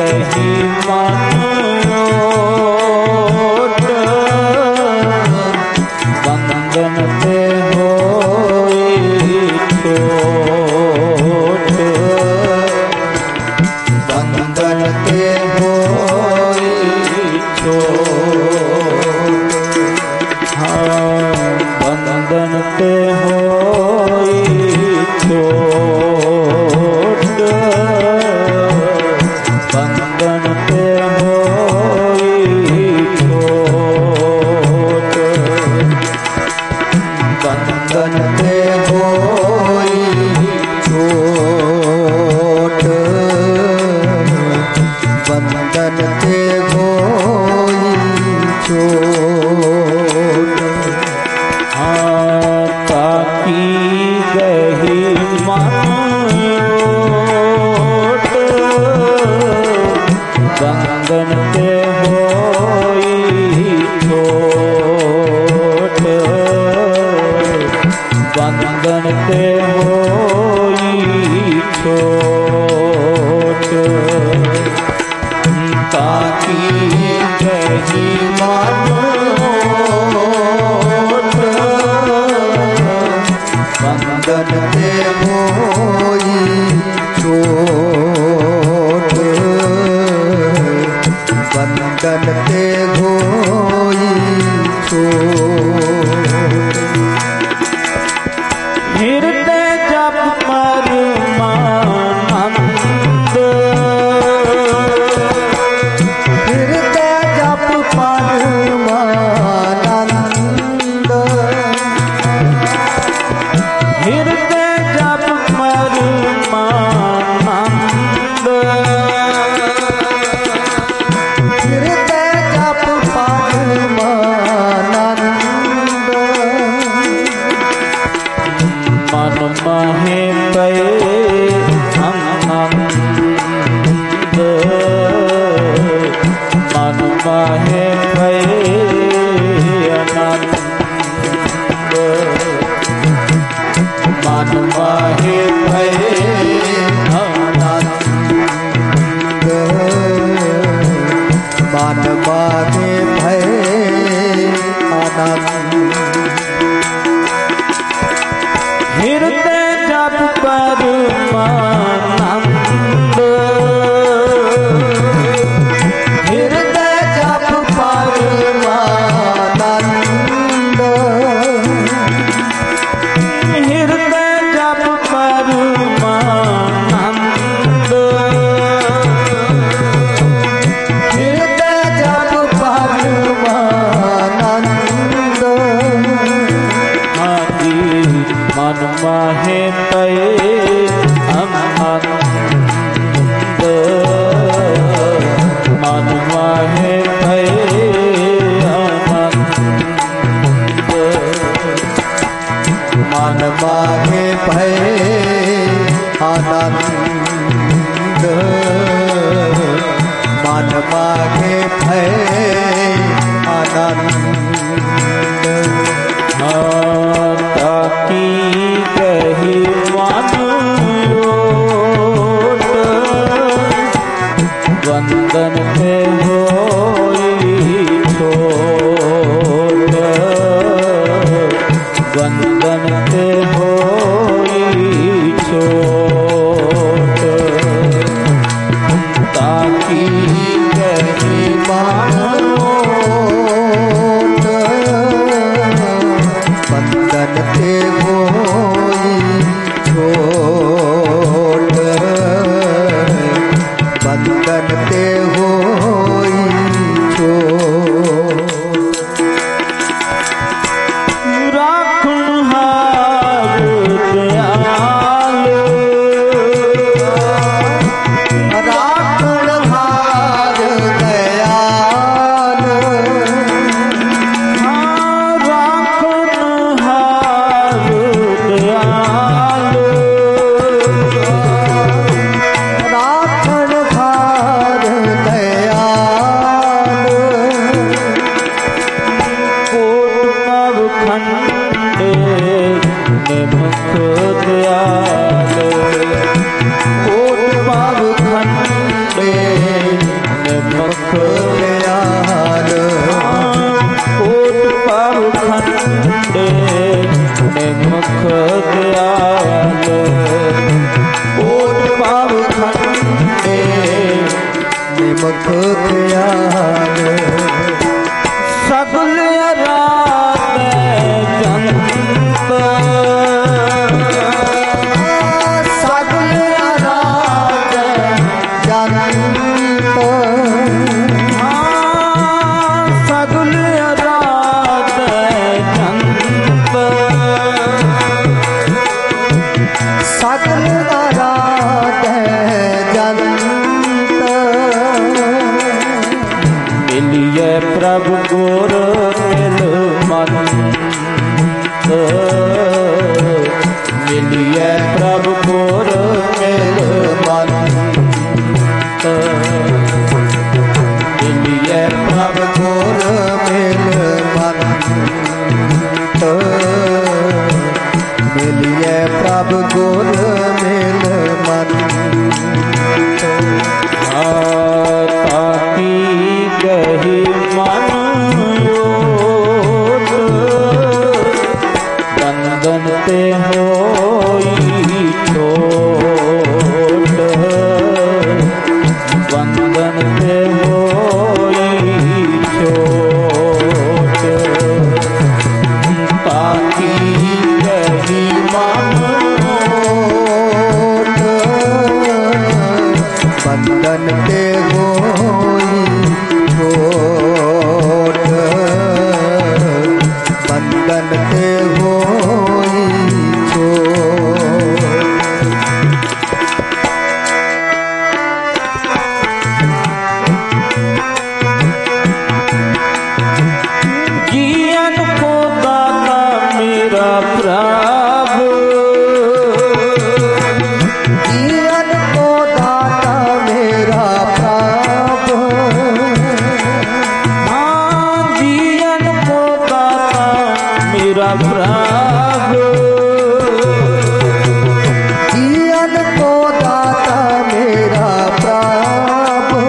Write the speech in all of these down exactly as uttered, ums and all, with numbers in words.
गही मनोट बंधन ते होई छोट बंधन ते होई छोट बंधन ते होई छोट बंधन ते होई छोट बंधन ते होई छोट बंधन ते होई छोट ताकी गही मनोट बंधन ते होई छोट बंधन ते होई छोट ताकी गही मनोट बंधन ते होई छोट बंधन ते होई छोट हृदय जप परमानंद हृदय जप परमानंद हृदय जप परमानंद हृदय जप परमानंद मन महे पे आनंद मन महे पे आनंद मन महे पे आनंद मन महे पे आनंद हृदय जप परमानंद हृदय जप परमानंद हृदय जप परमानंद हृदय जप परमानंद मन माहे पे आनंद मन माहे पे आनंद मन माहे पे आनंद मन माहे पे आनंद ताकी गही मनोट बंधन ते होई छोट बंधन ते होई छोट ताकी गही मनोट बंधन ते होई छोट बंधन ते होई छोट राखनहार दयाल राखनहार दयाल राखनहार दयाल गुरमुख ख्याल सगल आराधे जंत सगल आराधे जंत सगल आराधे जंत सगल आराधे जंत मिलिए प्रभु गुर मिल मंत मिलिए प्रभु गुर मिल मंत मिलिए प्रभु गुर मिल मंत मिलिए प्रभु गुर मिल मंत ताकी गही मन योट बंधन ते होई छोट बंधन ते होई छोट ताकी गही मन बंधन ते होई छोट बंधन ते होई छोट ज्ञान को दाता मेरा प्रभु जीवन को दाता मेरा प्रभु हाँ ज्ञान को दाता मेरा प्रभु जीवन को दाता मेरा प्रभु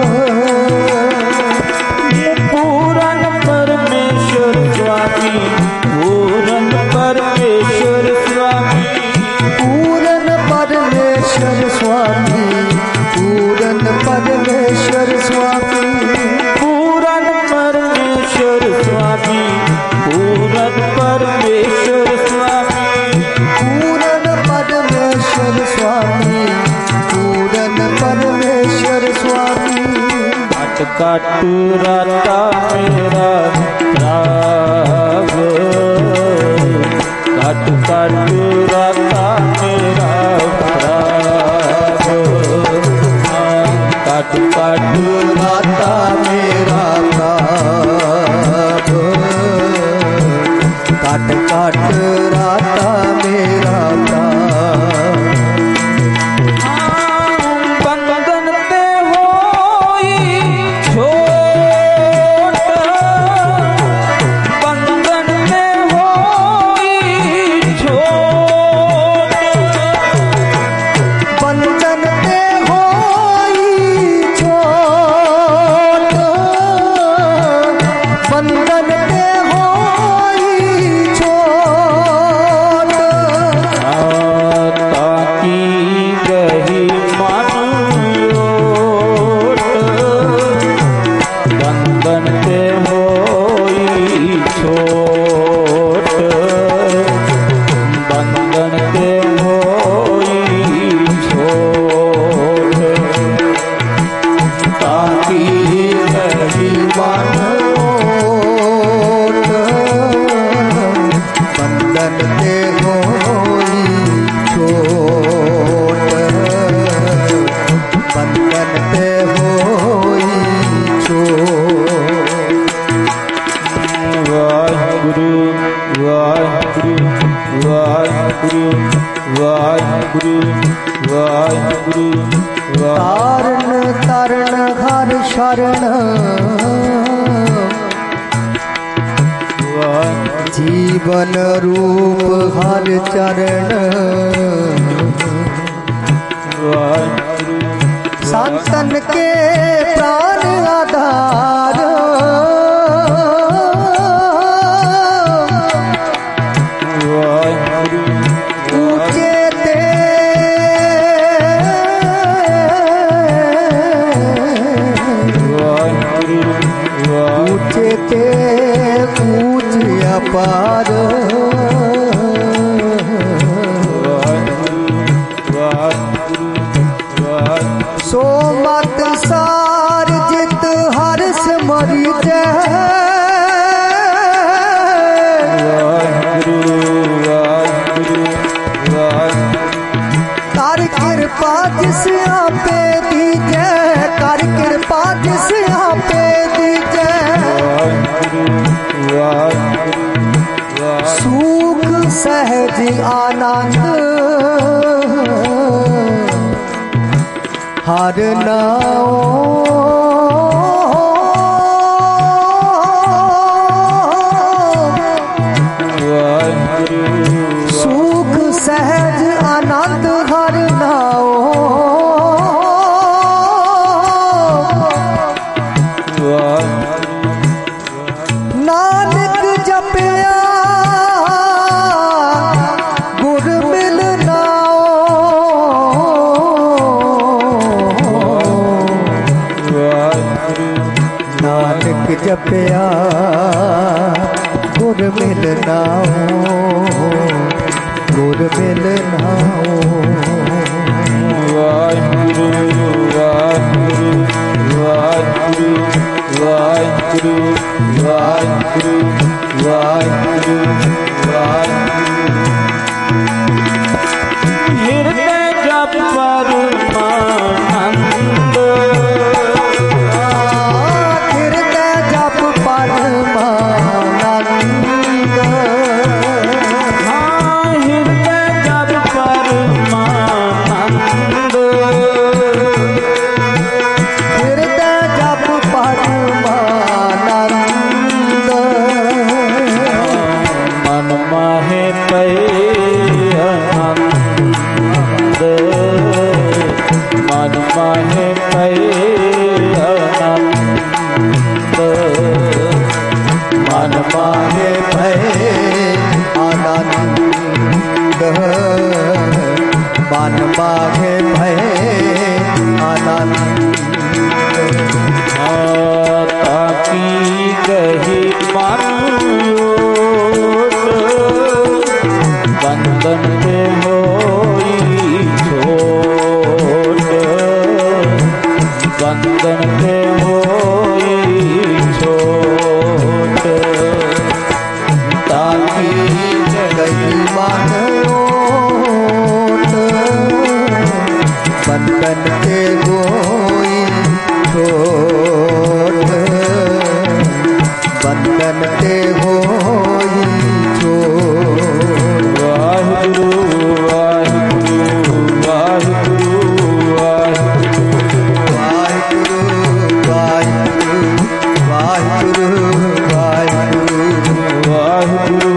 पूरन परमेश्वर स्वामी पूरन परमेश्वर स्वामी पूरन परमेश्वर स्वामी पूरन परमेश्वर स्वामी पूरन परमेश्वर स्वामी पूरन परमेश्वर स्वामी पूरन परमेश्वर स्वामी पूरन परमेश्वर स्वामी काट काट राता मेरा प्रभु काट काट राता मेरा प्रभु हाँ, काट काट दाता मेरा प्रभु काट काट राता मेरा प्रभु बंधन ते होई छोट बंधन ते होई छोट बंधन ते होई छोट बंधन ते होई छोट ताकी गही मन योट बंधन ते होई छोट बंधन ते होई छोट ताकी गही मन बंधन ते होई छोट बंधन ते होई छोट वाहिगुरु वाहिगुरु वाहिगुरु वाहिगुरु वाहिगुरु तारण तारण हर शरण वाहिगुरु जीवन रूप हर चरण वाहिगुरु संतन के प्राण आधार ऊंचे ते ਦੂਜੈ ਕਰ ਕਿਰਪਾ ਜਿਸ ਆਪੇ ਦੀਜੈ ਕਰ ਕਿਰਪਾ ਜਿਸ ਆਪੇ ਦੀਜੈ ਸੁਖ ਸਹਿਜ ਆਨੰਦ ਹਰ ਨਾਮ ਸੁਖ ਸਹਿਜ ਆਨੰਦ ਹਰ ਨਾਮ ਨਾਨਕ ਜਪਿਆ ਗੁਰ ਮਿਲ ਨਾਨਕ ਜਪਿਆ ਗੁਰ ਮਿਲ ਨਾਉ ਗੁਰ ਮਿਲ ਨਾਉ ਵਾਹਿਗੁਰੂ ਵਾਹਿਗੁਰੂ ਵਾਹਿਗੁਰੂ ਵਾਹਿਗੁਰੂ ਵਾਹਿਗੁਰੂ ਵਾਹਿਗੁਰੂ ਵਾਹਿਗੁਰੂ ਹਿਰਦੈ ਜਪ ਪਰਮਾਨੰਦ मन माघे भय आनंद ताकी कही मन बंधन पे होई छोट बंधन पे होई छोट ताकी कही मन बंधन के होई छोट बंधन के होई छोट वाहिगुरु वाहिगुरु वाहिगुरु वाहिगुरु वाहिगुरु वाहिगुरु वाहिगुरु वाहिगुरु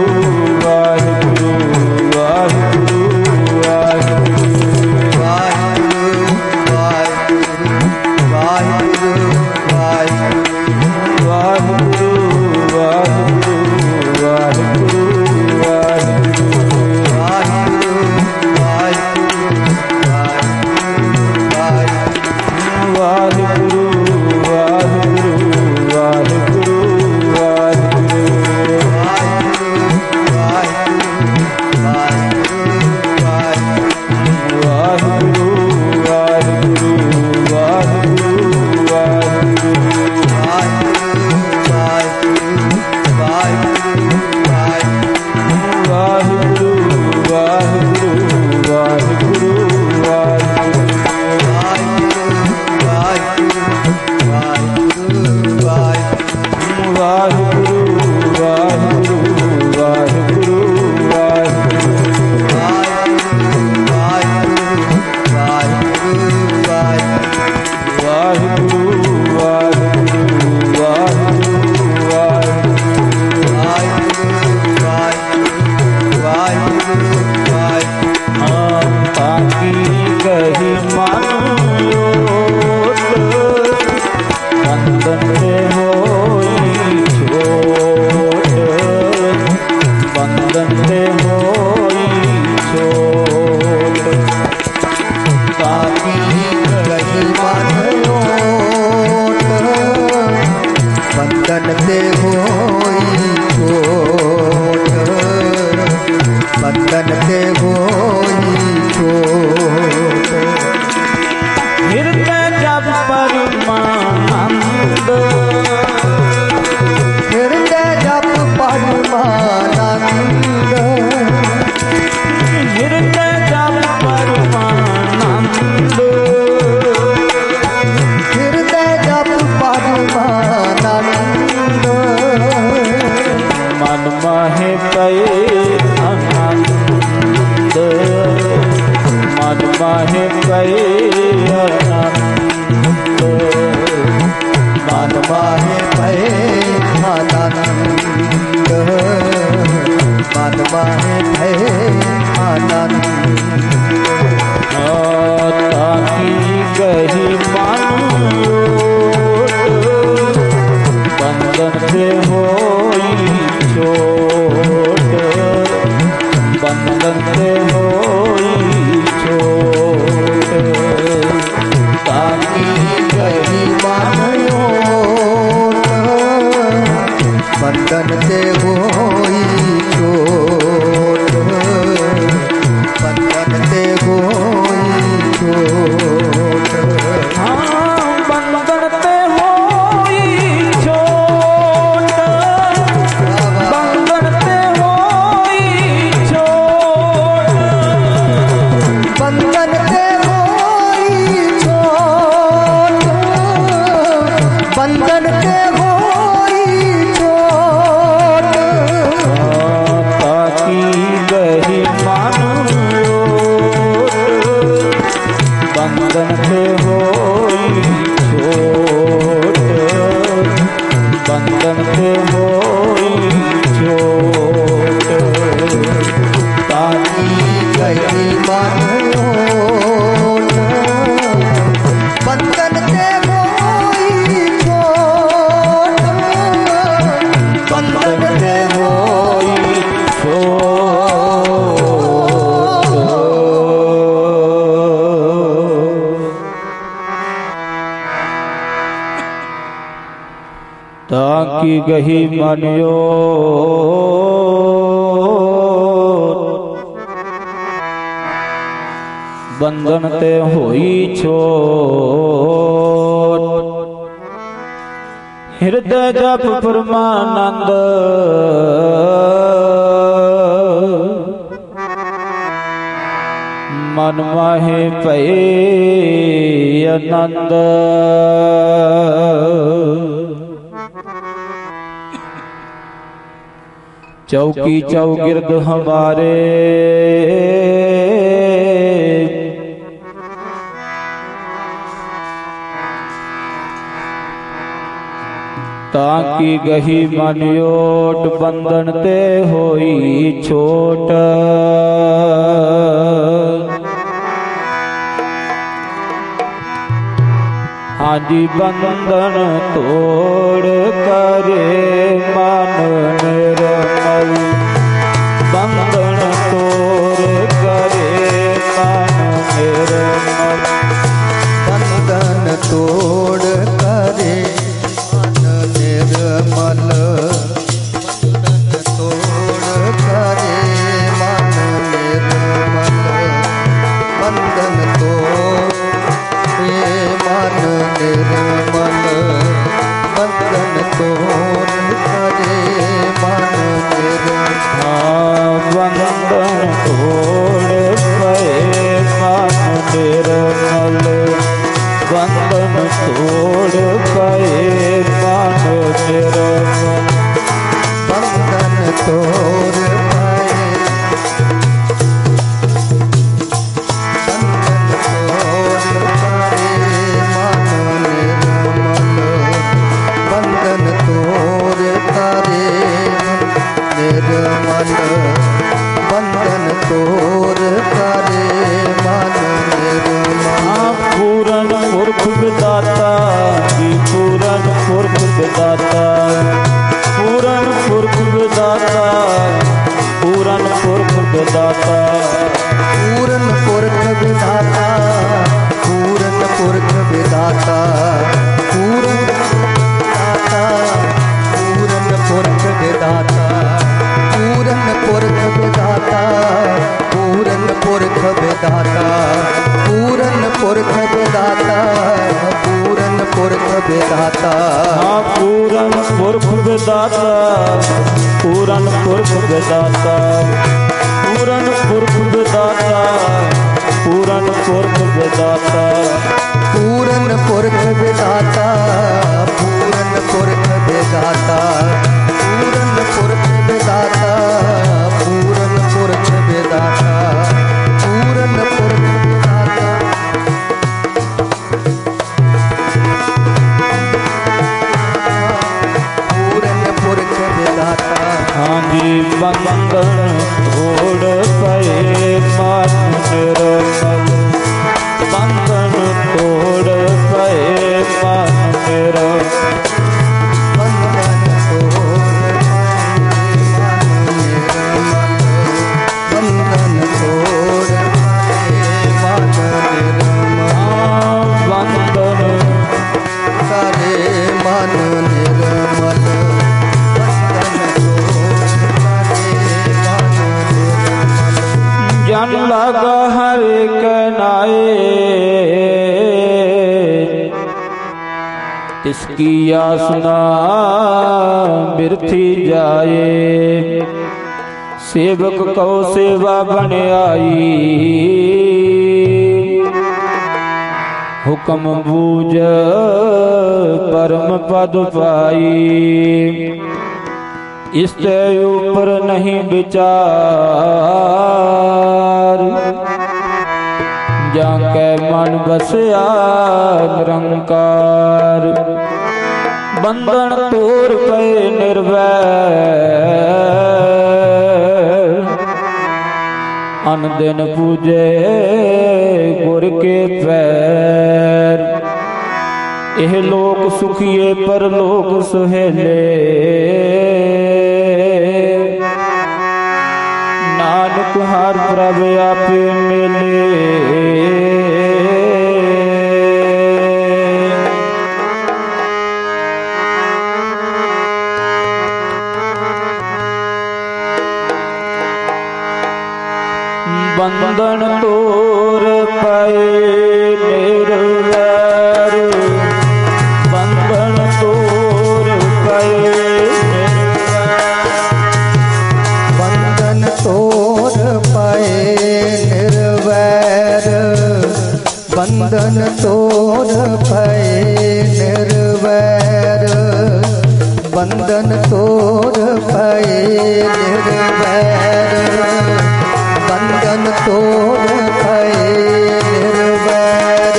हृदय जप परमानंद माहे पए आनंद मन माहे पए आनंद मन माहे पए आनंद मन माहे पए आनंद ताकी गही मानोट बंधन से होई छोट बंधन से होई छोट ताकी गही मानोट बंधन से होई छोट बंधन से होई छोट बंधन ते होई छोट बंधन ते होई छोट बंधन से होई छोट बंधन से होई छोट ताकी गही मानोट बंधन से होई छोट बंधन से होई छोट ताकी गही मानोट बंधन से होई छोट बंधन से होई ताकी गही मानियो बंधन ते होई छोट हृदय जप परमानंद मन माहे पए आनंद चौकी चौगिर्द हमारे ताकी गही मानियोट बंधन ते होई छोट हाजी बंधन तोड़ करे मन निर्मल बंधन तोड़ करे मन निर्मल बंधन तोड़ करे मन निर्मल बंधन तोड़ करे मन निर्मल बंधन तोड़ मन निर्मल बंधन तोड़ करे मन निर्मल बंधन तोड़ करे मन निर्मल बंधन तोड़ करे मन निर्मल बंधन तोड़ पाए बंधन तोड़ करे निर्मल बंधन तोड़ करे मन निर्मल पूरन पुरख विदाता जी पूरन पुरख विदाता पूरन पुरख विदाता पूरन पुरख विदाता पूरन पुरख विधाता पूरन पुरख विधाता पूरन विधाता पूरन पुरख विधाता पूरन पुरख विधाता पूरन पुरख विधाता पूरन पुरख विधाता पूरन पुरख विधाता हाँ पूरन पुरख विदाता पूरन पुरख विदाता पूरन पुरख विदाता पूरन पुरख विदाता पूरन पुरख विधाता पूरन पुरख विधाता पूरन पुरख विधाता बंधन तोड़ पाए मन निर्मल, बंधन तोड़ पाए मन निर्मल, बंधन तोड़ पाए मन निर्मल, बंधन करे मन निर्मल, जन लगा हरे कनाए इसकी आसना बिरथी जाए, सेवक को सेवा बन आई हुक्म बूझ परम पद पाई, इससे ऊपर नहीं विचार, जाके मन बसया निरंकार, बंधन तोड़ पे निर्वैर, अन दिन पूजे गुर के पैर, एह लोक सुखिए पर लोक सुहेले, नानक हर प्रभ आपे मिले, बंधन तोड़ पाए निर्वैर, बंधन तोड़ पाए निर्वैर, बंधन तोड़ पाए निर्वैर, बंधन तोड़ पाए निर्वैर, बंधन तोड़ पाए निर्वैर, बंधन तोड़ पाए निर्वैर,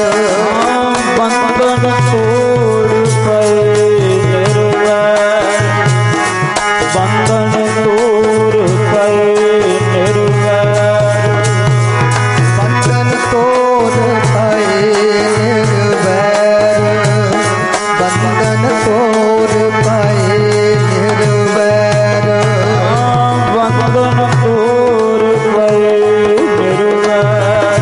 बंधन तोड़ पाए निर्वैर, बंधन तोड़ पाए निर्वैर, बंधन तोड़ पाए निर्वैर, बंधन तोड़ पाए निर्वैर, बंधन तोड़ पाए निर्वैर,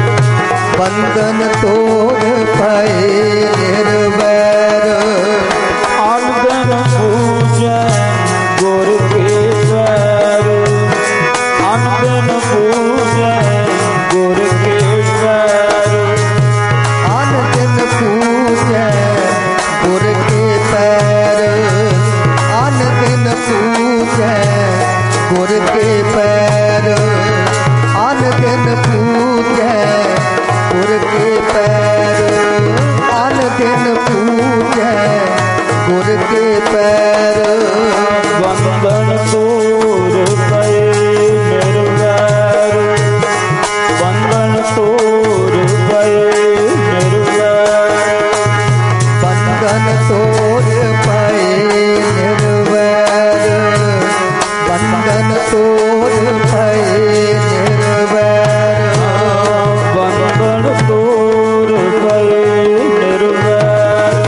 बंधन तोड़ पाए निर्वैर, आनंदन पूजन गुर के पैर, आनंदन पूजन गुर के पैर, आनंदन पूजै गुर के पैर, आनंदन पूजै गुर के पैर, आनंदन पूजै गुर के पैर, आनंदन पूजै गुर के पैर, बंधन तोड़ पाए निर्वैर, बंधन तोड़ पाए निर्वैर, बंधन तोड़ पाए निर्वैर, बंधन तोड़ पाए निर्वैर, बंधन तोड़ पाए निर्वैर,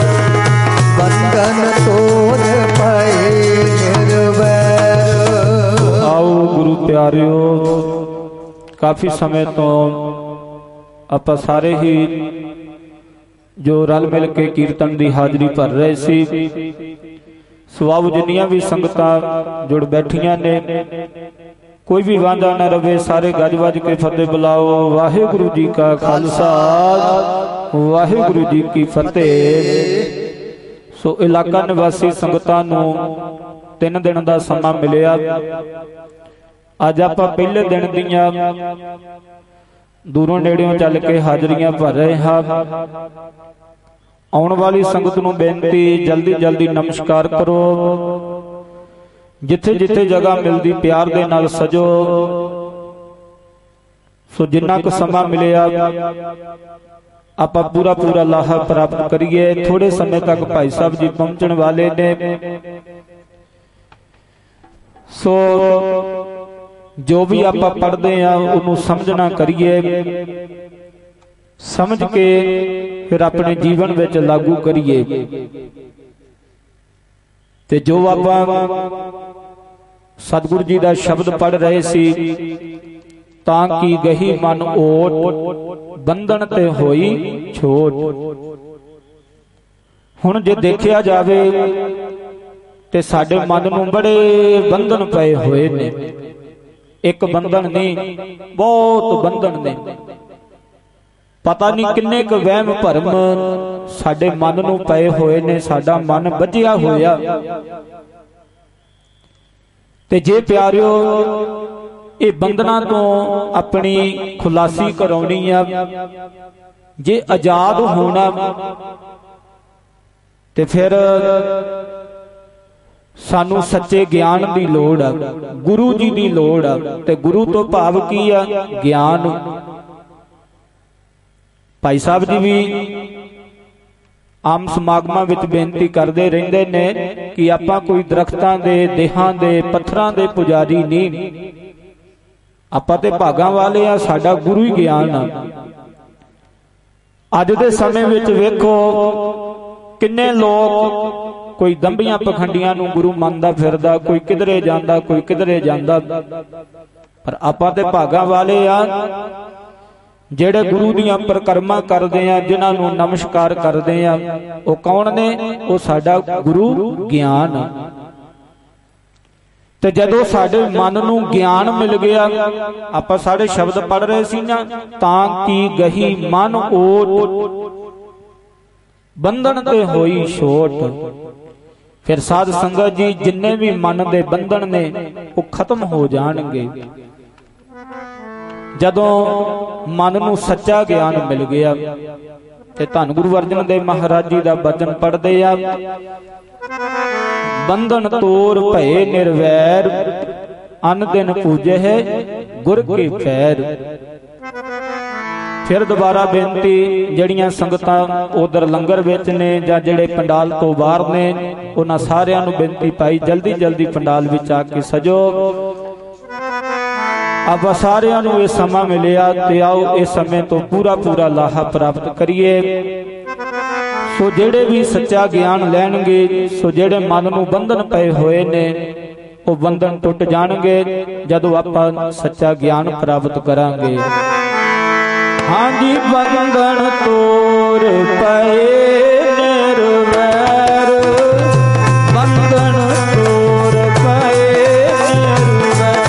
बंधन तोड़ पाए निर्वैर। आओ गुरु प्यारिओ, काफी समय तो ਆਪਾਂ ਸਾਰੇ ਹੀ जो रल मिल के कीर्तन की हाजरी भर रहे सी, सुआव जिन्नियां भी संगतां जुड़ बैठियां ने, कोई भी वांधा न रवे, सारे गज वज के फतेह बुलाओ। वाहिगुरु जी का खालसा, वाहिगुरु जी की फतेह। सो इलाका निवासी संगतां नूं तीन दिन का समा मिलिया। अज आपां पहले दिन दियां दूरों नेड़ियों चल के हाजरियां भर रहे हैं। आने वाली संगत नूं बेनती, जल्दी जल्दी नमस्कार करो। जिथे जिथे जगह मिलती प्यार दे नाल सजो। सो जिन्ना क समा मिलिया आपां पूरा पूरा लाहा प्राप्त करिए। थोड़े समय तक भाई साहब जी पहुंचने वाले ने। सो जो भी आपां पढ़दे आ उहनूं समझना करिए, समझ के फिर अपने जीवन विच लागू करिए। ते जो आपां सतगुरु जी दा शब्द पढ़ रहे सी, तां की गही मन ओट बंधन ते होई छोट। हुण जे देखिया जावे ते साडे मन नूं बड़े बंधन पए होए ने। एक बंधन नहीं, बहुत बंधन ने। पता नहीं किन्ने क वहम भरम साडे मन नूं पए होए ने, साडा मन बधिया होया। ते जे प्यारिओ ये बंधना तो अपनी खुलासी कराउणी आ, जे आजाद होना ते फिर सानू सच्चे ज्ञान की लोड़ आ, गुरु जी की लोड़ आ। ते गुरु तो भाव की आ? ज्ञान। भाई साहब जी भी आम समागमां विच बेनती करते रहंदे ने कि आपां कोई दरख्तां दे, देहां दे, पत्थरां दे पुजारी नहीं, आपां ते भागां वाले आ, साडा गुरु ही ज्ञान आ। अज दे समय विच वेखो किन्ने लोग कोई दंभियां पखंडियां नूं गुरु मनदा फिरदा, कोई किधरे जांदा, कोई किधरे जांदा। पर आपां ते भागां वाले आ जेड़े गुरु दियां परिक्रमा करदे आ, जिन्हां नूं नमस्कार करदे आ। ओ कौन ने? ओ साडा गुरु ज्ञान। ते जदों साडे मन नूं ज्ञान मिल गया, आपां सारे शब्द पढ़ रहे सी ना, तां की गही मन ओट बंधन ते होई छोट। फिर साध संगत जी जिन्ने भी मन दे बंधन ने वो खत्म हो जाणगे जदों मन नूं सच्चा ज्ञान मिल गया। ते धन गुरु अर्जन देव महाराज जी दा वचन पढ़दे आ, बंधन तोर भये निर्वैर, अन दिन पूजे है गुर के पैर। फिर दोबारा बेनती, जड़ियां संगतां उधर लंगर विच ने जां जेड़े पंडाल तो बाहर ने, उन्हां सारियां नूं बेनती पाई जल्दी जल्दी पंडाल विच आके सजो। अब सारियां नूं इह समा मिलिया ते आओ इस समय तो पूरा पूरा लाहा प्राप्त करिए। सो जेड़े भी सच्चा ज्ञान लैणगे, सो जेड़े मन नूं बंधन पए होए ने, वो बंधन टुट जाणगे जदों आपां सच्चा ज्ञान प्राप्त करांगे। हाँ जी, बंधन तोर पए निर्वैर, बंधन तोर पए निर्वैर,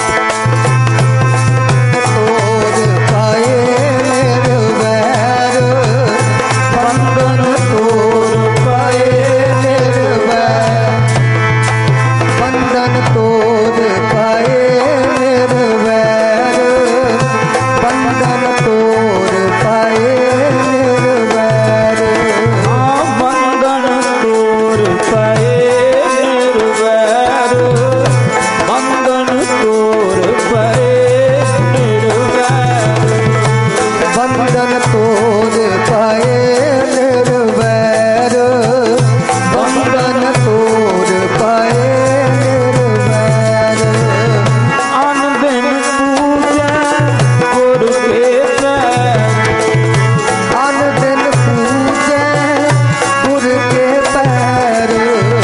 तोर पए निर्वैर, बंधन तोर पए निर्वैर, बंधन तोर पए निर्वैर, बंधन तोर पए निर्वैर। हाँ बंधन तोर पए निर्वैर, बंधन तोर पए निर्वैर, बंधन तोर पए निर्वैर, बंधन तोर पए निर्वैर। अन दिन पूजै गुर के पैर, अन दिन पूजै गुर के पैर,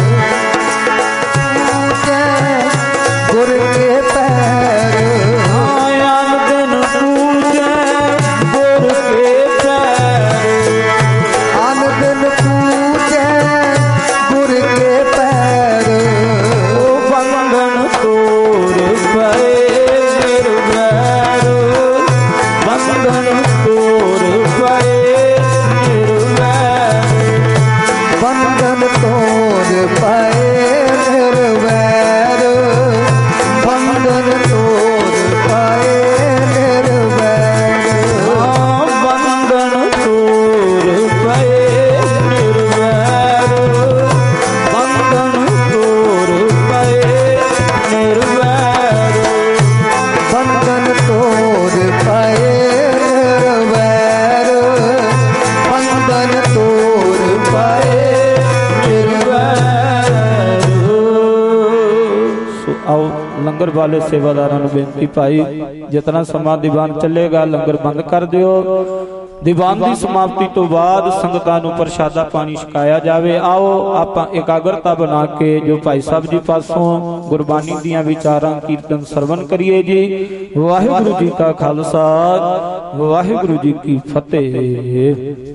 पूजै गुर के पैर। अन दिन पूजै गुर के पैर, अन दिन पूजै गुर के पैर। ओ बंधन तोर पए निर्वैर, बंधन तोर पए निर्वैर, बंधन तोर पए निर्वैर, बंधन तोर पए निर्वैर। बंधन तोर पए निर्वैर, बंधन तोर पए निर्वैर, बंधन तोर पए निर्वैर, बंधन तोर पए निर्वैर। लंगर वाले सेवादारां नूं बेनती पाई जितना समा दीवान चलेगा लंगर बंद कर दिओ। दीवान की समाप्ति तो बाद संगतां नूं प्रशादा पानी छकाया जावे। आओ आपां एकाग्रता बना के जो भाई साहब जी पासों गुरबानी दियां विचारां कीर्तन सरवण करिए जी। वाहिगुरु जी का खालसा वाहिगुरु जी की फतेह।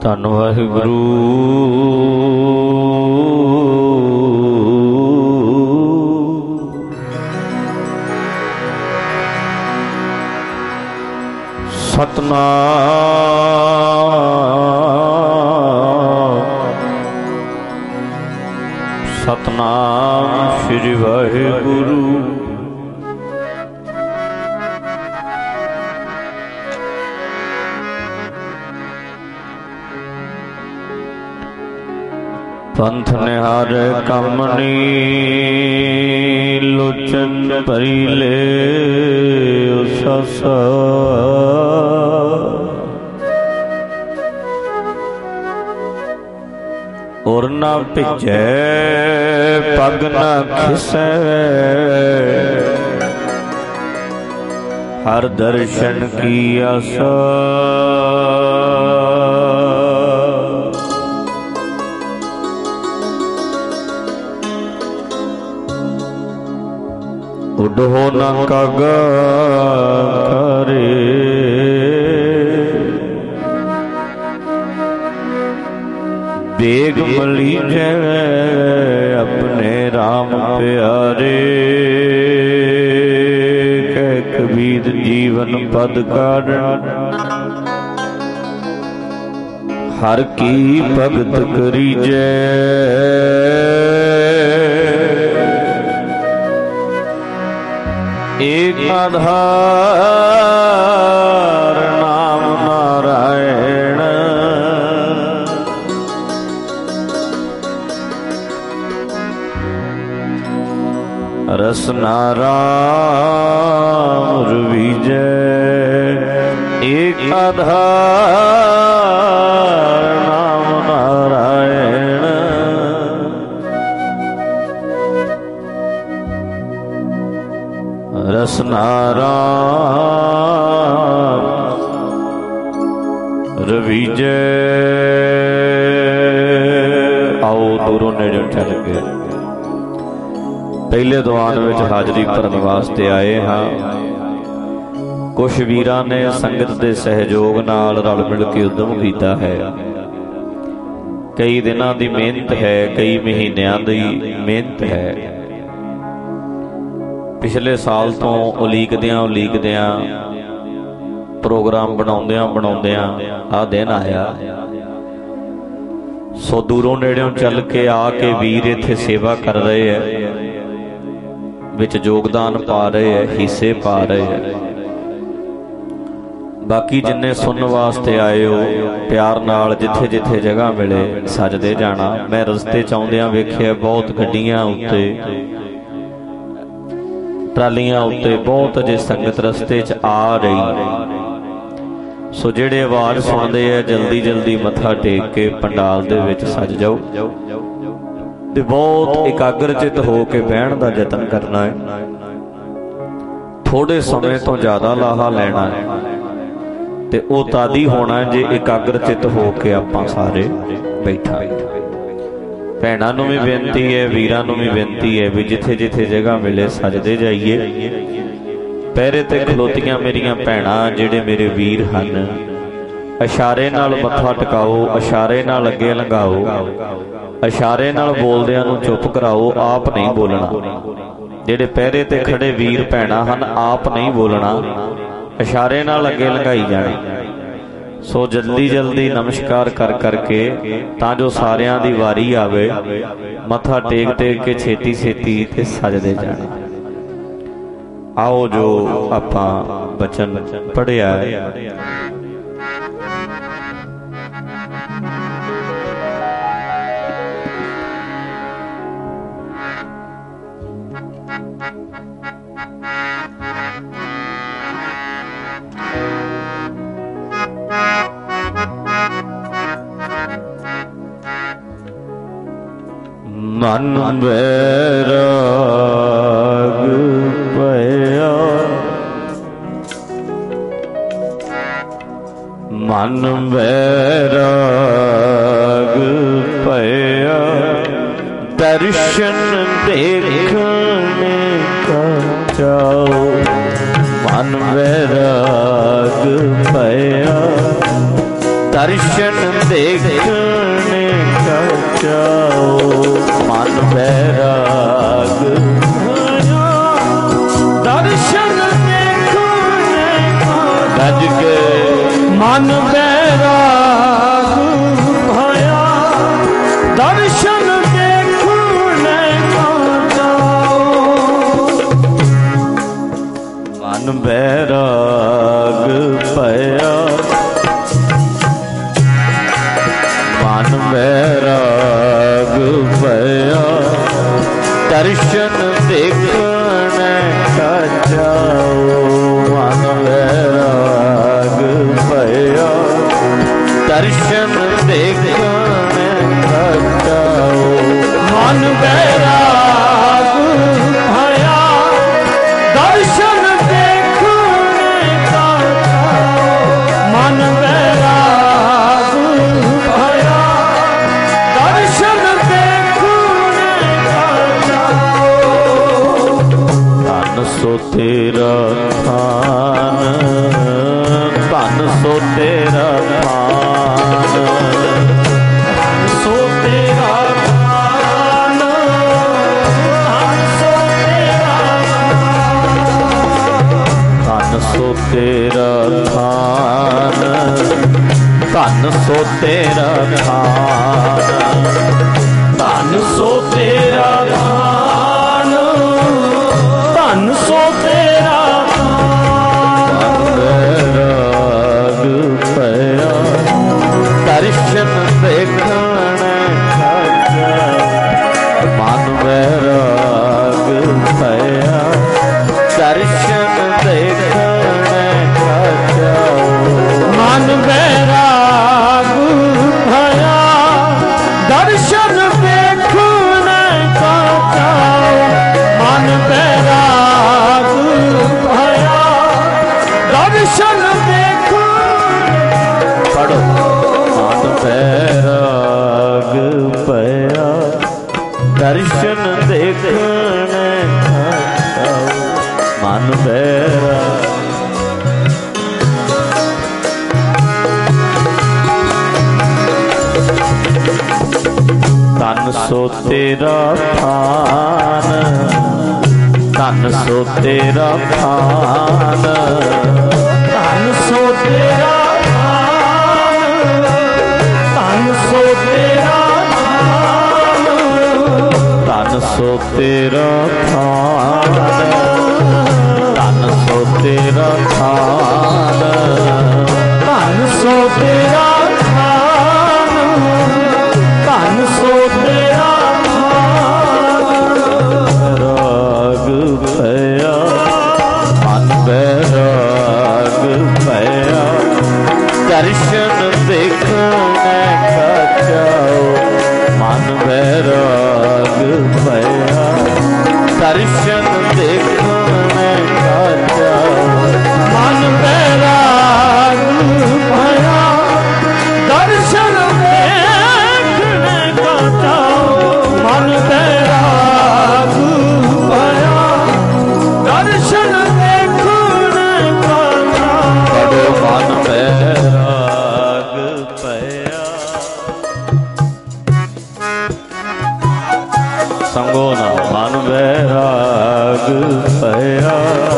ਧੰਨ ਵਾਹਿਗੁਰੂ। ਸਤਨਾਮ ਸਤਨਾਮ ਸ੍ਰੀ ਵਾਹਿਗੁਰੂ। पंथ निहार कमनी लोचन भरी ले ससा और न भिजै पग न खिसै हर दर्शन की आसा। उडो न कागा करे बेग मली जै अपने राम प्यारे। कह कबीर जीवन पद कारण हर की भगत करी जै। एक आधार नाम नारायण रसना राम विजय। एक आधार नाम नारायण रसना राम रविजय। आओ दूरों नेड़े चल के पहले दीवान में हाजरी भरन वास्ते आए हाँ। कुछ वीरां ने संगत के सहयोग नाल रल मिल के उद्यम किया है। कई दिनों की मेहनत है, कई महीनों की मेहनत है। पिछले साल तो उलीकदियां उलीकदियां प्रोग्राम बनाउंदियां बनाउंदियां आ दिन आया। सो दूरों नेड़ों चल के आके वीर इत्थे सेवा कर रहे हैं, विच योगदान पा रहे हैं, हिस्से पा रहे हैं। बाकी जिन्ने सुनने वास्ते आए हो प्यार नाल जिथे जिथे जगह मिले सजदे जाना। मैं रस्ते च आउंदियां वेखिया बहुत गड्डियां उत्ते ट्रालियां उत्ते बहुत अजे संगत रस्ते च आ रही। सो जेड़े आवाज सुनते हैं जल्दी जल्दी मत्था टेक के पंडाल दे विच सज जाओ ते बहुत एकाग्रचित हो के बहन का यतन करना है। थोड़े समय तो ज्यादा लाहा लेना है ते ओ तादी होना है जे एकाग्रचित हो के आपां सारे बैठा। भैणों नूं भी बेनती है, वीरां नूं भी बेनती है भी जिथे जिथे जगह मिले सजदे जाइए। पैरे ते खलोतियां मेरियां भैणां जिहड़े मेरे वीर हन इशारे नाल मत्था टकाओ, इशारे नाल अगे लंघाओ, इशारे नाल बोलदियां नूं चुप कराओ। आप नहीं बोलना। जिहड़े पैरे ते खड़े वीर भैणां हन आप नहीं बोलना, इशारे नाल अगे लंघाई जानी। सो जल्दी जल्दी नमस्कार कर करके तां जो सारियां दी वारी आवे मत्था टेक टेक के छेती छेती ते सजदे जाने। आओ जो आपां बचन पढ़िया है मन बैराग पया, मन बैराग पया, दर्शन देखने का चाओ। मन बैराग पया, दर्शन देखने का चाओ मन बैराग दर्शन देखने का गज के मन बैराग भया दर्शन देखने का चाओ मन बैराग पया मन बैराग पया दर्शन देखने का चाओ मन बैराग पया दर्शन देखने का चाओ मन बैराग भया दर्शन देखने का चाओ मन बैराग भया दर्शन देखने का चाओ धन सो तेरा थान धन सो तेरा थान सो तेरा ध्यान धन सो तेरा धन सो तेरा थान धन सो तेरा थान धन सो तेरा ध्यान धन सो तेरा बैराग पया दर्शन देखने का चाओ मन बैराग पया दर्शन देखने का चाओ मन बैराग भया दर्शन देखने का चाओ मन बैराग भया दर्शन देखने पढ़ो मन बैराग पया दर्शन देखने का चाओ मन बैराग धन सो तेरा थान धन सो तेरा थान धन सो तेरा धन सो तेरा धन सो तेरा थान धन सो तेरा थान धन सो तेरा धन सो तेरा बैराग पया मन बैराग पया दर्शन देखने का चाओ मन बैराग पया दर्शन देखने का चाओ मन बैराग भया दर्शन देखने का चाओ मन बैराग भया दर्शन देखने का बड़ो चाओ मन बैराग पया संगो ना मन बैराग पया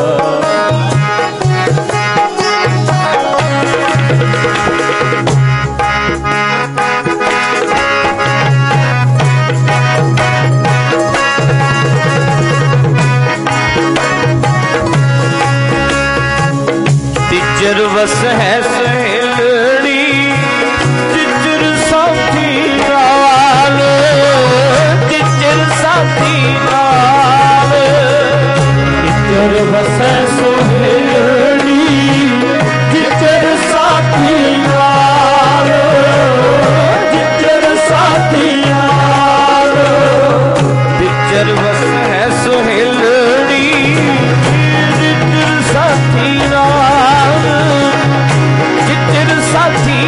तिजर वस है सहेलड़ी तिजर साथी नाल तिजर साथी नाल तिजर वस है सहेलड़ी तिजर साथी नाल तिजर साथी नाल तिजर वस है सहेलड़ी तिजर साथी नाल तिजर साथी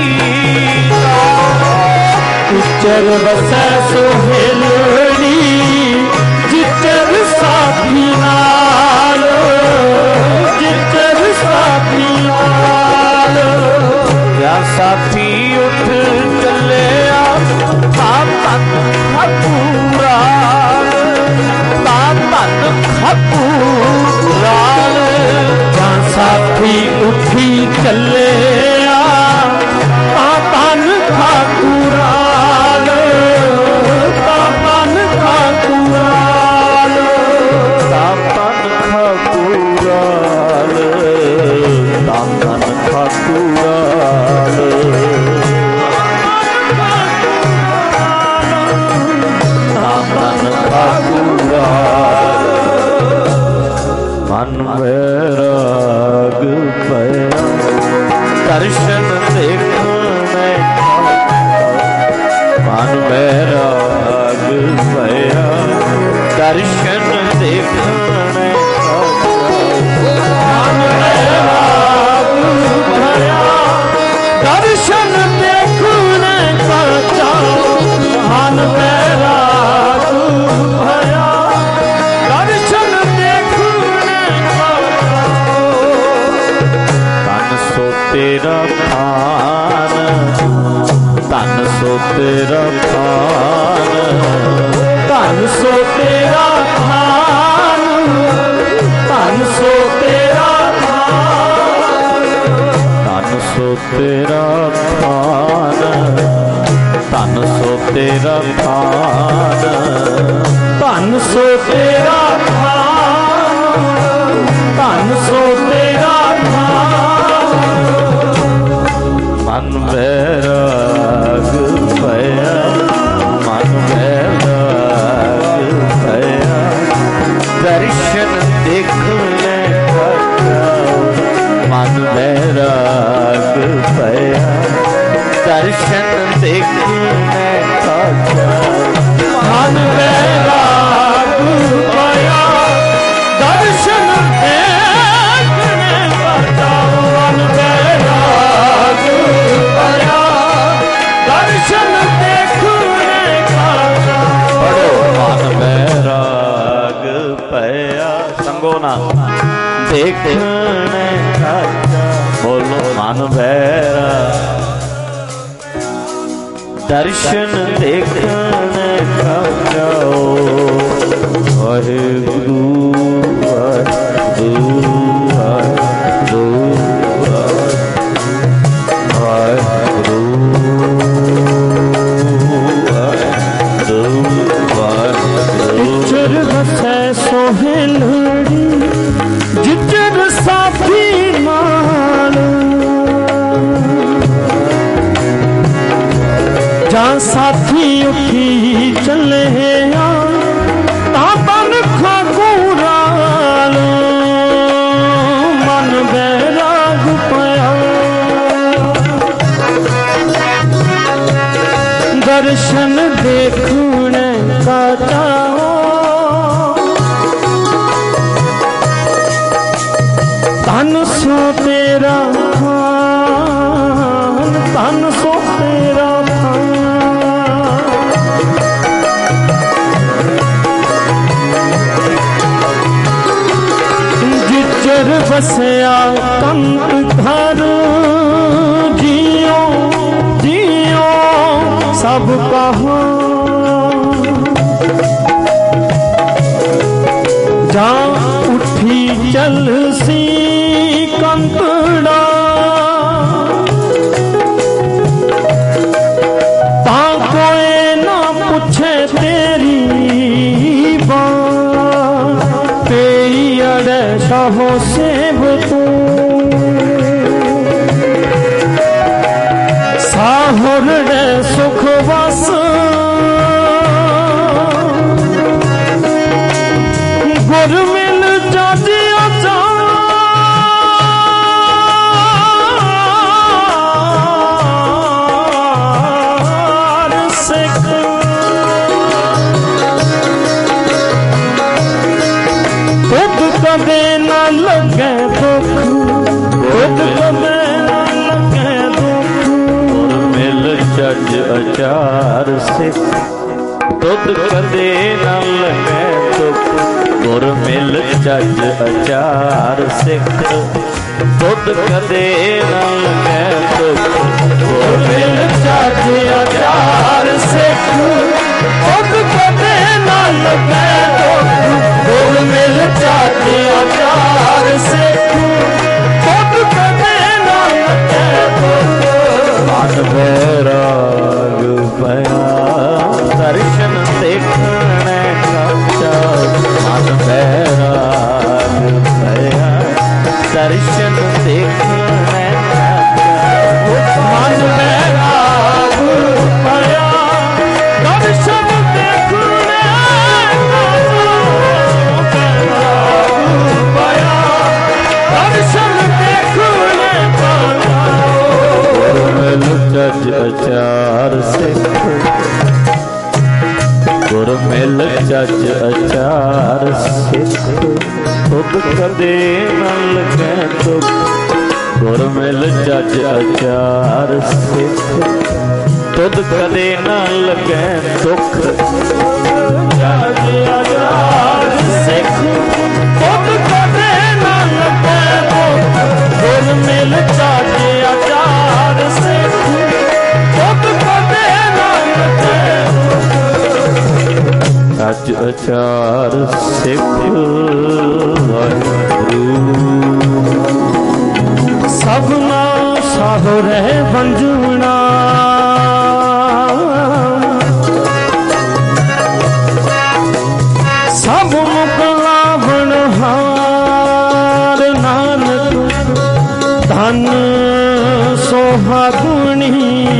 तिजर वसै सोहेलड़ी जिचर साथी नाल जिचर साथी नाल या साथियों ਖਪੂਰਾਲ ਤਾਂ ਧਨ ਖਪੂਰਾਲ ਜਾਂ ਸਾਥੀ ਉੱਠੀ ਚੱਲਿਆ ਤਾਂ ਧਨ ਖਪੂਰਾਲ ਤਾਂ ਧਨ ਖਪੂਰਾਲ ਤਾਂ ਧਨ ਖਪੂਰਾਲ ਤਾਂ ਧਨ ਖਪੂਰਾਲ ਮਨ ਵੈਰਾਗ ਪਿਆ ਦਰਸ਼ਨ ਦੇਖਣੇ ਮਨ ਵੈਰਾਗ ਪਿਆ ਦਰਸ਼ਨ ਦੇਖਣੇ ਮਨ ਵੈਰਾਗ ਪਿਆ ਦਰਸ਼ਨ ਦੇਖਣੇ ਸੱਚਾ ਮਨ ਵੈਰਾਗ ਪਿਆ ਦਰਸ਼ਨ ਦੇਖਣੇ ਤਨ ਸੋ ਤੇਰਾ ਖਾਨ ਤਨ ਸੋ ਤੇਰਾ ਖਾਨ ਤਨ ਸੋ ਤੇਰਾ ਖਾਨ ਤਨ ਸੋ ਤੇਰਾ ਖਾਨ ਤਨ ਸੋ ਤੇਰਾ ਖਾਨ ਤਨ ਸੋ ਤੇਰਾ ਖਾਨ ਤਨ ਸੋ ਤੇਰਾ ਖਾਨ ਤਨ ਸੋ ਤੇਰਾ ਮਨ ਵੈਰਾਗ ਪਿਆ ਮਨ ਵੈਰਾਗ ਪਿਆ ਦਰਸ਼ਨ ਦੇਖਣੇ ਮਨ ਵੈਰਾਗ ਪਿਆ ਦਰਸ਼ਨ ਦੇਖਣੇ ਮਨ ਵੈਰਾਗ ਪਿਆ ਦਰਸ਼ਨ ਦੇਖਣੇ ਮਨ ਵੈਰਾਗ ਪਿਆ ਦਰਸ਼ਨ ਦੇਖਣੇ ਪੜੋ ਮਨ ਵੈਰਾਗ ਪਿਆ ਸੰਗੋ ਨਾ ਦੇਖਣੇ ਬੋਲੋ ਮਨ ਵੈਰਾਗ ਦਰਸ਼ਨ ਦੇਖਣੇ ਜਾਓ ਵਾਹਿਗੁਰੂ ਵਾਹਿਗੁਰੂ ਵਾਹਿਗੁਰੂ ਵਾਹਿਗੁਰੂ ਵਾਹਿਗੁਰੂ ਜਿੱਚਰ ਵਸੈ ਸੋਹਿਲੜੀ ਜਿੱਚਰ ਸਾਥੀ ਨਾਲ ਜਾਂ ਸਾਥੀ ਉੱਠੀ ਚੱਲਿਆ ਤਾਂ ਬਨ ਖਾਗੂਰਾਲ ਮਨ ਵੈਰਾਗ ਪਿਆ ਦਰਸ਼ਨ ਦੇਖਣੇ ਕਾ ਚਾਓ ਤਨ ਸੋ ਤੇਰਾ ਖਾਨ ਤਨ ਸੋ ਤੇਰਾ ਜਿੱਚਰ ਵਸਿਆ ਕੰਤ ਘਰ ਜੀਓ ਜੀਓ ਸਭ ਕਹਾ ਜਾਂ ਉੱਠੀ ਚੱਲ ਸੀ ਕੰਤੜਾ ਤਾਂ ਕੋਈ ਨਾ ਪੁੱਛੇ ਤੇਰੀ ਬਾਤ ਤੇਰੀ ਅੜੇ ਸਾਹੋ ਸੇਬ ਤੂੰ ਸਾਹੁਰ ਦੇ ਸੁਖ ਵਸ ਗੁਰ ਮਿਲ ਜਾਜਿਆ ਚਾਰ ਸਿੱਖ ਦੁੱਧ ਕਦੇ ਨਾ ਲੱਗੇ ਦੁੱਖ ਦੁੱਧ ਕਦੇ ਨਾ ਲੱਗੇ ਦੁੱਖ ਗੁਰ ਮਿਲ ਜਜ ਅਚਾਰ ਸਿੱਖ ਦੁੱਧ ਕਦੇ ਨਾ ਲੱਗੇ ਦੁੱਖ ਗੁਰ ਮਿਲ ਜਜ ਅਚਾਰ ਸਿੱਖ ਦੁੱਧ ਕਦੇ ਨਾ ਲੱਗੇ ਦੁੱਖ ਗੁਰ ਮਿਲ ਜਜ ਅਚਾਰ ਸਿੱਖ ਦੁੱਧ ਮਿਲ ਚੱਜ ਅਚਾਰ ਸਿੱਖ ਤੁਧ ਕਦੇ ਨਾ ਲਗੈ ਦੁਖ ਗੁਰ ਮਿਲ ਚੱਜ ਅਚਾਰ ਸਿੱਖ ਤੁਧ ਕਦੇ ਨਾ ਲਗੈ ਦੁਖ ਚੱਜ ਅਚਾਰ ਸਿੱਖ ਤੁਧ ਕਦੇ ਨਾ ਲਗੈ ਦੁਖ ਗੁਰ ਮਿਲ ਚੱਜ ਅਚਾਰ ਸਿੱਖ ਤੁਧ ਕਦੇ ਨਾ ਲਗੈ ਚੱਜ ਅਚਾਰ ਸਿੱਖ ਵਾਹਿਗੁਰੂ ਸਭਨਾ ਸਾਹੋ ਰਹਿ ਵੰਜਣਾ ਸਭ ਮੁਕਲਾਵਣ ਹਾਰ ਨਾਨਕ ਧਨ ਸੁਹਾਗੁਣੀ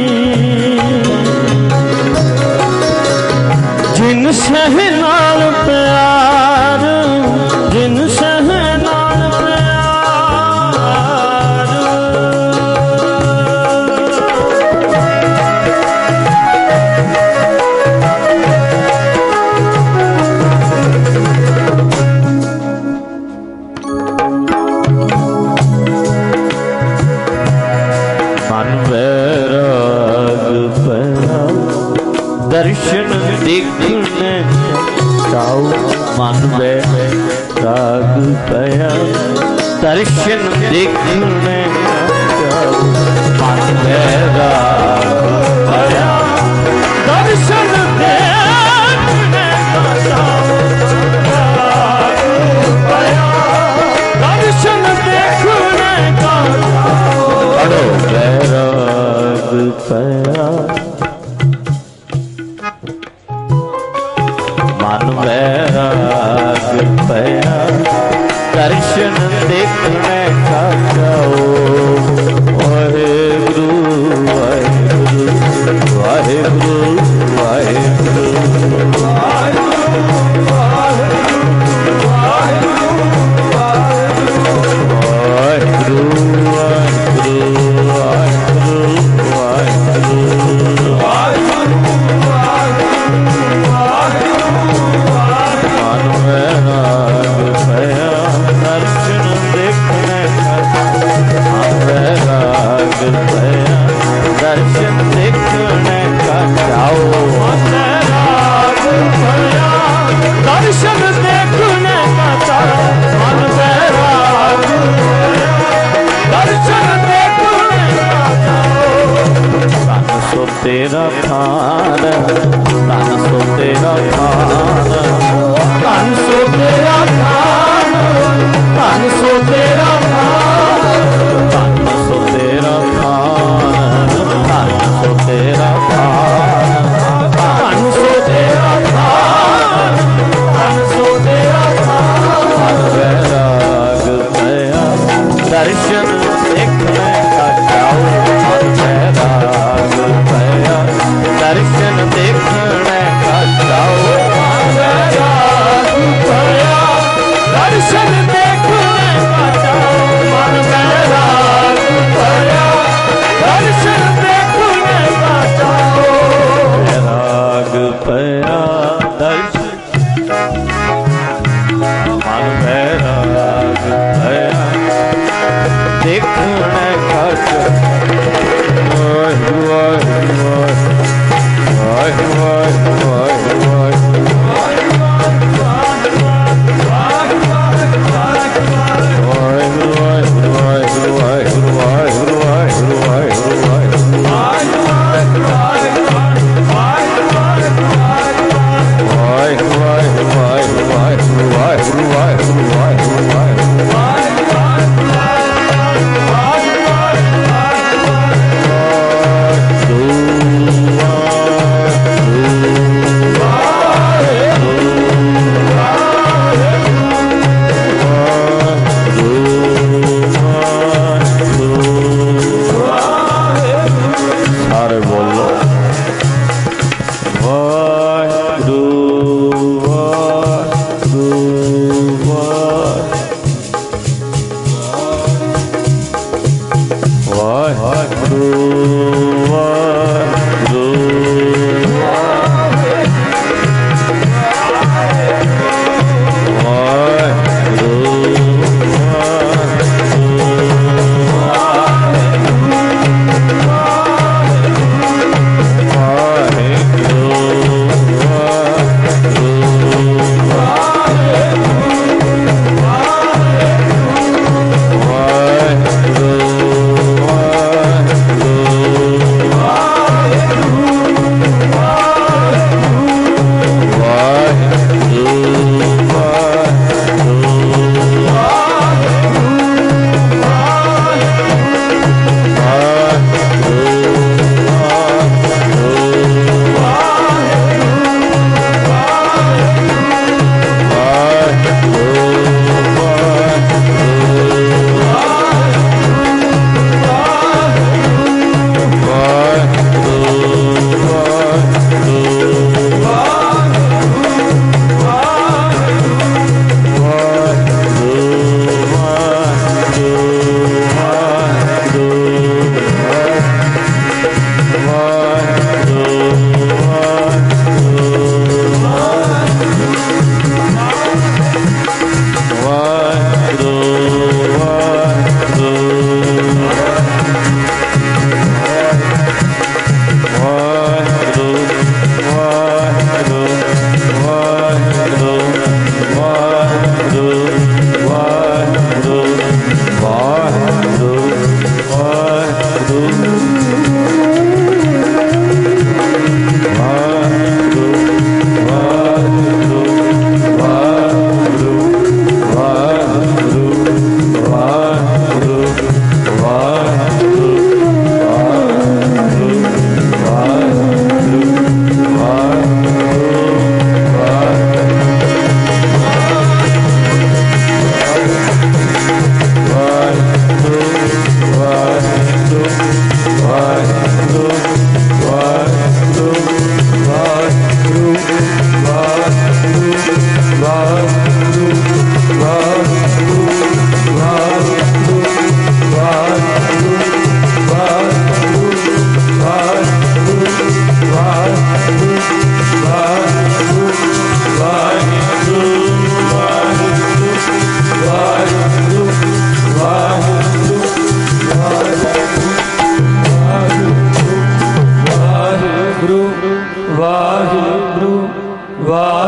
ਜਿਨ ਸਹਿ ਨਾਲ ਪਿਆਰ ਜਿਨ ਸਹਿ ਨਾਲ ਪਿਆਰ ਮਨ ਵੈਰਾਗ ਪਿਆ ਦਰਸ਼ਨ ਦੇਖਣ ਚਾਉ ਮਨ ਵੈਰਾਗ ਪਿਆ ਦਰਸ਼ਨ ਦੇਖਣ ਚਾਉ ਮਨ ਵੈਰਾਗ ਪਿਆ ਦਰਸ਼ਨ ਦੇਖਣ ਚਾਉ ਦਰਸ਼ਨ ਦੇਖਣ ਚਾਉ ਅੜੋ ਵੈਰਾਗ ਪਿਆ ਮਨ ਵੈਰਾਗ ਪਿਆ ਦਰਸ਼ਨ ਦੇਖਣੇ ਕਾ ਜਾਓ ਵਾਹਿਗੁਰੂ ਵਾਹਿਗੁਰੂ ਵਾਹਿਗੁਰੂ ਵਾਹਿਗੁਰੂ ਦਰਸ਼ਨ ਦੇਖਣੇ ਕਾ ਜਾਓ ਦਰਸ਼ਨ ਦੇਖਣੇ ਕਾ ਜਾਓ ਮਨ ਵੈਰਾਗ ਦਰਸ਼ਨ ਦੇਖਣੇ ਕਾ ਜਾਓ ਤਨ ਸੋ ਤੇਰਾ ਖਾਨ ਤਨ ਸੋ ਤੇਰਾ ਖਾਨ ਤਨ ਸੋ ਤੇਰਾ ਖਾਨ ਤਨ ਸੋ ਤੇਰਾ ਖਾਨ ਤਨ ਸੋ ਤੇਰਾ ਖਾਨ ਤਨ ਸੋ ਤੇਰਾ ਖਾਨ ਤਨ ਸੋ ਤੇਰਾ ਖਾਨ ਤਨ ਸੋ ਤੇਰਾ ਖਾਨ ਮਨ ਵੈਰਾਗ ਪਿਆ ਦਰਸ਼ਨ ਦੇਖਣੇ ਕਾ ਜਾਓ ਮਨ ਵੈਰਾਗ ਪਿਆ ਦਰਸ਼ਨ ਦੇਖਣੇ ਕਾ ਜਾਓ ਮਨ ਵੈਰਾਗ ਪਿਆ ਦਰਸ਼ਨ ਦੇਖਣੇ ਕਾ ਜਾਓ ਮਨ ਵੈਰਾਗ ਪਿਆ ਦਰਸ਼ਨ ਦੇਖਣੇ ਕਾ ਜਾਓ ਵੈਰਾਗ ਪਿਆ ਦਰਸ਼ਨ ਮਨ ਵੈਰਾਗ ਪਿਆ ਦੇਖਣੇ ਕਾ ਜਾਓ ਵਾਹਿਗੁਰੂ ਵਾਹਿਗੁਰੂ ਵਾਹਿਗੁਰੂ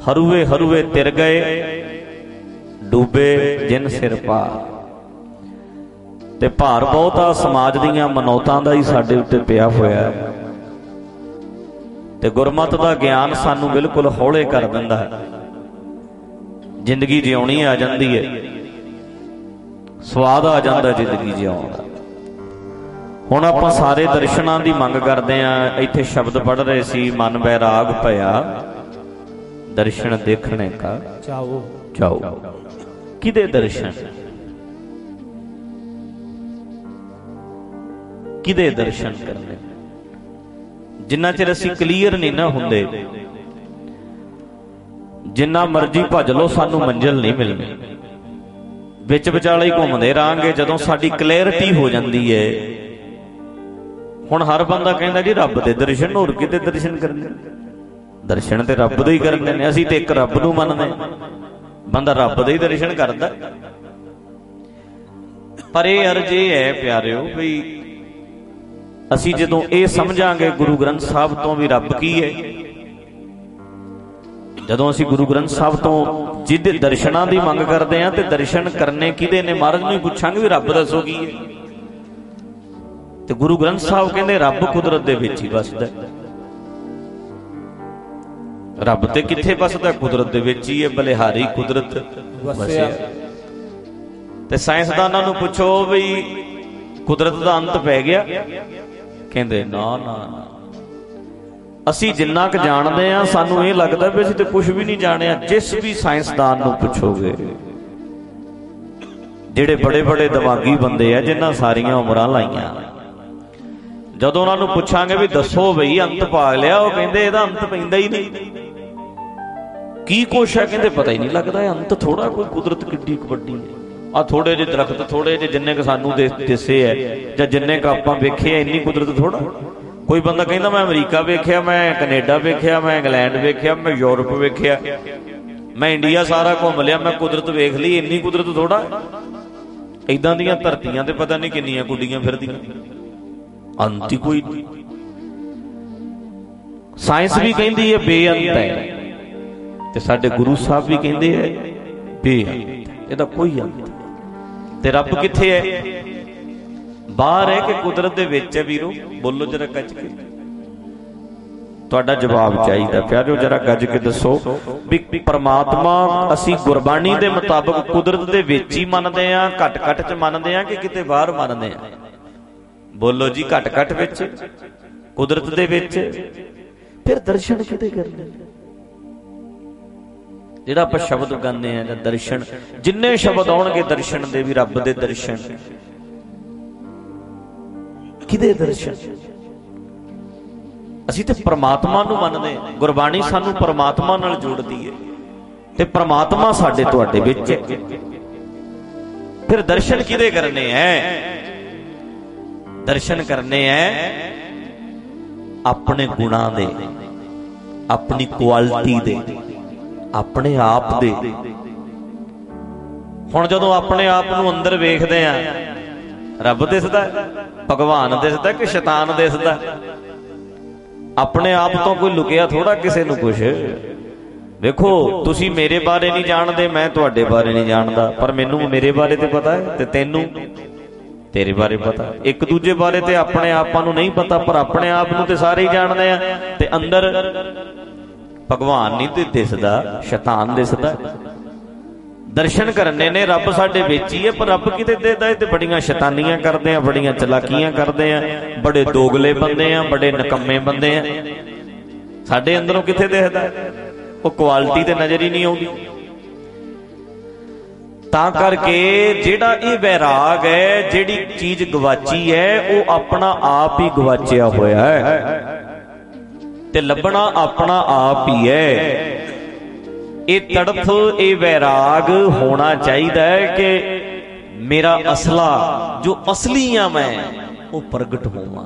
हरूए हरूए तिर गए डूबे जिन सिर पार। ते भार बहुत आ समाज दीयां मनौतां दा ही साडे उत्ते पिया होया ते गुरमत दा ज्ञान सानू बिल्कुल हौले कर दिंदा है। जिंदगी जिउणी आ जांदी है, स्वाद आ जांदा जिंदगी जिउण दा। हुण आपां सारे दर्शनां दी मंग करदे आ। इत्थे शब्द पढ़ रहे सी, मन बैराग भया दर्शन देखने का चाओ चाओ। किदे दर्शन, किदे दर्शन करने? जिन्ना चिर असीं क्लीयर नहीं ना हुंदे, जिन्ना मर्जी भज लो सानू मंजिल नहीं मिलनी। विच विचाले ही घुमदे रहांगे। जदों साडी क्लैरिटी हो जांदी है, हुण हर बंदा कहंदा जी रब दे दर्शन, होर किते दर्शन करने? दर्शन ते रब दे ही करने ने। असीं ते इक रब नूं मनदे, बंदा रब दे ही दर्शन करदा। पर यह अर्ज ये है प्यारिओ भी असी जदों ये समझांगे गुरु ग्रंथ साहब तो भी रब की है, जदों असी गुरु ग्रंथ साहब तो जिहदे दर्शनां दी मंग करते हैं तो दर्शन करने किहदे ने? महाराज नूं पुछांगे भी रब दसो की है। ते गुरु ग्रंथ साहब कहंदे रब कुदरत दे विच ही वसदा। रब ते कित्थे वसदा? कुदरत दे विच ही है। बलिहारी कुदरत वसिया। ते साइंसदानां नूं पुछो भी कुदरत दा अंत पै गया? कहंदे ना ना, असी जिन्ना क जानते हैं सानू ये लगता भी असीं ते कुछ भी नहीं जानिया। जिस भी साइंसदान नूं पुछोगे, जिहड़े बड़े बड़े दिमागी बंदे आ जिन्हां सारियां उमरां लाइयां, जदों उन्हां नूं पुछांगे भी दसो बई अंत पा लिया, वो कहंदे इहदा अंत पैंदा ही नहीं। की कुछ है? कहंदे पता ही नहीं लगता। अंत थोड़ा कोई कुदरत किड्डी वड्डी है। आ थोड़े जे दरख्त थोड़े जे जिन्ने क सानू दिसे है जां जिन्ने क आपां वेखे इन्नी कुदरत थोड़ा। कोई बंदा कहंदा मैं अमरीका वेख्या, मैं कनेडा वेख्या, मैं इंग्लैंड वेख्या, मैं यूरोप वेख्या, मैं इंडिया सारा घुम लिया, मैं कुदरत वेख ली, इन्नी कुदरत थोड़ा। इदां दीयां धरतियां ते पता नहीं किन्नियां कुड़ियां फिरदियां, अंत ही कोई नहीं। साइंस भी कहंदी है बेअंत है, ते साडे गुरु साहब भी कहंदे है बेअंत, इहदा कोई अंत। ते रब किथे है? बाहर है कि कुदरत दे विच है? वीरो बोलो जरा गज के, तुहाडा जवाब चाहिए प्यारिओ। जरा गज के दसो भी परमात्मा असी गुरबाणी दे मुताबिक कुदरत दे विच ही मनदे आ, घट घट च मनदे आ कि किते बाहर मनदे आ? बोलो जी, घट घट विच, कुदरत दे विच। फिर दर्शन किते करने? जिहड़ा आपां शब्द गाने हैं दर्शन, जिन्ने शब्द आउणगे दर्शन दे भी रब दे दर्शन। किदे दर्शन? असीं ते परमात्मा नूं मनदे। गुरबाणी सानू परमात्मा नाल जोड़दी है ते परमात्मा साडे तुहाडे विच है। फिर दर्शन किदे करने हैं? दर्शन करने हैं अपने गुणां दे, अपनी क्वालिटी दे, अपने आप दे। हुण जदों अपने आप नूं अंदर वेखदे आ, रब दिसदा, भगवान दिसदा कि शैतान दिसदा? अपने आप तो कोई लुकिया थोड़ा किसी नूं कुछ। देखो तुसी मेरे बारे नहीं जानते, मैं तुहाडे बारे नहीं जानता, पर मैनू मेरे बारे ते पता है ते तैनू तेरे बारे पता। एक दूजे बारे ते अपने आपां नूं नहीं पता, पर अपने आप नूं ते सारे ही जानदे आ। ते अंदर भगवान नहीं ते दिसदा, शैतान दिसदा। दर्शन करने ने रब साडे विच ही है, पर रब किते दिसदा है? ते बड़ियां शैतानियां करदे आ, बड़ियां चलाकियां करदे आ, बड़े दोगले बंदे आ, बड़े नकम्मे बंदे आ। साडे अंदरों किथे दिसदा? वो क्वालिटी ते नजर ही नहीं आउंदी। तां करके जिहड़ा ये वैराग है, जिहड़ी चीज गवाची है, वो अपना आप ही गवाचिया होया है ते लभना अपना आप ही है। ये तड़फ, ये वैराग होना चाहिए कि मेरा असला जो असली आ मैं वो प्रगट होवां।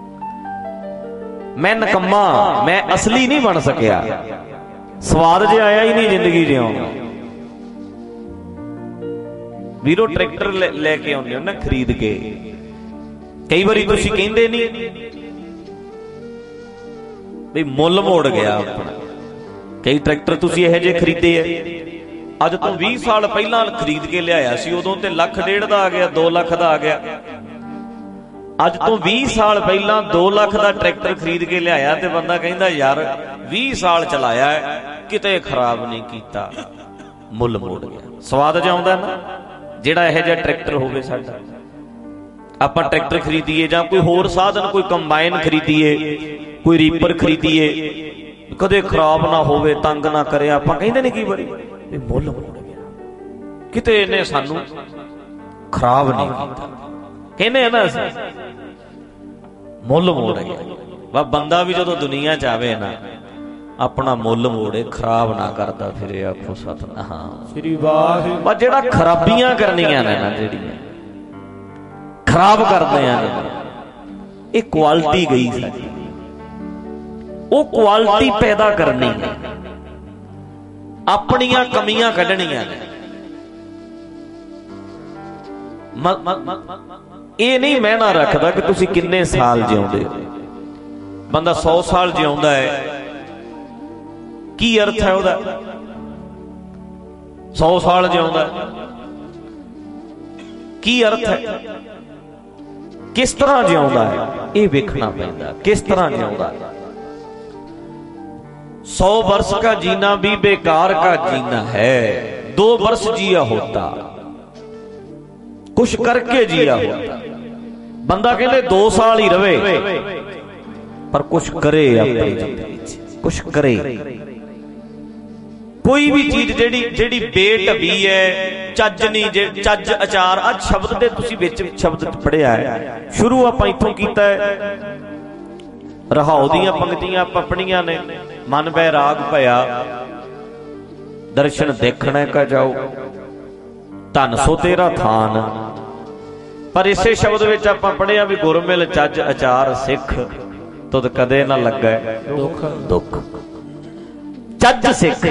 मैं नकम्मा, मैं असली नहीं बन सकिया, स्वाद जे आया ही नहीं जिंदगी जिउण। वीरो ट्रैक्टर लेके आउंदे हो ना खरीद के, कई बारी तुसीं कहंदे नहीं भी मुੱਲ मोड़ गया अपना, कई ट्रैक्टर तुसीं इहो जिहे खरीदे है अज तो बीस साल पहलां खरीद के लियाया सी, उदों ते लख डेढ़ दा आ गया, दो लख दा आ गया। अज तो बीस साल पहलां दो लख दा ट्रैक्टर खरीद के लियाया ते बंदा कहंदा यार बीस साल चलाया है किते खराब नहीं कीता, मुल मोड़ गया। स्वाद ज आउंदा ना जिहड़ा इहो जिहा ट्रैक्टर होवे साडा। आपां ट्रैक्टर खरीदीए जां कोई होर साधन, कोई कंबाइन खरीदीए, कोई रीपर खरीदीए, कदे खराब ना होवे, तंग ना करे। आपां कहंदे ने की बारी मुल मोड़ गया, किते इहने सानू खराब नहीं कीता, कहने ना मुल मोड़ गया। वा बंदा भी जदों दुनिया च आवे ना अपना मुल मोड़े, खराब ना करता फिरे। आखो सतनाम श्री वाहिगुरू। वा जेड़ा खराबियां करनियां ने ना, जेड़ियां खराब करदे हैं, ये क्वालिटी गई साडी, वो क्वालिटी पैदा करनी है, अपनियां कमियां कढणियां ने। ये नहीं मैना रखदा कि तुसीं किन्ने साल जिउंदे हो। बंदा सौ साल जिउंदा है, की अर्थ है उहदा? सौ साल जिउंदा की अर्थ है? किस तरह जिउंदा है ये वेखना पैंदा, किस तरह जिउंदा है। सौ वर्ष का जीना भी बेकार का जीना है, दो वर्ष जिया होता कुछ करके जिया होता। बंदा कहते दो साल ही रवे पर कुछ करे, अपनी जिंदगी कुछ करे। कोई भी चीज जेड़ी जेड़ी बेढबी है, चज नहीं, चज अचार। अज शब्द दे तुसीं विच शब्द पढ़िया है, शुरू आपां इत्थों कीता है। रहाओ दीआं पंक्तियां पढ़णीਆਂ ने, मन बैराग भया दर्शन देखने का जाओ, धन सो तेरा थान। पर इसे शब्द विच आपां पढ़िया भी गुरमिल चज अचार सिख तुद कदे ना लगे दुख दुख। चज सिख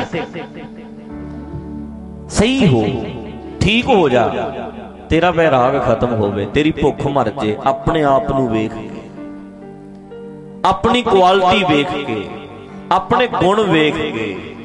सही हो, ठीक हो जा, तेरा बैराग खत्म होवे, तेरी भुख मर जे। अपने आप नूं वेख के, अपनी क्वालिटी वेख के, अपने गुण वेख के।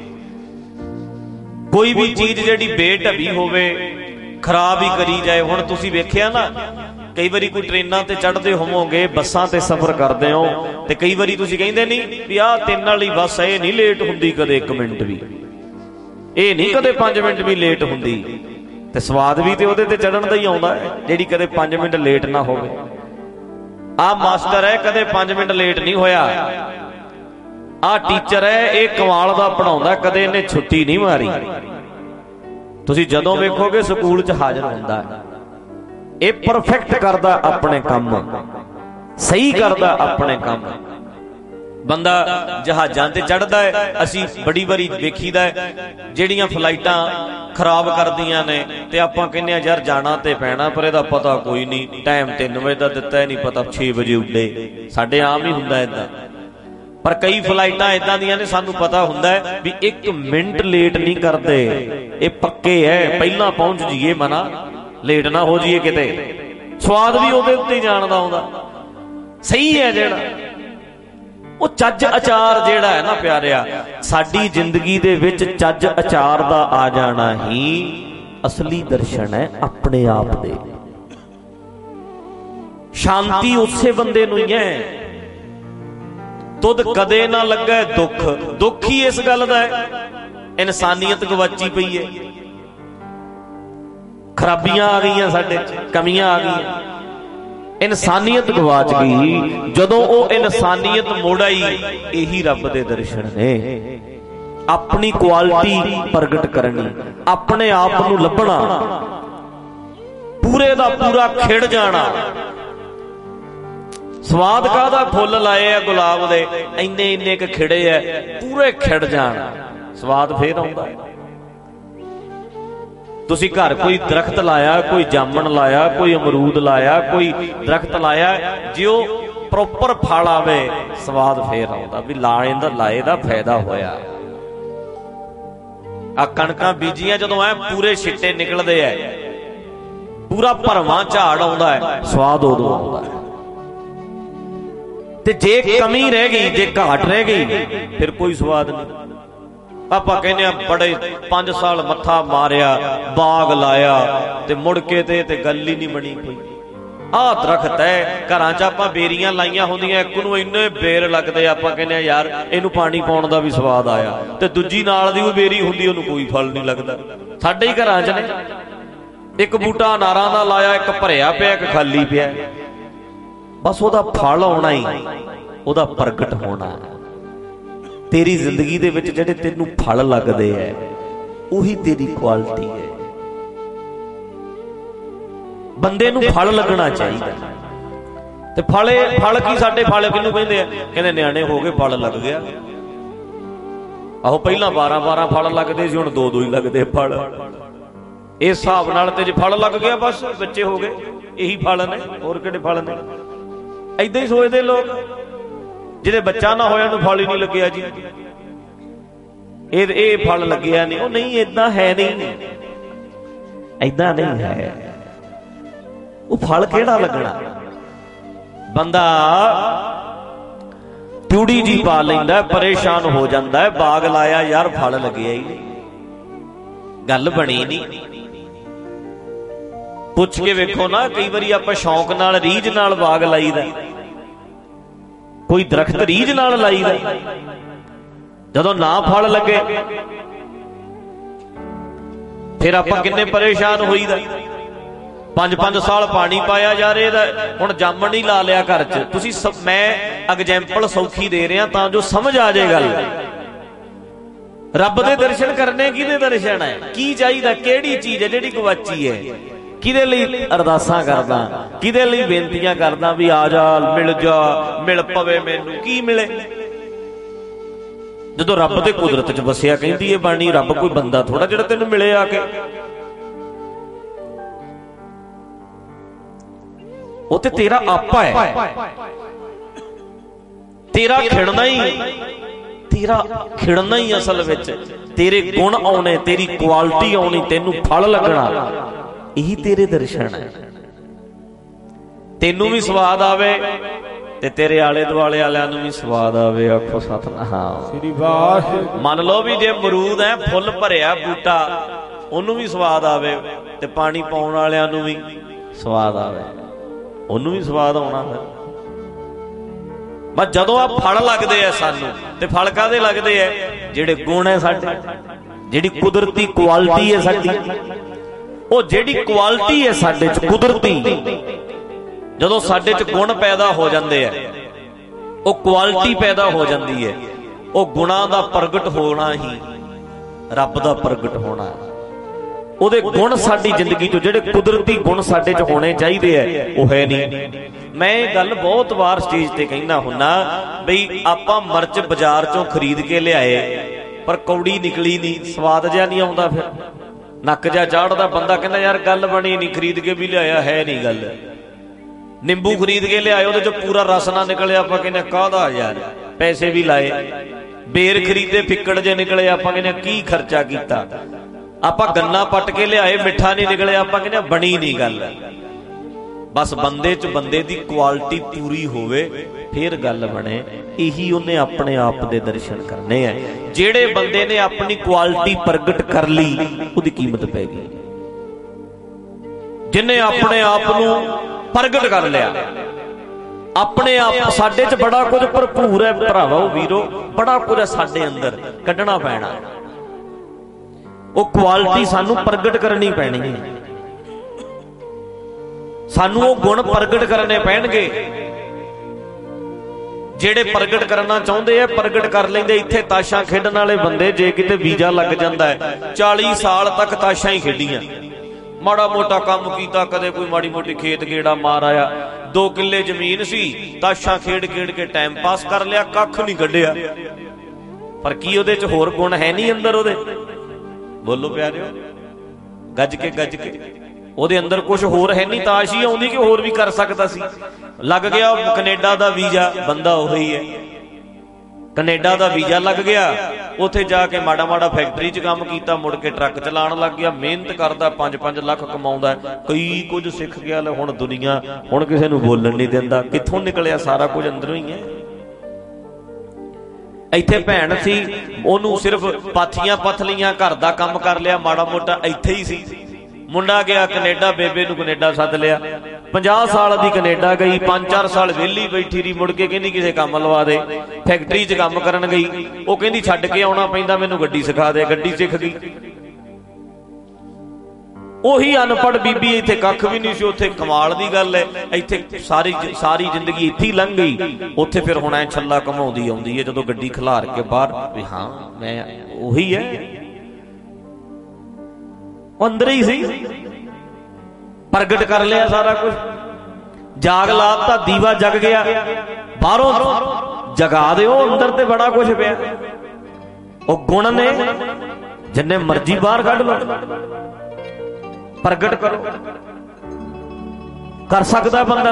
कोई भी चीज जिहड़ी बेढबी होवे खराब ही करी जाए। हुण तुसीं वेखिया ना, कई बारी कोई ट्रेनां ते चढ़दे होवोगे, बसां ते सफर करदे हो, ते कई बारी तुसीं कहिंदे नहीं भी आह तीन वाली बस है नहीं लेट हुंदी कदे एक मिनट भी, ये नहीं कदे पांच मिनट भी लेट हुंदी। ते स्वाद भी ते ओहदे ते चढ़न दा ही आउंदा है जिहड़ी कदे पांच मिनट लेट ना होवे। आ मास्टर है कदे पांच मिनट लेट नहीं होया, आ टीचर है ये कमाल दा पढ़ाउंदा, कदे इहने छुट्टी नहीं मारी। तुसीं जदों वेखोगे स्कूल च हाਜ਼ਰ हुंदा है, ये परफेक्ट करदा अपने काम, सही करदा अपने काम। बंदा जहाजां ते चढ़दा है, असीं बड़ी बारी वेखीदा है ਜਿਹੜੀਆਂ फ्लाइटां खराब करदियां ने, ते आपां कहने आ यार जाना ते पैना, पर इहदा पता कोई नहीं, टाइम तीन बजे दा दित्ता है, नहीं पता छे बजे उड्डे। साडे आम ही हुंदा इदां, पर कई फ्लाइटां इदां दियां ने सानू पता हुंदा है भी एक मिनट लेट नहीं करदे, ये पक्के है पहलां पहुंच जाइए, मना लेट ना हो जाइए किते। स्वाद भी ਉਹਦੇ ਉੱਤੇ ਜਾਣ ਦਾ ਆਉਂਦਾ, ਸਹੀ ਹੈ ਜਿਹੜਾ ਉਹ ਚੱਜ ਅਚਾਰ ਜਿਹੜਾ ਹੈ ਨਾ ਪਿਆਰਿਆ, ਸਾਡੀ ਜ਼ਿੰਦਗੀ ਦੇ ਵਿੱਚ ਚੱਜ ਅਚਾਰ ਦਾ ਆ ਜਾਣਾ ਹੀ ਅਸਲੀ ਦਰਸ਼ਨ ਹੈ ਆਪਣੇ ਆਪ ਦੇ। ਸ਼ਾਂਤੀ ਉਸੇ ਬੰਦੇ ਨੂੰ ਹੀ ਹੈ, ਤੁਧ ਕਦੇ ਨਾ ਲੱਗੇ ਦੁੱਖ। ਦੁੱਖ ਹੀ ਇਸ ਗੱਲ ਦਾ ਹੈ ਇਨਸਾਨੀਅਤ ਗਵਾਚੀ ਪਈ ਹੈ, खराबियां आ गई साडे, कमियां आ गई, इंसानियत गवाच गई। जदों वो इंसानियत मुड़ आई, यही रब दे दर्शन ने। अपनी क्वालिटी प्रगट करनी, अपने आप नूं लभना, पूरे दा पूरा खिड़ जाना। स्वाद कादा फुल लाए आ गुलाब दे, इन्ने इन्ने क खिड़े है, पूरे खिड़ जाना, स्वाद फिर आउंदा है। तुसी घर कोई दरख्त लाया, कोई जामन लाया, कोई अमरूद लाया, कोई दरख्त लाया, जो प्रॉपर फल आवे स्वाद फिर आउंदा भी लाए दा लाए दा फायदा होया। आ कणकां बीजियां जदों ऐ पूरे छिट्टे निकलदे है, पूरा भरवां झाड़ आउंदा है, स्वाद उदों आउंदा है। ते जे कमी रह गई, जे घाट रह गई, फिर कोई स्वाद नहीं। ਆਪਾਂ ਕਹਿੰਦੇ ਆ बड़े पांच साल मत्था मारिया बाग लाया ते मुड़ के ते ते गल ही नहीं बनी कोई। आह दरख्त है घरां च आपां बेरियां लाइयां होंदियां, एक नूं इन्ने बेर लगदे आपां कहने यार इहनूं पानी पाउण दा भी स्वाद आया, ते दूजी नाल दी ओह बेरी हुंदी ओहनूं कोई फल नहीं लगदा। साडे ही घरां च ने एक बूटा अनारां दा लाया, एक भरिया पिया एक खाली पिया, बस ओहदा फल आउणा ही, ओहदा प्रगट होना। तेरी जिंदगी दे विच जिहड़े तैनूं फल लगदे है उही तेरी क्वालिटी है। बंदे नूं फल लगना चाहिए। ते फले फल की साडे फल किहनूं कहंदे आ? कहंदे निआणे हो गए फल लग गया। आहो पहिलां बारह बारह फल लगदे सी, हुण दो दो ही लगदे फल। इस हिसाब नाल ते जे फल लग गया बस बच्चे हो गए, यही फल ने, होर किहड़े फल ने? ऐदां ही सोचदे लोग। जिहदे बच्चा ना होया नूं फल ही नहीं लग्गिया जी, ये फल लग्गिया नहीं। वो नहीं, इदां है नहीं, इदां नहीं है। वो फल किहड़ा लगना? बंदा ट्यूड़ी जी पा लैंदा, परेशान हो जाता है, बाग लाया यार फल लग्गिया ही नहीं, गल बनी नहीं। पुछ के वेखो ना, कई बारी आपां शौक नाल रीझ नाल बाग लाईदा, कोई दरख्त रीझ नाल लाईदा, जदों ना फल लगे फिर आपां किन्ने परेशान होईदा। पांच पांच साल पानी पाया जा रहा है, हुण जामण ही ला लिया घर च। तुसीं सब, मैं एग्जैम्पल सौखी दे रहा तां जो समझ आ जाए गल। रब दे दर्शन करने किहदे दर्शन है? की चाहिदा? किहड़ी चीज है जिहड़ी गवाची है? किहदे लई अरदासां करदा, किहदे लई बेनतियां करदा भी आ जा, मिल जा, मिल पवे मैनूं। की मिले? जदों रब दे कुदरत च वसिया, कहंदी है बाणी, रब कोई बंदा थोड़ा जिहड़ा तैनूं मिले आके। ਉਹ ਤੇ तेरा आपा है, तेरा खिड़ना ही, तेरा खिड़ना ही असल विच तेरे गुण आने, तेरी क्वालिटी आनी, तेनू फल लगना, यही तेरे दर्शन है। तेनू भी स्वाद आवे ते तेरे आले दुआले वालियां नूं भी स्वाद आवे। आखो सतनाम। मान लो भी जे अमरूद है, फुल भरिया बूटा, ओनू भी स्वाद आवे, ते पानी पाउण वालियां नूं भी स्वाद आवे, ਉਹਨੂੰ भी स्वाद आना। फिर बस जदों आ फल लगते हैं सानू, ते फल काहदे लगते हैं? जिहड़े गुण है साडे, जिहड़ी कुदरती क्वालिटी है साडी, ਉਹ जिहड़ी क्वालिटी है साडे च कुदरती, जदों साडे च गुण पैदा हो जाते हैं, ਉਹ क्वालिटी पैदा हो जाती है, ਉਹ गुणां दा प्रगट होना ही रब दा प्रगट होना। ਉਹਦੇ गुण साडी जिंदगी चो ਜਿਹੜੇ कुदरती गुण साडे च होने चाहिए है, वो है नहीं। मैं ये गल बहुत बार स्टेज ते कहना हुन्ना बई आपां मर्च बाजार चों खरीद के लियाए पर कौड़ी निकली नहीं, स्वाद जिहा नहीं आउंदा, फिर नक जिहा चाढ़दा, बंदा कहंदा यार गल बनी नहीं, खरीद के भी लियाया है नहीं गल। निंबू खरीद के लियाए, ਉਹਦੇ चों पूरा रस ना निकलिया, आपां कहंदे काहदा यार, पैसे भी लाए। बेर खरीदे फिक्कड़ जे निकले, आपां कहंदे की खर्चा कीता। आपां गन्ना पट के लियाए, मिठा नहीं निकले, आपां कहने बनी नहीं गल। बस बंदे च बंदे दी क्वालिटी पूरी होवे फिर गल बने। यही उन्हें अपने आप दे दर्शन करने हैं। जेड़े बंदे ने अपनी क्वालिटी प्रगट कर ली, उहदी कीमत पै गई। जिन्हें अपने आप नूं प्रगट कर लिया, अपने आप साडे च बड़ा कुछ भरपूर है भरावो वीरो, बड़ा कुछ है साडे अंदर, कढना पैना। वो क्वालिटी सानू प्रगट करनी पैनी है, सानू वो गुण प्रगट करने पैणगे। जेड़े प्रगट करना चाहते हैं प्रगट कर लेंदे। इत्थे ताशां खेडण वाले बंदे जे किते वीजा लग जाता है, चालीस साल तक ताशां ही खेडियां, माड़ा मोटा काम कीता, कदे कोई माड़ी मोटी खेत गेड़ा मार आया, दो किले जमीन सी, ताशां खेड खेड के टाइम पास कर लिया, कख नहीं कढिया। पर की उहदे च होर गुण है नहीं अंदर उहदे? बोलो प्यारे, गज के गज के ਉਹਦੇ अंदर कुछ होर है नहीं, ताश ही आउंदी कि होर भी कर सकता सी। लग गया कनेडा का वीजा, बंदा उही है, कनेडा का वीजा लग गया, उत्थे जाके माड़ा माड़ा फैक्ट्री च काम कीता, मुड़ के ट्रक चलाण लग गया, मेहनत करदा, पांच पांच लाख कमाउंदा, कई कुछ सिख गया। हुण दुनिया हुण किसे नूं बोलण नहीं दिंदा, कित्थों निकलिया? सारा कुछ अंदरों ही है। ਇੱਥੇ ਭੈਣ ਸੀ, ਉਹਨੂੰ ਸਿਰਫ ਪਾਥੀਆਂ ਪਥਲੀਆਂ ਘਰ ਦਾ ਕੰਮ ਕਰ ਲਿਆ, ਮਾੜਾ ਮੋਟਾ ਇੱਥੇ ਹੀ ਸੀ। ਮੁੰਡਾ ਗਿਆ ਕੈਨੇਡਾ, ਬੇਬੇ ਨੂੰ ਕੈਨੇਡਾ ਸੱਦ ਲਿਆ। ਪੰਜਾਹ ਸਾਲ ਦੀ ਕੈਨੇਡਾ ਗਈ, ਪੰਜ ਚਾਰ ਸਾਲ ਵਿਹਲੀ ਬੈਠੀ ਰਹੀ। ਮੁੜ ਕੇ ਕਹਿੰਦੀ ਕਿਸੇ ਕੰਮ ਲਵਾ ਦੇ, ਫੈਕਟਰੀ 'ਚ ਕੰਮ ਕਰਨ ਗਈ। ਉਹ ਕਹਿੰਦੀ ਛੱਡ ਕੇ ਆਉਣਾ ਪੈਂਦਾ, ਮੈਨੂੰ ਗੱਡੀ ਸਿਖਾ ਦੇ। ਗੱਡੀ ਸਿੱਖ ਗਈ। ਉਹੀ ਅਨਪੜ੍ਹ ਬੀਬੀ, ਇੱਥੇ ਕੱਖ ਵੀ ਨਹੀਂ ਸੀ। ਉੱਥੇ ਕਮਾਲ ਦੀ ਗੱਲ ਹੈ, ਇੱਥੇ ਸਾਰੀ ਸਾਰੀ ਜ਼ਿੰਦਗੀ ਇੱਥੇ ਹੀ ਲੰਘ ਗਈ। ਉੱਥੇ ਫਿਰ ਹੁਣ ਐ ਛੱਲਾ ਘਮਾਉਂਦੀ ਆਉਂਦੀ ਹੈ ਜਦੋਂ ਗੱਡੀ ਖਿਲਾਰ ਕੇ ਬਾਹਰ, ਵੀ ਹਾਂ ਮੈਂ ਉਹੀ ਹੈ, ਅੰਦਰ ਹੀ ਸੀ। ਪ੍ਰਗਟ ਕਰ ਲਿਆ ਸਾਰਾ ਕੁਝ, ਜਾਗ ਲਾਤਾ, ਦੀਵਾ ਜਗ ਗਿਆ। ਬਾਹਰੋਂ ਜਗਾ ਦਿਓ, ਅੰਦਰ ਤੇ ਬੜਾ ਕੁਝ ਪਿਆ। ਉਹ ਗੁਣ ਨੇ, ਜਿੰਨੇ ਮਰਜ਼ੀ ਬਾਹਰ ਕੱਢ ਲਓ, ਪ੍ਰਗਟ ਕਰੋ। ਕਰ ਸਕਦਾ ਬੰਦਾ।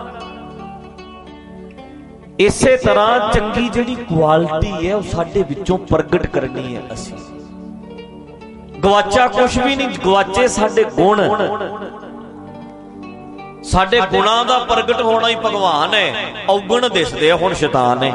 ਇਸੇ ਤਰ੍ਹਾਂ ਚੰਗੀ ਜਿਹੜੀ ਕੁਆਲਿਟੀ ਹੈ ਉਹ ਸਾਡੇ ਵਿੱਚੋਂ ਪ੍ਰਗਟ ਕਰਨੀ ਹੈ। ਅਸੀਂ ਗਵਾਚਾ ਕੁਛ ਵੀ ਨਹੀਂ, ਗਵਾਚੇ ਸਾਡੇ ਗੁਣ। ਸਾਡੇ ਗੁਣਾਂ ਦਾ ਪ੍ਰਗਟ ਹੋਣਾ ਹੀ ਭਗਵਾਨ ਹੈ। ਔਗਣ ਦਿਸਦੇ ਆ ਹੁਣ ਸ਼ੈਤਾਨ ਨੇ।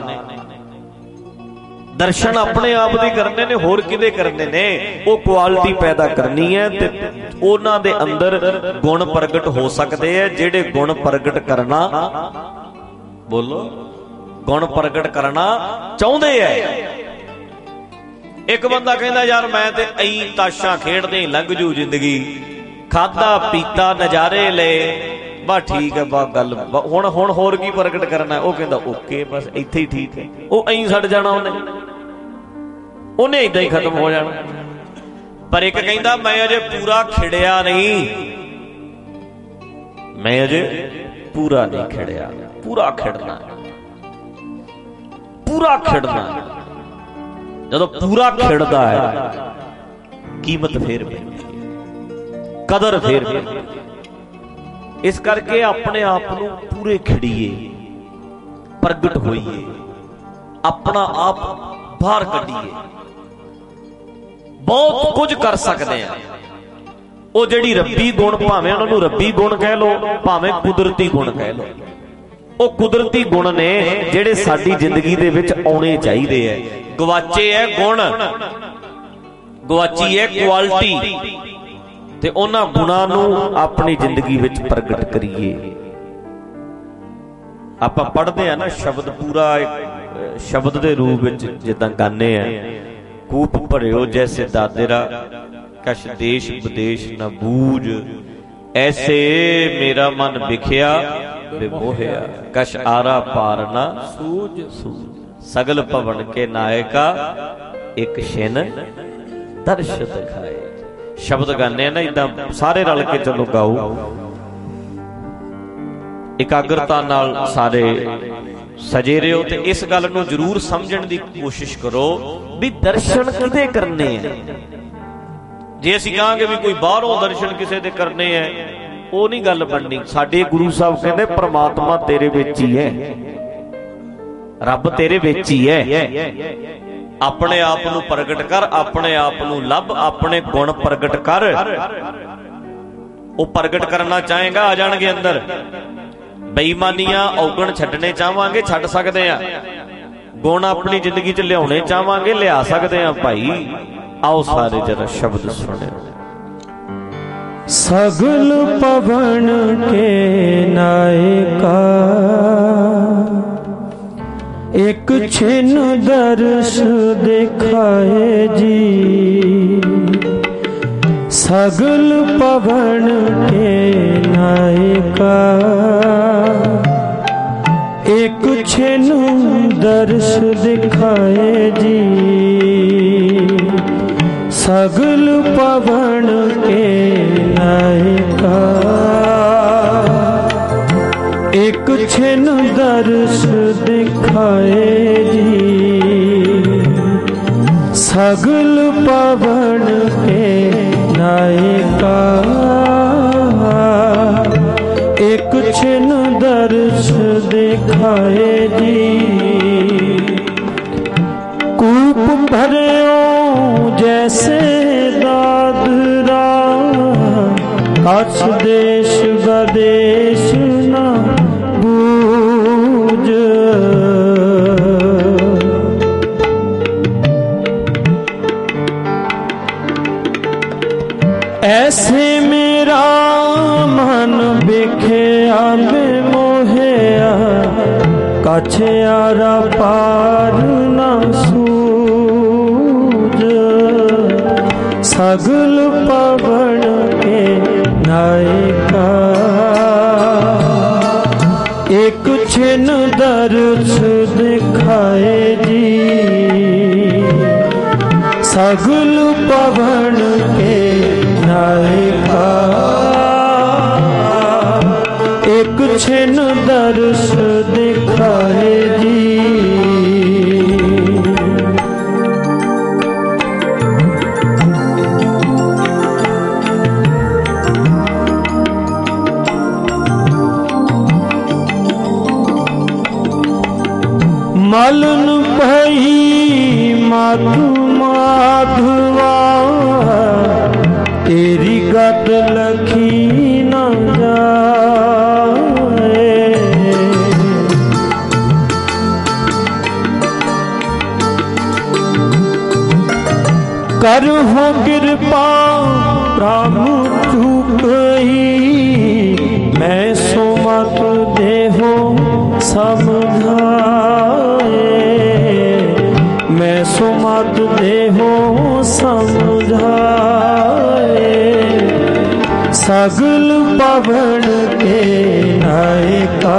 ਦਰਸ਼ਨ ਆਪਣੇ ਆਪ ਦੇ ਕਰਨੇ ਨੇ, ਹੋਰ ਕਿਹਦੇ ਕਰਨੇ ਨੇ? ਉਹ ਕੁਆਲਿਟੀ ਪੈਦਾ ਕਰਨੀ ਹੈ ਤੇ ਉਹਨਾਂ ਦੇ ਅੰਦਰ ਗੁਣ ਪ੍ਰਗਟ ਹੋ ਸਕਦੇ ਆ। ਜਿਹੜੇ ਗੁਣ ਪ੍ਰਗਟ ਕਰਨਾ, ਬੋਲੋ, ਗੁਣ ਪ੍ਰਗਟ ਕਰਨਾ ਚਾਹੁੰਦੇ ਆ। ਇੱਕ ਬੰਦਾ ਕਹਿੰਦਾ ਯਾਰ ਮੈਂ ਤੇ ਐਂ ਤਾਸ਼ਾਂ ਖੇਡਦੇ ਹੀ ਲੰਘ ਜੂ ਜ਼ਿੰਦਗੀ, ਖਾਦਾ ਪੀਤਾ ਨਜ਼ਾਰੇ ਲਏ, ਬਸ ਠੀਕ ਹੈ, ਬਸ ਗੱਲ ਹੁਣ ਹੁਣ ਹੋਰ ਕੀ ਪ੍ਰਗਟ ਕਰਨਾ? ਉਹ ਕਹਿੰਦਾ ਓਕੇ, ਬਸ ਇੱਥੇ ਹੀ ਠੀਕ ਹੈ। ਉਹ ਐਂ ਛੱਡ ਜਾਣਾ, ਉਹਨੇ ਉਹਨੇ ਏਦਾਂ ਹੀ ਖਤਮ ਹੋ ਜਾਣਾ। ਪਰ ਇੱਕ ਕਹਿੰਦਾ ਮੈਂ ਅਜੇ ਪੂਰਾ ਖਿੜਿਆ ਨਹੀਂ, ਮੈਂ ਅਜੇ ਪੂਰਾ ਨਹੀਂ ਖਿੜਿਆ। ਪੂਰਾ ਖਿੜਨਾ, ਪੂਰਾ ਖਿੜਨਾ। ਜਦੋਂ ਪੂਰਾ ਖਿੜਦਾ ਹੈ, ਕੀਮਤ ਫੇਰ ਪੈਂਦੀ ਹੈ, ਕਦਰ ਫੇਰ ਪੈਂਦੀ ਹੈ। ਇਸ ਕਰਕੇ ਆਪਣੇ ਆਪ ਨੂੰ ਪੂਰੇ ਖਿੜੀਏ, ਪ੍ਰਗਟ ਹੋਈਏ, ਆਪਣਾ ਆਪ ਬਾਹਰ ਕੱਢੀਏ। ਬਹੁਤ ਕੁਝ ਕਰ ਸਕਦੇ ਆ। ਉਹ ਜਿਹੜੀ ਰੱਬੀ ਗੁਣ, ਭਾਵੇਂ ਉਹਨਾਂ ਨੂੰ ਰੱਬੀ ਗੁਣ ਕਹਿ ਲੋ, ਭਾਵੇਂ ਕੁਦਰਤੀ ਗੁਣ ਕਹਿ ਲੋ, ਉਹ ਕੁਦਰਤੀ ਗੁਣ ਨੇ ਜਿਹੜੇ ਸਾਡੀ ਜ਼ਿੰਦਗੀ ਦੇ ਵਿੱਚ ਆਉਣੇ ਚਾਹੀਦੇ ਐ। ਗਵਾਚੇ ਐ ਗੁਣ, ਗਵਾਚੀ ਐ ਕੁਆਲਿਟੀ, ਤੇ ਉਹਨਾਂ ਗੁਣਾਂ ਨੂੰ ਆਪਣੀ ਜ਼ਿੰਦਗੀ ਵਿੱਚ ਪ੍ਰਗਟ ਕਰੀਏ। ਆਪਾਂ ਪੜ੍ਹਦੇ ਆ ਨਾ ਸ਼ਬਦ, ਪੂਰਾ ਸ਼ਬਦ ਦੇ ਰੂਪ ਵਿੱਚ ਜਿੱਦਾਂ ਗਾਉਂਦੇ ਆ, ਕੂਪ ਭਰਿਓ ਜੈਸੇ ਦਾਦਰਾ, ਕਛ ਦੇਸ਼ ਵਿਦੇਸ਼ ਨਾ ਬੂਝ, ਐਸੇ ਮੇਰਾ ਮਨ ਵਿਖਿਆ ਵਿਮੋਹਿਆ, ਕਛ ਆਰਾ ਪਾਰ ਨਾ ਸੂਝ ਸੂਝ, ਸਗਲ ਭਵਨ ਕੇ ਨਾਇਕਾ ਇੱਕ ਛਿਨ ਦਰਸ਼ ਦਿਖਾਏ। ਸ਼ਬਦ ਗਾਉਂਦੇ ਆ ਨਾ ਇਦਾਂ, ਸਾਰੇ ਰਲ ਕੇ ਚਲੋ ਗਾਓ, ਇਕਾਗਰਤਾ ਨਾਲ ਸਾਰੇ ਸਜੇ ਰਹੋ। ਤੇ ਇਸ ਗੱਲ ਨੂੰ ਜ਼ਰੂਰ ਸਮਝਣ ਦੀ ਕੋਸ਼ਿਸ਼ ਕਰੋ ਵੀ ਦਰਸ਼ਨ ਕਿਹਦੇ ਕਰਨੇ ਆ। ਜੇ ਅਸੀਂ ਕਹਾਂਗੇ ਵੀ ਕੋਈ ਬਾਹਰੋਂ ਦਰਸ਼ਨ ਕਿਸੇ ਦੇ ਕਰਨੇ ਆ, ਉਹ ਨਹੀਂ ਗੱਲ ਬਣਨੀ। ਸਾਡੇ ਗੁਰੂ ਸਾਹਿਬ ਕਹਿੰਦੇ ਪ੍ਰਮਾਤਮਾ ਤੇਰੇ ਵਿੱਚ ਹੀ ਹੈ, ਰੱਬ ਤੇਰੇ ਵਿੱਚ ਹੀ ਹੈ। ਆਪਣੇ ਆਪ ਨੂੰ ਪ੍ਰਗਟ ਕਰ, ਆਪਣੇ ਆਪ ਨੂੰ ਲੱਭ, ਆਪਣੇ ਗੁਣ ਪ੍ਰਗਟ ਕਰ। ਉਹ ਪ੍ਰਗਟ ਕਰਨਾ ਚਾਹੇਗਾ, ਆ ਜਾਣਗੇ ਅੰਦਰ। ਬੇਈਮਾਨੀਆਂ ਔਗਣ ਛੱਡਣੇ ਚਾਹਾਂਗੇ, ਛੱਡ ਸਕਦੇ ਆ। ਗੁਣ ਆਪਣੀ ਜ਼ਿੰਦਗੀ 'ਚ ਲਿਆਉਣੇ ਚਾਹਾਂਗੇ, ਲਿਆ ਸਕਦੇ ਆ ਭਾਈ। ਆਓ ਸਾਰੇ ਜਰਾ ਸ਼ਬਦ ਸੁਣਿਓ। सगल पवन के नायका, एक छिन दर्श दिखाए जी। सगल पवन के नायका, एक छिन दर्श दिखाए जी। सगल पवन के नायका, एक छिन दर्श दिखाए जी। सगल पवन के नायका, एक छिन दर्श दिखाए जी। कूप भरियो जैसे दादरा, कछ देश विदेश न बूझ। ऐसे मेरा मन बिख्या में मोहिया काछे आरा पार ना सूझ सगल पवन के नायका एक छिन दर्श दिखाए जी सगल पवन के नायका एक छिन दर्श दिखाए जी मलन भई माधु माधवा तेरी गत लखी न जाए कर हो कृपा प्रभु चुकही मैं सो मत देहो समझाए मैं सो मत देहो समझाए सगल पवन के नायका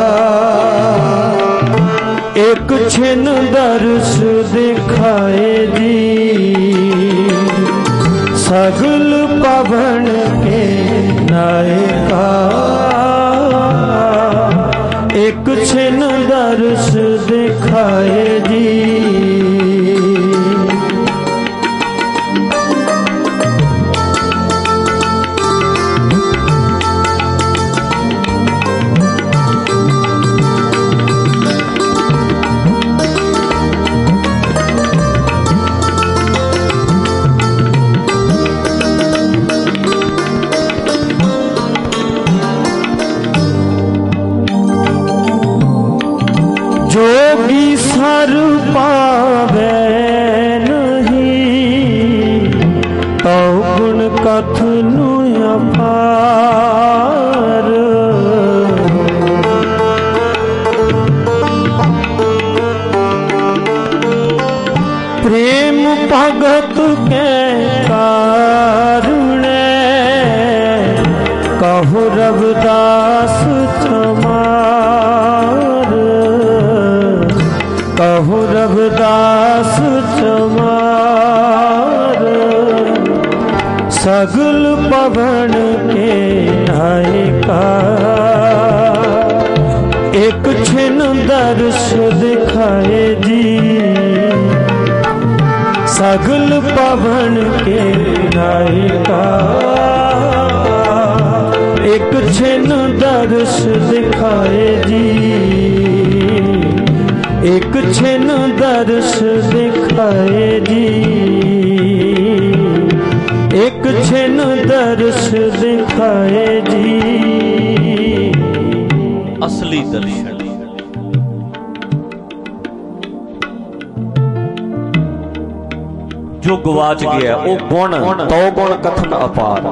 एक छिन दर्श दिखाए जी सगल पवन के नायका एक छिन दर्श दिखाए जी जोगी सर पावे नहीं तो गुण कथनु अपार प्रेम भगत के कारुणे कहु रविदास चमार कहु रविदास चमार सगल पवन के नायका एक छिन दर्श दिखाए जी सगल पवन के नायका एक छिन दर्श दिखाए जी एक छिन दर्श दिखाए जी एक छिन दर्श दिखाए जी असली दर्शन जो गवाच गया वो गुण तो गुण कथन अपार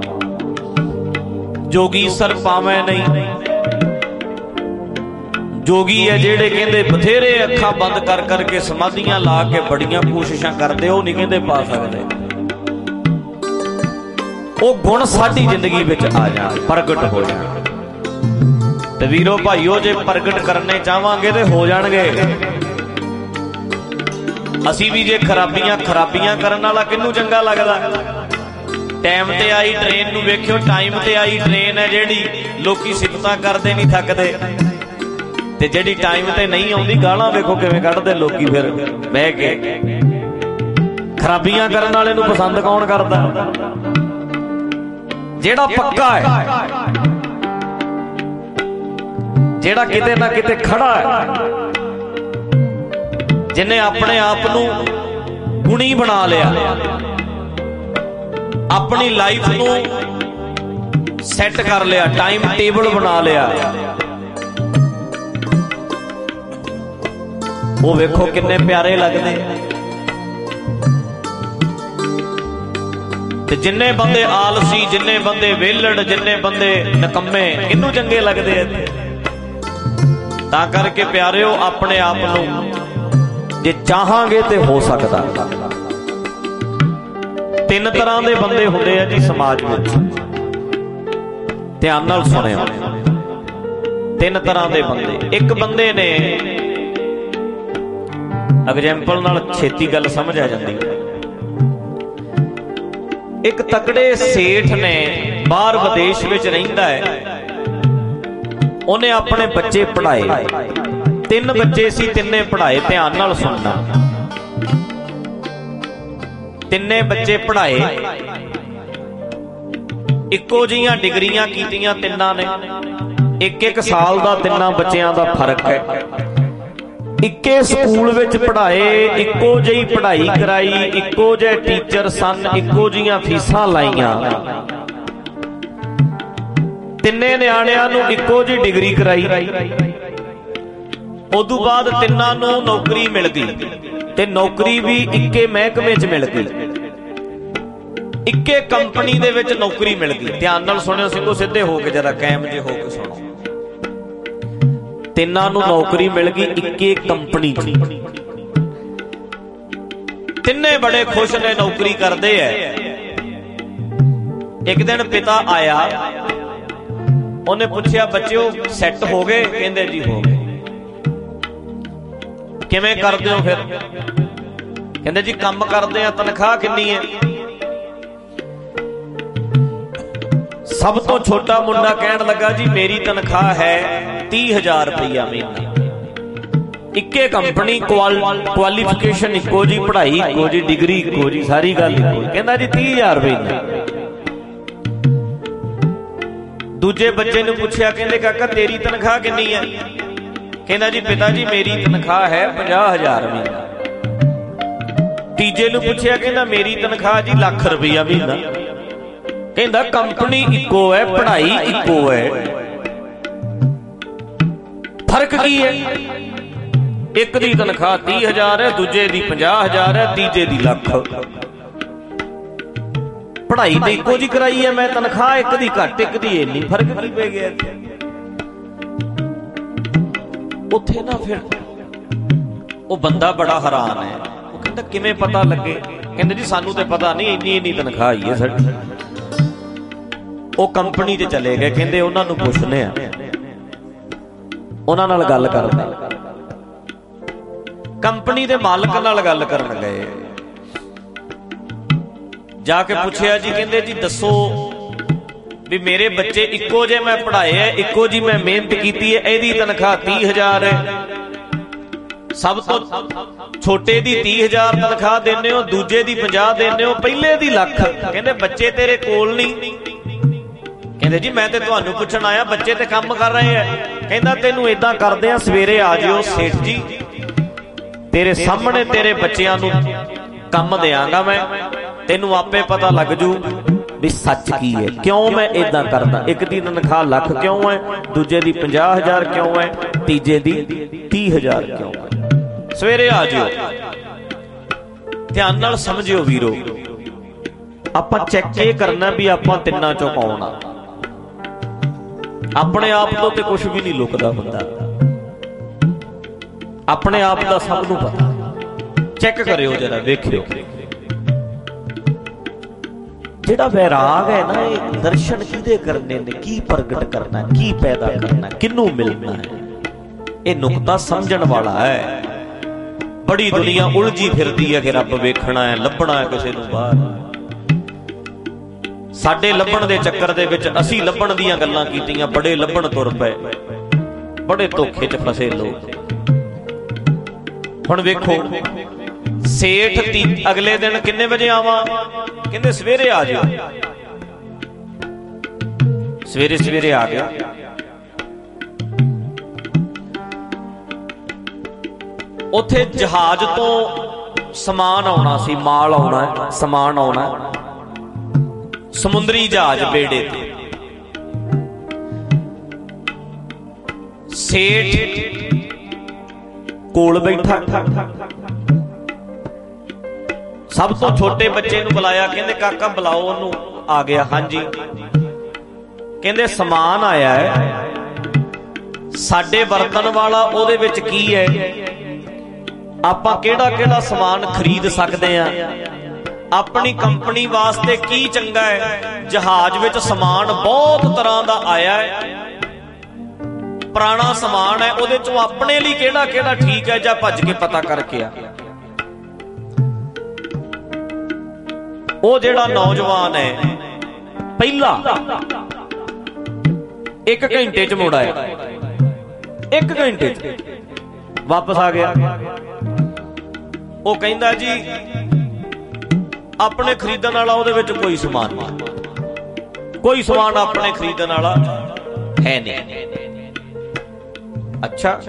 जोगी सर पावे नहीं जोगी है जेड़े कहते बथेरे अखा बंद कर करके समाधियां ला के बड़ियां कोशिशां करते हो नहीं कहते पा सकते वो गुण साडी जिंदगी विच आ जाण प्रगट हो जाण ते वीरो भाईओ जे प्रगट करने चाहांगे ते हो जाणगे असी भी जे खराबियां खराबियां करन वाला किन्नू चंगा लगदा टाइम ते आई ट्रेन नू वेखियो टाइम ते आई ट्रेन है जेड़ी लोकी सिफतां करदे नहीं थकदे ते जेड़ी टाइम ते नहीं आउंदी गालां वेखो किवें कढदे लोकी फिर बह के खराबियां करन वाले नू पसंद कौन करदा जेड़ा पक्का है जेड़ा किते ना किते खड़ा है जिन्हें अपने आप नू गुणी बना लिया अपनी लाइफ नू सेट कर लिया टाइम टेबल बना लिया वो वेखो किन्ने प्यारे लगते ਤੇ ਜਿੰਨੇ ਬੰਦੇ ਆਲਸੀ, ਜਿੰਨੇ ਬੰਦੇ ਵਿਹਲੜ, ਜਿੰਨੇ ਬੰਦੇ ਨਿਕੰਮੇ, ਕਿਹਨੂੰ ਚੰਗੇ ਲੱਗਦੇ ਆ ਇੱਥੇ? ਤਾਂ ਕਰਕੇ ਪਿਆਰਿਓ, ਆਪਣੇ ਆਪ ਨੂੰ ਜੇ ਚਾਹਾਂਗੇ ਤੇ ਹੋ ਸਕਦਾ। ਤਿੰਨ ਤਰ੍ਹਾਂ ਦੇ ਬੰਦੇ ਹੁੰਦੇ ਆ ਜੀ ਸਮਾਜ ਵਿੱਚ, ਧਿਆਨ ਨਾਲ ਸੁਣਿਓ। ਤਿੰਨ ਤਰ੍ਹਾਂ ਦੇ ਬੰਦੇ। ਇੱਕ ਬੰਦੇ ਨੇ, ਐਗਜ਼ੈਂਪਲ ਨਾਲ ਛੇਤੀ ਗੱਲ ਸਮਝ ਆ ਜਾਂਦੀ ਹੈ। ਇੱਕ ਤਕੜੇ ਸੇਠ ਨੇ, ਬਾਹਰ ਵਿਦੇਸ਼ ਵਿੱਚ ਰਹਿੰਦਾ ਹੈ, ਉਹਨੇ ਆਪਣੇ ਬੱਚੇ ਪੜ੍ਹਾਏ। ਤਿੰਨ ਬੱਚੇ ਸੀ, ਤਿੰਨੇ ਪੜ੍ਹਾਏ। ਧਿਆਨ ਨਾਲ ਸੁਣਨਾ। ਤਿੰਨੇ ਬੱਚੇ ਪੜ੍ਹਾਏ, ਇੱਕੋ ਜਿਹੀਆਂ ਡਿਗਰੀਆਂ ਕੀਤੀਆਂ ਤਿੰਨਾਂ ਨੇ। ਇੱਕ ਇੱਕ ਸਾਲ ਦਾ ਤਿੰਨਾਂ ਬੱਚਿਆਂ ਦਾ ਫਰਕ ਹੈ। ਇੱਕੇ ਸਕੂਲ ਵਿੱਚ ਪੜ੍ਹਾਏ, ਇੱਕੋ ਜਿਹੀ ਪੜ੍ਹਾਈ ਕਰਾਈ, ਇੱਕੋ ਜਿਹੇ ਟੀਚਰ ਸਨ, ਇੱਕੋ ਜਿਹੀਆਂ ਫੀਸਾਂ ਲਾਈਆਂ। ਤਿੰਨੇ ਨਿਆਣਿਆਂ ਨੂੰ ਇੱਕੋ ਜਿਹੀ ਡਿਗਰੀ ਕਰਾਈ। ਉਦੋਂ ਬਾਅਦ ਤਿੰਨਾਂ ਨੂੰ ਨੌਕਰੀ ਮਿਲ ਗਈ, ਤੇ ਨੌਕਰੀ ਵੀ ਇੱਕੇ ਮਹਿਕਮੇ 'ਚ ਮਿਲ ਗਈ, ਇੱਕੇ ਕੰਪਨੀ ਦੇ ਵਿੱਚ ਨੌਕਰੀ ਮਿਲ ਗਈ। ਧਿਆਨ ਨਾਲ ਸੁਣਿਓ ਸਿੰਘੋ, ਸਿੱਧੇ ਹੋ ਕੇ ਜਰਾ ਕਾਇਮ ਜੇ ਹੋ ਕੇ ਸੁਣੋ। ਤਿੰਨਾਂ ਨੂੰ ਨੌਕਰੀ ਮਿਲ ਗਈ ਇੱਕੇ ਕੰਪਨੀ 'ਚ। ਤਿੰਨੇ ਬੜੇ ਖੁਸ਼ ਨੇ, ਨੌਕਰੀ ਕਰਦੇ ਐ। ਇੱਕ ਦਿਨ ਪਿਤਾ ਆਇਆ, ਉਹਨੇ ਪੁੱਛਿਆ, ਬੱਚਿਓ ਸੈੱਟ ਹੋ ਗਏ? ਕਹਿੰਦੇ ਜੀ ਹੋ ਗਏ। ਕਿਵੇਂ ਕਰਦੇ ਹੋ ਫਿਰ? ਕਹਿੰਦੇ ਜੀ ਕੰਮ ਕਰਦੇ ਆ। ਤਨਖਾਹ ਕਿੰਨੀ ਹੈ? ਸਭ ਤੋਂ ਛੋਟਾ ਮੁੰਡਾ ਕਹਿਣ ਲੱਗਾ, ਜੀ ਮੇਰੀ ਤਨਖਾਹ ਹੈ ਤੀਹ ਹਜ਼ਾਰ ਰੁਪਈਆ ਮਹੀਨਾ। ਇੱਕੇ ਕੰਪਨੀ, ਕੁਆਲੀਫਿਕੇਸ਼ਨ ਇੱਕੋ ਜੀ, ਪੜ੍ਹਾਈ ਇੱਕੋ ਜੀ, ਡਿਗਰੀ ਇੱਕੋ ਜੀ, ਸਾਰੀ ਗੱਲ ਇੱਕੋ। ਕਹਿੰਦਾ ਜੀ ਤੀਹ ਹਜ਼ਾਰ ਮਹੀਨਾ। ਦੂਜੇ ਬੱਚੇ ਨੂੰ ਪੁੱਛਿਆ, ਕਹਿੰਦੇ ਕਾਕਾ ਤੇਰੀ ਤਨਖਾਹ ਕਿੰਨੀ ਹੈ? ਕਹਿੰਦਾ ਜੀ ਪਿਤਾ ਜੀ ਮੇਰੀ ਤਨਖਾਹ ਹੈ ਪੰਜਾਹ ਹਜ਼ਾਰ ਮਹੀਨਾ। ਤੀਜੇ ਨੂੰ ਪੁੱਛਿਆ, ਕਹਿੰਦਾ ਮੇਰੀ ਤਨਖਾਹ ਜੀ ਲੱਖ ਰੁਪਈਆ ਮਹੀਨਾ। ਕਹਿੰਦਾ ਕੰਪਨੀ ਇੱਕੋ ਹੈ, ਪੜ੍ਹਾਈ ਇੱਕੋ ਹੈ, ਫਰਕ ਕੀ ਹੈ? ਇੱਕ ਦੀ ਤਨਖਾਹ ਤੀਹ ਹਜ਼ਾਰ ਹੈ, ਦੂਜੇ ਦੀ ਪੰਜਾਹ ਹਜ਼ਾਰ ਹੈ, ਤੀਜੇ ਦੀ ਲੱਖ। ਪੜ੍ਹਾਈ ਤੇ ਇੱਕੋ ਜੀ ਕਰਾਈ ਹੈ ਮੈਂ, ਤਨਖਾਹ ਇੱਕ ਦੀ ਘੱਟ, ਇੱਕ ਦੀ ਇੰਨੀ, ਫਰਕ ਕੀ ਪੈ ਗਿਆ ਇੱਥੇ? ਉੱਥੇ ਨਾ ਫਿਰ ਉਹ ਬੰਦਾ ਬੜਾ ਹੈਰਾਨ ਹੈ। ਉਹ ਕਹਿੰਦਾ ਕਿਵੇਂ ਪਤਾ ਲੱਗੇ? ਕਹਿੰਦੇ ਜੀ ਸਾਨੂੰ ਤੇ ਪਤਾ ਨਹੀਂ, ਇੰਨੀ ਇੰਨੀ ਤਨਖਾਹ ਆਈ ਹੈ ਸਾਡੀ। ਉਹ ਕੰਪਨੀ 'ਚ ਚਲੇ ਗਏ, ਕਹਿੰਦੇ ਉਹਨਾਂ ਨੂੰ ਪੁੱਛਦੇ ਆ, ਉਹਨਾਂ ਨਾਲ ਗੱਲ ਕਰਦੇ। ਕੰਪਨੀ ਦੇ ਮਾਲਕ ਨਾਲ ਗੱਲ ਕਰਨ ਗਏ, ਜਾ ਕੇ ਪੁੱਛਿਆ ਜੀ, ਕਹਿੰਦੇ ਜੀ ਦੱਸੋ ਵੀ ਮੇਰੇ ਬੱਚੇ ਇੱਕੋ ਜਿਹੇ ਮੈਂ ਪੜ੍ਹਾਏ ਐ, ਇੱਕੋ ਜੀ ਮੈਂ ਮਿਹਨਤ ਕੀਤੀ ਹੈ, ਇਹਦੀ ਤਨਖਾਹ ਤੀਹ ਹਜ਼ਾਰ ਹੈ, ਸਭ ਤੋਂ ਛੋਟੇ ਦੀ ਤੀਹ ਹਜ਼ਾਰ ਤਨਖਾਹ ਦਿੰਦੇ ਹੋ, ਦੂਜੇ ਦੀ ਪੰਜਾਹ ਦਿੰਦੇ ਹੋ, ਪਹਿਲੇ ਦੀ ਲੱਖ। ਕਹਿੰਦੇ ਬੱਚੇ ਤੇਰੇ ਕੋਲ ਨਹੀਂ? ਕਹਿੰਦੇ ਜੀ ਮੈਂ ਤੇ ਤੁਹਾਨੂੰ ਪੁੱਛਣ ਆਇਆ, ਬੱਚੇ ਤੇ ਕੰਮ ਕਰ ਰਹੇ ਆ। ਕਹਿੰਦਾ ਤੈਨੂੰ ਏਦਾਂ ਕਰਦੇ ਆ, ਸਵੇਰੇ ਆ ਜਿਓ ਸੇਠ ਜੀ, ਤੇਰੇ ਸਾਹਮਣੇ ਤੇਰੇ ਬੱਚਿਆਂ ਨੂੰ ਕੰਮ ਦਿਆਂਗਾ ਮੈਂ, ਤੈਨੂੰ ਆਪੇ ਪਤਾ ਲੱਗ ਜੂ ਵੀ ਸੱਚ ਕੀ ਹੈ, ਕਿਉਂ ਮੈਂ ਏਦਾਂ ਕਰਦਾ। ਇੱਕ ਦੀ ਤਨਖਾਹ ਲੱਖ ਕਿਉਂ ਹੈ, ਦੂਜੇ ਦੀ ਪੰਜਾਹ ਹਜ਼ਾਰ ਕਿਉਂ ਹੈ, ਤੀਜੇ ਦੀ ਤੀਹ ਹਜ਼ਾਰ ਕਿਉਂ ਹੈ? ਸਵੇਰੇ ਆ ਜਿਓ। ਧਿਆਨ ਨਾਲ ਸਮਝਿਓ ਵੀਰੋ, ਆਪਾਂ ਚੈੱਕ ਇਹ ਕਰਨਾ ਵੀ ਆਪਾਂ ਤਿੰਨਾਂ ਚੋਂ ਕੌਣ ਆ। ਆਪਣੇ ਆਪ ਤੋਂ ਤੇ ਕੁਝ ਵੀ ਨਹੀਂ ਲੁਕਦਾ ਬੰਦਾ, ਆਪਣੇ ਆਪ ਦਾ ਸਭ ਨੂੰ ਪਤਾ। ਚੈੱਕ ਕਰਿਓ ਜਰਾ, ਵੇਖਿਓ। ਜਿਹੜਾ ਵੈਰਾਗ ਹੈ ਨਾ, ਇਹ ਦਰਸ਼ਨ ਕਿਹਦੇ ਕਰਨੇ ਨੇ, ਕੀ ਪ੍ਰਗਟ ਕਰਨਾ, ਕੀ ਪੈਦਾ ਕਰਨਾ, ਕਿਹਨੂੰ ਮਿਲਣਾ ਹੈ, ਇਹ ਨੁਕਤਾ ਸਮਝਣ ਵਾਲਾ ਹੈ। ਬੜੀ ਦੁਨੀਆ ਉਲਝੀ ਫਿਰਦੀ ਹੈ ਕਿ ਰੱਬ ਵੇਖਣਾ ਹੈ, ਲੱਭਣਾ ਹੈ ਕਿਸੇ ਨੂੰ ਬਾਹਰ। ਸਾਡੇ ਲੱਭਣ ਦੇ ਚੱਕਰ ਦੇ ਵਿੱਚ ਅਸੀਂ ਲੱਭਣ ਦੀਆਂ ਗੱਲਾਂ ਕੀਤੀਆਂ, ਬੜੇ ਲੱਭਣ ਤੁਰ ਪਏ, ਬੜੇ ਧੋਖੇ 'ਚ ਫਸੇ ਲੋਕ। ਹੁਣ ਵੇਖੋ, ਸੇਠ ਤੀ ਅਗਲੇ ਦਿਨ ਕਿੰਨੇ ਵਜੇ ਆਵਾਂ? ਕਹਿੰਦੇ ਸਵੇਰੇ ਆ ਜਾਓ। ਸਵੇਰੇ ਸਵੇਰੇ ਆ ਗਿਆ। ਉੱਥੇ ਜਹਾਜ਼ ਤੋਂ ਸਮਾਨ ਆਉਣਾ ਸੀ, ਮਾਲ ਆਉਣਾ, ਸਮਾਨ ਆਉਣਾ, ਸਮੁੰਦਰੀ ਜਹਾਜ਼ ਬੇੜੇ ਤੇ। ਸੇਠ ਕੋਲ ਬੈਠਾ, सब तो छोटे बच्चे नूं बुलाया, कहंदे काका बुलाओ ओनूं। आ गया, हाँ जी। कहंदे समान आया है साडे वरतन वाला, ओहदे विच की है, आपां किहड़ा किहड़ा समान खरीद सकदे आ, अपनी कंपनी वास्ते की चंगा है। जहाज विच समान बहुत तरह दा आया है, पुराना समान है, ओहदे चों अपने लिए किहड़ा किहड़ा ठीक है, जा भज के पता करके आ। ਉਹ ਜਿਹੜਾ नौजवान है पहला एक घंटे च मुड़ आया, एक घंटे च वापस आ गया। वो कहंदा जी अपने खरीदण वाला ਉਹਦੇ ਵਿੱਚ कोई समान नहीं, कोई समान अपने खरीदण वाला है नहीं। अच्छा,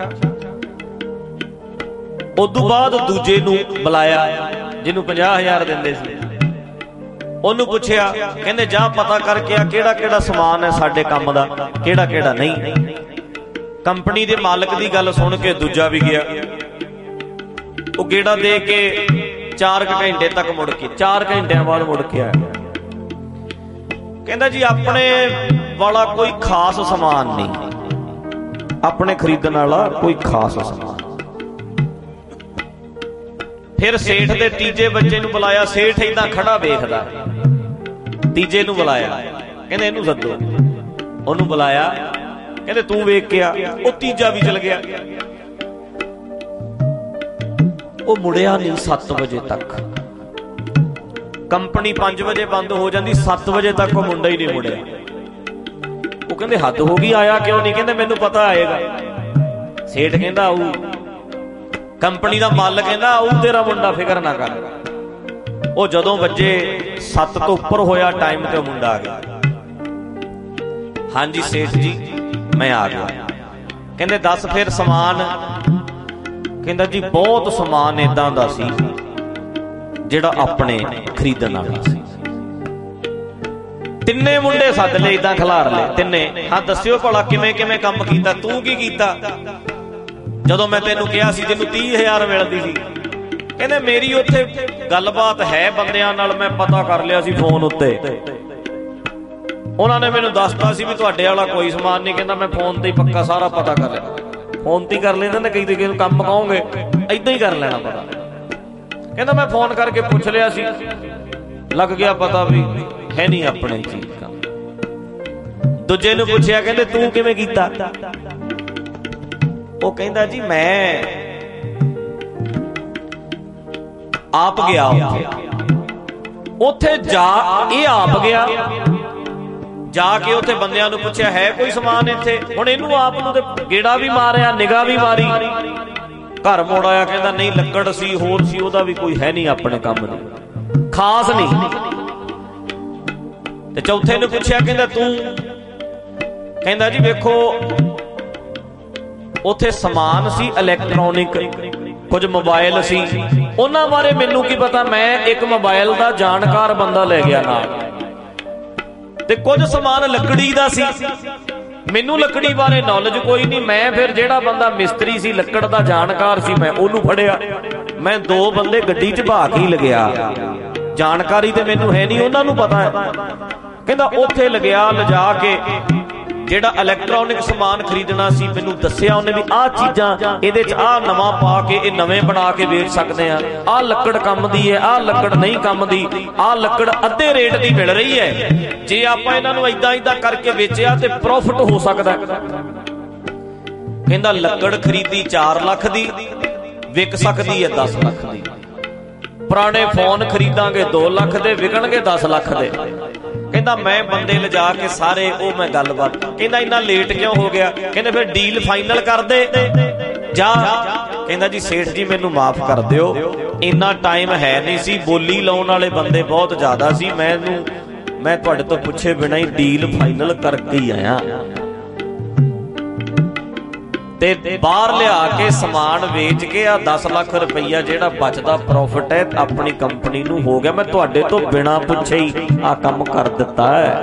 उदों बाद दूजे नूं बुलाया जिन्हों पचास हजार दिंदे सी, ਉਹਨੂੰ ਪੁੱਛਿਆ, ਕਹਿੰਦੇ ਜਾ ਪਤਾ ਕਰਕੇ ਆ ਕਿਹੜਾ ਕਿਹੜਾ ਸਮਾਨ ਹੈ ਸਾਡੇ ਕੰਮ ਦਾ, ਕਿਹੜਾ ਕਿਹੜਾ ਨਹੀਂ। ਕੰਪਨੀ ਦੇ ਮਾਲਕ ਦੀ ਗੱਲ ਸੁਣ ਕੇ ਦੂਜਾ ਵੀ ਗਿਆ, ਉਹ ਗੇੜਾ ਦੇ ਕੇ ਚਾਰ ਘੰਟੇ ਤੱਕ ਮੁੜ ਕੇ ਚਾਰ ਘੰਟਿਆਂ ਬਾਅਦ ਮੁੜ ਕੇ ਆਇਆ। ਕਹਿੰਦਾ ਜੀ ਆਪਣੇ ਵਾਲਾ ਕੋਈ ਖਾਸ ਸਮਾਨ ਨਹੀਂ, ਆਪਣੇ ਖਰੀਦਣ ਵਾਲਾ ਕੋਈ ਖਾਸ ਸਮਾਨ। फिर सेठ दे तीजे बच्चे नूं बुलाया, सेठ इदां खड़ा वेखदा, तीजे नूं बुलाया, कहंदे इहनूं सद्दो। ओहनूं बुलाया, कहंदे तूं वेख के आ। वो तीजा भी चल गया, वो मुड़िया नहीं सत्त बजे तक। कंपनी पांच बजे बंद हो जाती, सत्त बजे तक वो मुंडा ही नहीं मुड़िया। वो कहंदे हद हो गई, आया क्यों नहीं? कहंदे मैनूं पता आएगा। सेठ कहंदा आऊ, कंपनी का मालक कहना आऊ तेरा मुंडा, फिक्र ना कर। वो जदों बजे सत्त तो उपर होया टाइम ते मुंडा आ गया। हाँ जी सेठ जी मैं आ गया। कहंदे दस फिर समान? कहंदा जी बहुत समान इदां दा सी जिहड़ा अपने खरीदण वाला सी। तिन्ने मुंडे सद ले, इदां खिलार ले तिन्ने। हाँ दस्सिओ भला किवें किवें काम कीता, तू की कीता ਜਦੋਂ मैं तेनों कहा सी जिन्हों तीह हजार मिलती सी? कहते मेरी उत्थे गलबात है बंदियां नाल, मैं पता कर लिया सी फोन उत्ते, उन्होंने मैनूं दसता सी भी तुहाडे वाला कोई समान नहीं। कहता मैं फोन ते ही पक्का सारा पता कर लिया। फोन ते ही कर लेंदे ने कई ते किसी काम कहोगे इदां ही कर लेना पता। कहता मैं फोन करके पूछ लिया सी, लग गया पता भी है नहीं अपने चीज का। दूजे नूं पुछया, कहते तू किवें कीता? वो कहंदा जी मैं आप गया उत्थे जा, ये आप गया जाके उत्थे बंदियां नूं पुछया है कोई समान इत्थे? हुण इहनूं आप नूं ते गेड़ा भी मारिया, निगाह भी मारी, घर मुड़ आया। कहंदा नहीं लक्कड़ सी, होर सी, ओहदा भी कोई है नहीं अपने काम दा, खास नहीं। ते चौथे नूं पुछया, कहंदा तू? कहंदा जी वेखो उत्थे समान सी इलैक्ट्रॉनिक, कुछ मोबाइल सी, उन्हां बारे मैनूं की पता, मैं एक मोबाइल दा जानकार बंदा ले गया नाल, ते कुछ समान लकड़ी दा सी, मैनूं लकड़ी बारे नॉलेज कोई नहीं। मैं फिर जिहड़ा बंदा मिस्त्री सी, लक्कड़ दा जानकार सी, मैं ओनूं फड़िया। मैं दो बंदे गड्डी च भा के ही लगया, जानकारी ते मैनूं है नहीं, उन्हां नूं पता है। कहंदा उत्थे लगया, लिजा के ਜਿਹੜਾ ਇਲੈਕਟ੍ਰੋਨਿਕ ਸਮਾਨ ਖਰੀਦਣਾ ਸੀ ਮੈਨੂੰ ਦੱਸਿਆ ਉਹਨੇ ਵੀ ਆਹ ਚੀਜ਼ਾਂ ਇਹਦੇ ਚ ਆਹ ਨਵਾਂ ਪਾ ਕੇ ਇਹ ਨਵੇਂ ਬਣਾ ਕੇ ਵੇਚ ਸਕਦੇ ਆ, ਆਹ ਲੱਕੜ ਕੰਮ ਦੀ ਹੈ, ਆਹ ਲੱਕੜ ਨਹੀਂ ਕੰਮ ਦੀ, ਆਹ ਲੱਕੜ ਅੱਧੇ ਰੇਟ ਦੀ ਮਿਲ ਰਹੀ ਹੈ, ਜੇ ਆਪਾਂ ਇਹਨਾਂ ਨੂੰ ਇਦਾਂ ਇਦਾਂ ਕਰਕੇ ਵੇਚਿਆ ਤੇ ਪ੍ਰੋਫਿਟ ਹੋ ਸਕਦਾ। ਕਹਿੰਦਾ ਲੱਕੜ ਖਰੀਦੀ ਚਾਰ ਲੱਖ ਦੀ, ਵਿਕ ਸਕਦੀ ਹੈ ਦਸ ਲੱਖ ਦੀ। ਪੁਰਾਣੇ ਫੋਨ ਖਰੀਦਾਂਗੇ ਦੋ ਲੱਖ ਦੇ, ਵਿਕਣਗੇ ਦਸ ਲੱਖ ਦੇ। कहता मैं बंदे लिजा के सारे ओ मैं गलबात। कहता इन्ना लेट क्यों हो गया? कहते फिर डील फाइनल कर दे जा। कहता जी सेठ जी मैनू माफ कर दिओ, इन्ना टाइम है नहीं सी, बोली लाउण वाले बंदे बहुत ज्यादा सी, मैनू मैं तुहाडे तो पुछे बिना ही डील फाइनल करके ही आया। ते बाहर लिया के समान वेच के आ दस लाख रुपया जिहड़ा बचदा प्रॉफिट है अपनी कंपनी नूं हो गया, मैं तुहाडे तो बिना पुछे ही आ काम कर दिता है।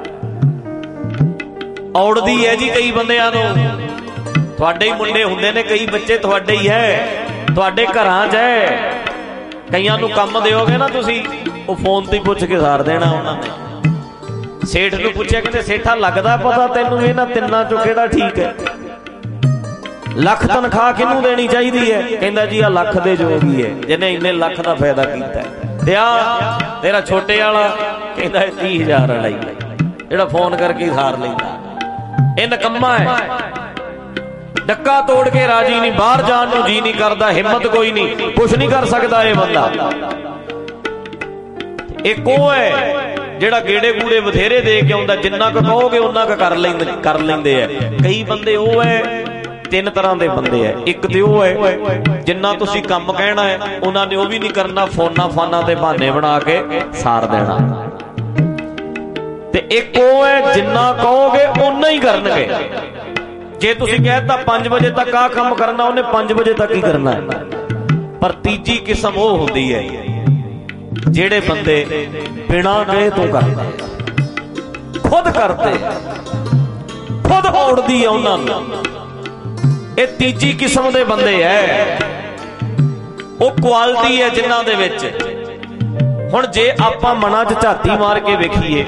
औड़दी है जी कई बंदियां नूं, तुहाडे ही मुंडे हुंदे ने, कई बच्चे तुहाडे ही है, तुहाडे घरां च है, ਕਈਆਂ ਨੂੰ ਕੰਮ ਦਿਓਗੇ ਨਾ ਤੁਸੀਂ, ਉਹ ਫੋਨ ਤੇ ਪੁੱਛ ਕੇ ਸਾਰ ਦੇਣਾ ਉਹਨਾਂ ਨੇ। ਸੇਠ ਨੂੰ ਪੁੱਛਿਆ, ਕਹਿੰਦੇ ਸੇਠਾ ਲੱਗਦਾ ਪਤਾ ਤੈਨੂੰ ਇਹਨਾਂ ਤਿੰਨਾਂ ਚੋਂ ਕਿਹੜਾ ਠੀਕ ਹੈ? ਲੱਖ ਤਨਖਾਹ ਕਿਹਨੂੰ ਦੇਣੀ ਚਾਹੀਦੀ ਹੈ? ਕਹਿੰਦਾ ਜੀ ਆ ਲੱਖ ਦੇ ਯੋਗ ਹੀ ਹੈ, ਜਿਹਨੇ ਇੰਨੇ ਲੱਖ ਦਾ ਫਾਇਦਾ ਕੀਤਾ। ਤੇ ਆ ਤੇਰਾ ਛੋਟੇ ਵਾਲਾ ਕਹਿੰਦਾ ਤੀਹ ਹਜ਼ਾਰ ਵਾਲਾ ਹੀ, ਜਿਹੜਾ ਫੋਨ ਕਰਕੇ ਸਾਰ ਲੈਂਦਾ। ਇਹ ਨਕੰਮਾ ਹੈ, ਡੱਕਾ ਤੋੜ ਕੇ ਰਾਜੀ ਨਹੀਂ, ਬਾਹਰ ਜਾਣ ਨੂੰ ਜੀ ਨਹੀਂ ਕਰਦਾ, ਹਿੰਮਤ ਕੋਈ ਨਹੀਂ, ਕੁਛ ਨਹੀਂ ਕਰ ਸਕਦਾ ਇਹ ਬੰਦਾ। ਇੱਕ ਉਹ ਹੈ ਜਿਹੜਾ ਗੇੜੇ ਗੂੜੇ ਬਥੇਰੇ ਦੇ ਕੇ ਆਉਂਦਾ, ਜਿੰਨਾ ਕੁ ਕਹੋਗੇ ਉਹਨਾਂ ਕੁ ਕਰ ਲੈਂਦੇ ਕਰ ਲੈਂਦੇ ਆ। ਕਈ ਬੰਦੇ ਉਹ ਹੈ, ਤਿੰਨ ਤਰ੍ਹਾਂ ਦੇ ਬੰਦੇ ਆ। ਇੱਕ ਤੇ ਉਹ ਹੈ ਜਿੰਨਾ ਤੁਸੀਂ ਕੰਮ ਕਹਿਣਾ ਹੈ ਉਹਨਾਂ ਨੇ ਉਹ ਵੀ ਨਹੀਂ ਕਰਨਾ, ਫੋਨਾਂ ਫਾਨਾਂ ਤੇ ਬਹਾਨੇ ਬਣਾ ਕੇ ਸਾਰ ਦੇਣਾ। ਤੇ ਇੱਕ ਉਹ ਹੈ ਜਿੰਨਾ ਕਹੋਗੇ ਓਨਾ ਹੀ ਕਰਨਗੇ। ਜੇ ਤੁਸੀਂ ਕਹਿਤਾ ਪੰਜ ਵਜੇ ਤੱਕ ਆਹ ਕੰਮ ਕਰਨਾ, ਉਹਨੇ ਪੰਜ ਵਜੇ ਤੱਕ ਹੀ ਕਰਨਾ ਹੈ। ਪਰ ਤੀਜੀ ਕਿਸਮ ਉਹ ਹੁੰਦੀ ਹੈ ਜਿਹੜੇ ਬੰਦੇ ਬਿਨਾਂ ਕਹੇ ਤੋਂ ਕਰਦੇ, ਖੁਦ ਕਰਦੇ, ਖੁਦ ਔੜਦੀ ਆ ਉਹਨਾਂ ਨੂੰ। ਇਹ ਤੀਜੀ ਕਿਸਮ ਦੇ ਬੰਦੇ ਐ, ਉਹ ਕੁਆਲਿਟੀ ਹੈ ਜਿਨ੍ਹਾਂ ਦੇ ਵਿੱਚ। ਹੁਣ ਜੇ ਆਪਾਂ ਮਨਾਂ 'ਚ ਝਾਤੀ ਮਾਰ ਕੇ ਵੇਖੀਏ,